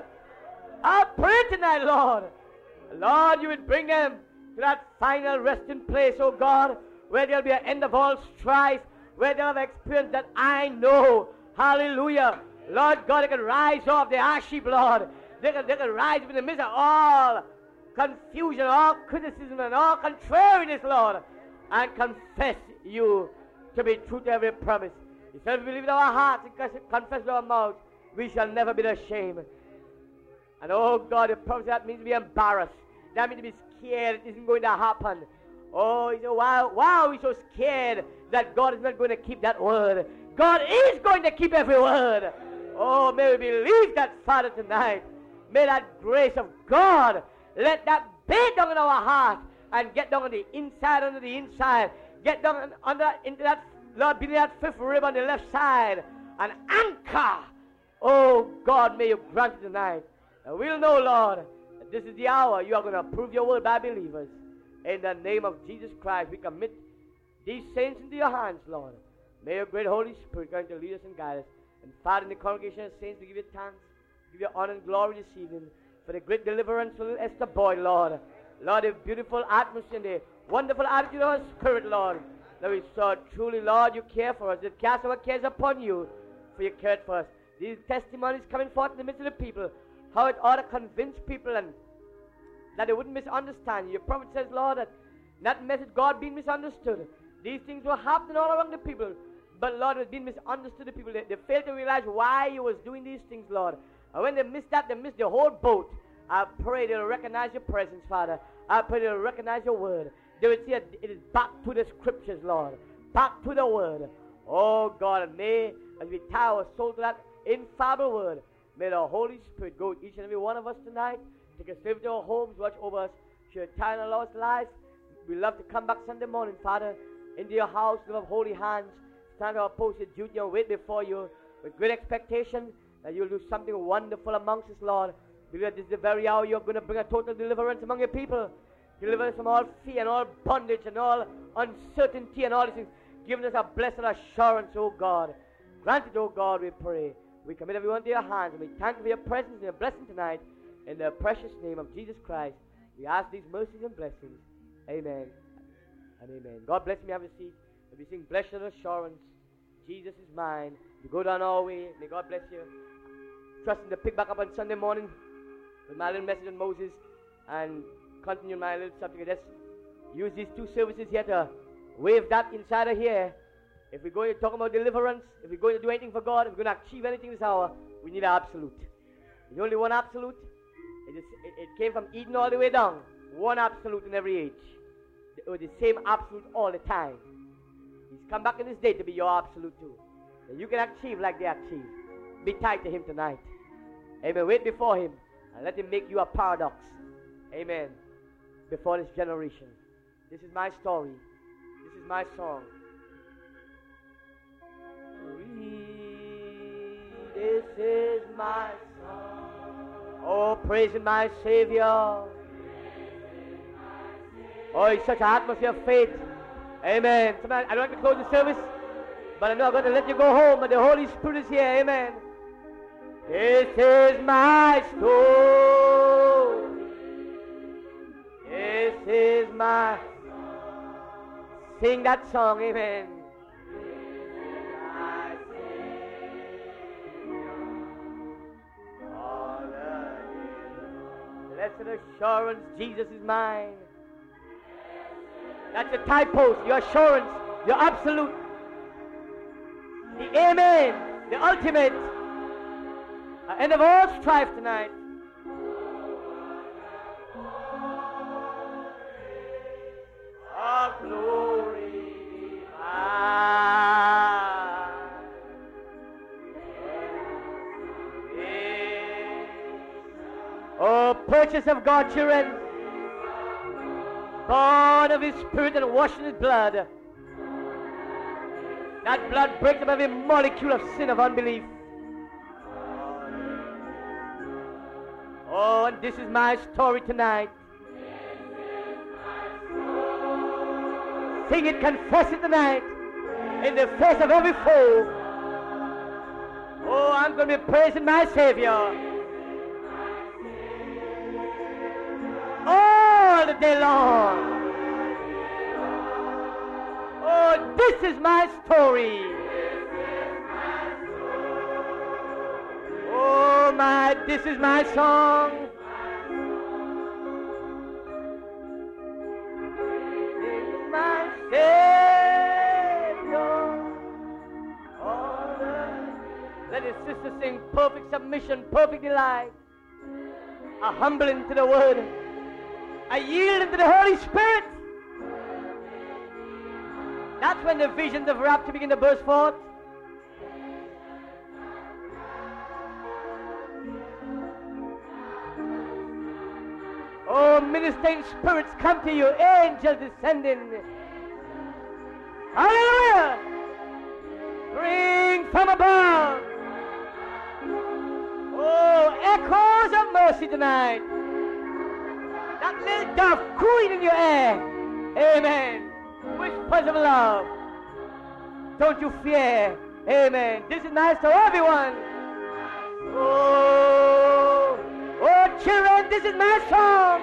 I pray tonight, Lord, Lord, you would bring them to that final resting place, oh God, where there'll be an end of all strife, where they'll have experienced that I know, hallelujah, Lord God, they can rise off the ash heap, Lord. They can rise up in the midst of all confusion, all criticism, and all contrariness, Lord, and confess you to be true to every promise. He said, if we believe in our hearts and confess with our mouths, we shall never be ashamed. And oh God, the promise, that means to be embarrassed. That means to be scared it isn't going to happen. Oh, he said, why are we so scared that God is not going to keep that word? God is going to keep every word. Oh, may we believe that, Father, tonight. May that grace of God, let that be down in our heart and get down on the inside, under the inside. Get down into that, Lord, beneath that fifth rib on the left side. And anchor. Oh, God, may you grant it tonight. And we'll know, Lord, that this is the hour you are going to prove your word by believers. In the name of Jesus Christ, we commit these saints into your hands, Lord. May your great Holy Spirit going to lead us and guide us. And Father, in the congregation of saints, we give you thanks, give you honor and glory this evening for the great deliverance of little Esther Boyd, Lord. Lord, the beautiful atmosphere and the wonderful attitude of our spirit, Lord. That we saw truly, Lord, you care for us. You cast our cares upon you, for you cared for us. These testimonies coming forth in the midst of the people, how it ought to convince people and that they wouldn't misunderstand you. Your prophet says, Lord, that that message, God being misunderstood. These things were happening all around the people. But, Lord, it was being misunderstood. The people, they failed to realize why you was doing these things, Lord. And when they missed that, they missed the whole boat. I pray they'll recognize your presence, Father. I pray they'll recognize your word. They will see that it is back to the scriptures, Lord. Back to the word. Oh, God, and may, as we tie our soul to that infallible word, may the Holy Spirit go with each and every one of us tonight. Take us safe to our homes, watch over us. Share time in our Lord's life. We love to come back Sunday morning, Father, into your house, live of holy hands. Stand our posted duty and wait before you with great expectation that you'll do something wonderful amongst us, Lord. Believe that this is the very hour you're going to bring a total deliverance among your people. Deliver us from all fear and all bondage and all uncertainty and all these things. Giving us a blessed assurance, oh God. Grant it, oh God, we pray. We commit everyone to your hands and we thank you for your presence and your blessing tonight. In the precious name of Jesus Christ, we ask these mercies and blessings. Amen and amen. God bless me. Have a seat. We sing blessed assurance, Jesus is mine. You go down our way. May God bless you. trusting to pick back up on Sunday morning with my little message on Moses and continue my little subject. I just use these two services here to wave that inside of here. If we're going to talk about deliverance, if we're going to do anything for God, if we're going to achieve anything this hour, we need an absolute. There's only one absolute. It came from Eden all the way down. One absolute in every age. The same absolute all the time. He's come back in this day to be your absolute too. And you can achieve like they achieve. Be tied to him tonight. Amen. Wait before him and let him make you a paradox. Amen. Before this generation. This is my story. This is my song. This is my song. Oh, praising my Savior. Oh, it's such an atmosphere of faith. Amen. Tonight, I don't like to close the service, but I know I'm going to let you go home, but the Holy Spirit is here. Amen. This is my story. This is my song. Sing that song. Amen. Blessed assurance, Jesus is mine. That's your tie post, your assurance, your absolute. The amen, the ultimate. End of all strife tonight. Our glory divine. Oh, purchase of God, children, born of His Spirit and washed in His blood. That blood breaks up every molecule of sin, of unbelief. Oh, and this is my story tonight. Sing it, confess it tonight, in the face of every foe. Oh, I'm going to be praising my Savior all the day long. Oh, this is my story. Oh, this is my song. This is my Savior. Let his sister sing perfect submission, perfect delight. A humbling to the word. A yielding to the Holy Spirit. That's when the visions of rapture begin to burst forth. Oh, ministering spirits come to you, angels descending. Hallelujah! Ring from above. Oh, echoes of mercy tonight. That little dove cooing in your ear. Amen. Whispers of love. Don't you fear. Amen. This is nice to everyone. Oh, oh, children, this is my song.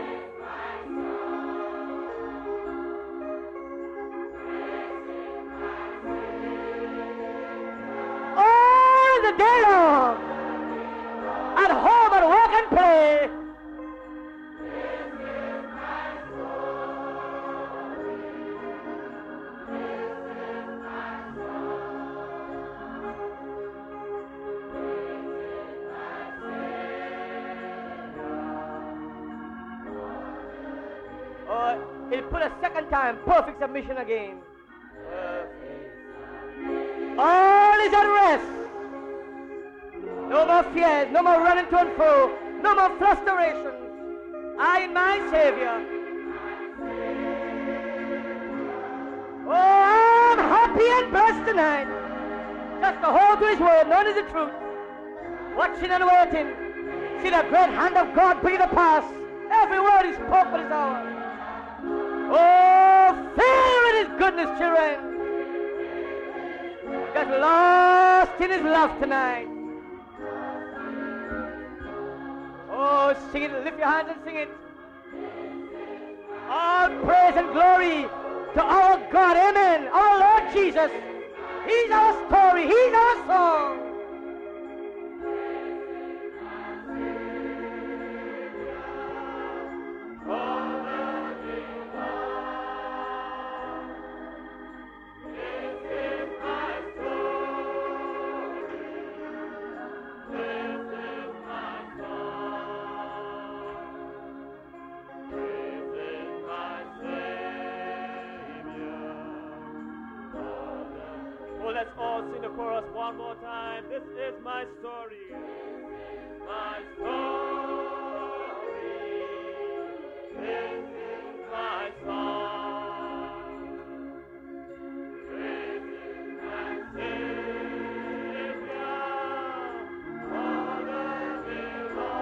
All the day long. At home, at work and play. He'll put a second time, perfect submission again. All is at rest. No more fears, no more running to and fro, no more frustrations. I and my Savior. Oh, I'm happy and blessed tonight. Just to hold to His word, known as the truth. Watching and waiting. See the great hand of God bring it to pass. Every word He spoke for this hour. Oh, filled with His goodness, children. Just lost in His love tonight. Oh, sing it, lift your hands and sing it. All praise and glory to our God, amen. Our Lord Jesus. He's our story, He's our song. one more time. This is my story. My story. This is my song. Praising my Savior all the day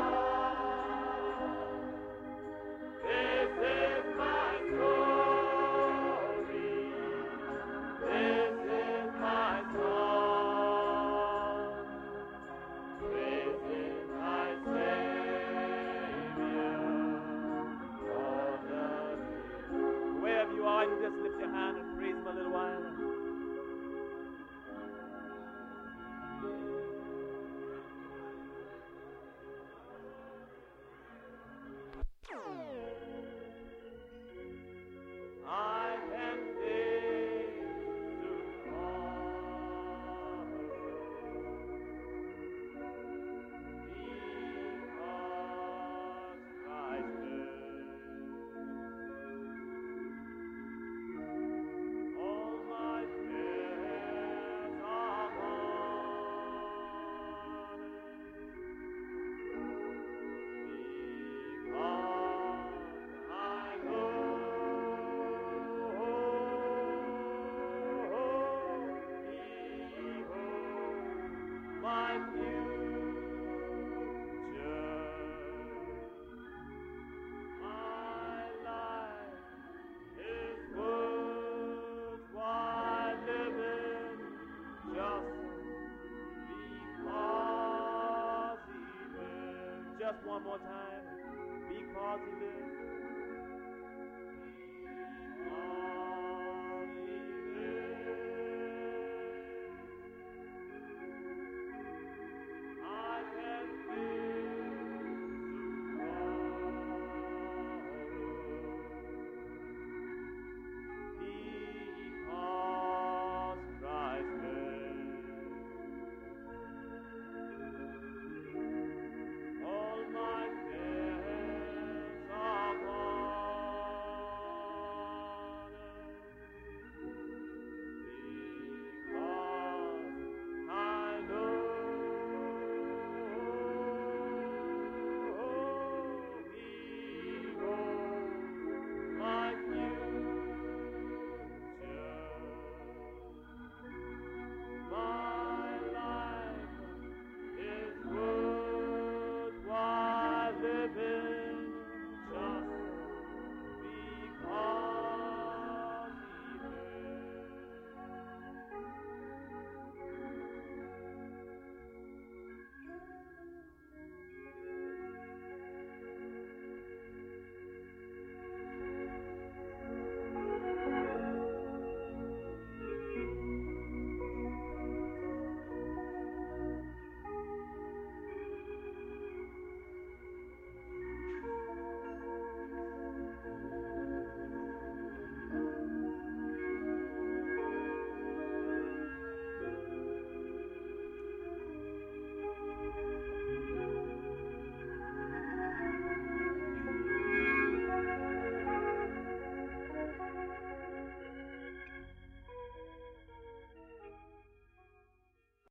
long. This is my story. This is my song. Praising my Savior all the day. Wherever you are, you just lift your hand and praise him a little while. I can face tomorrow because Christ lives. All my fears are gone because I know my future. My life is worthwhile living just because he lives. Just one more time. Because he lives.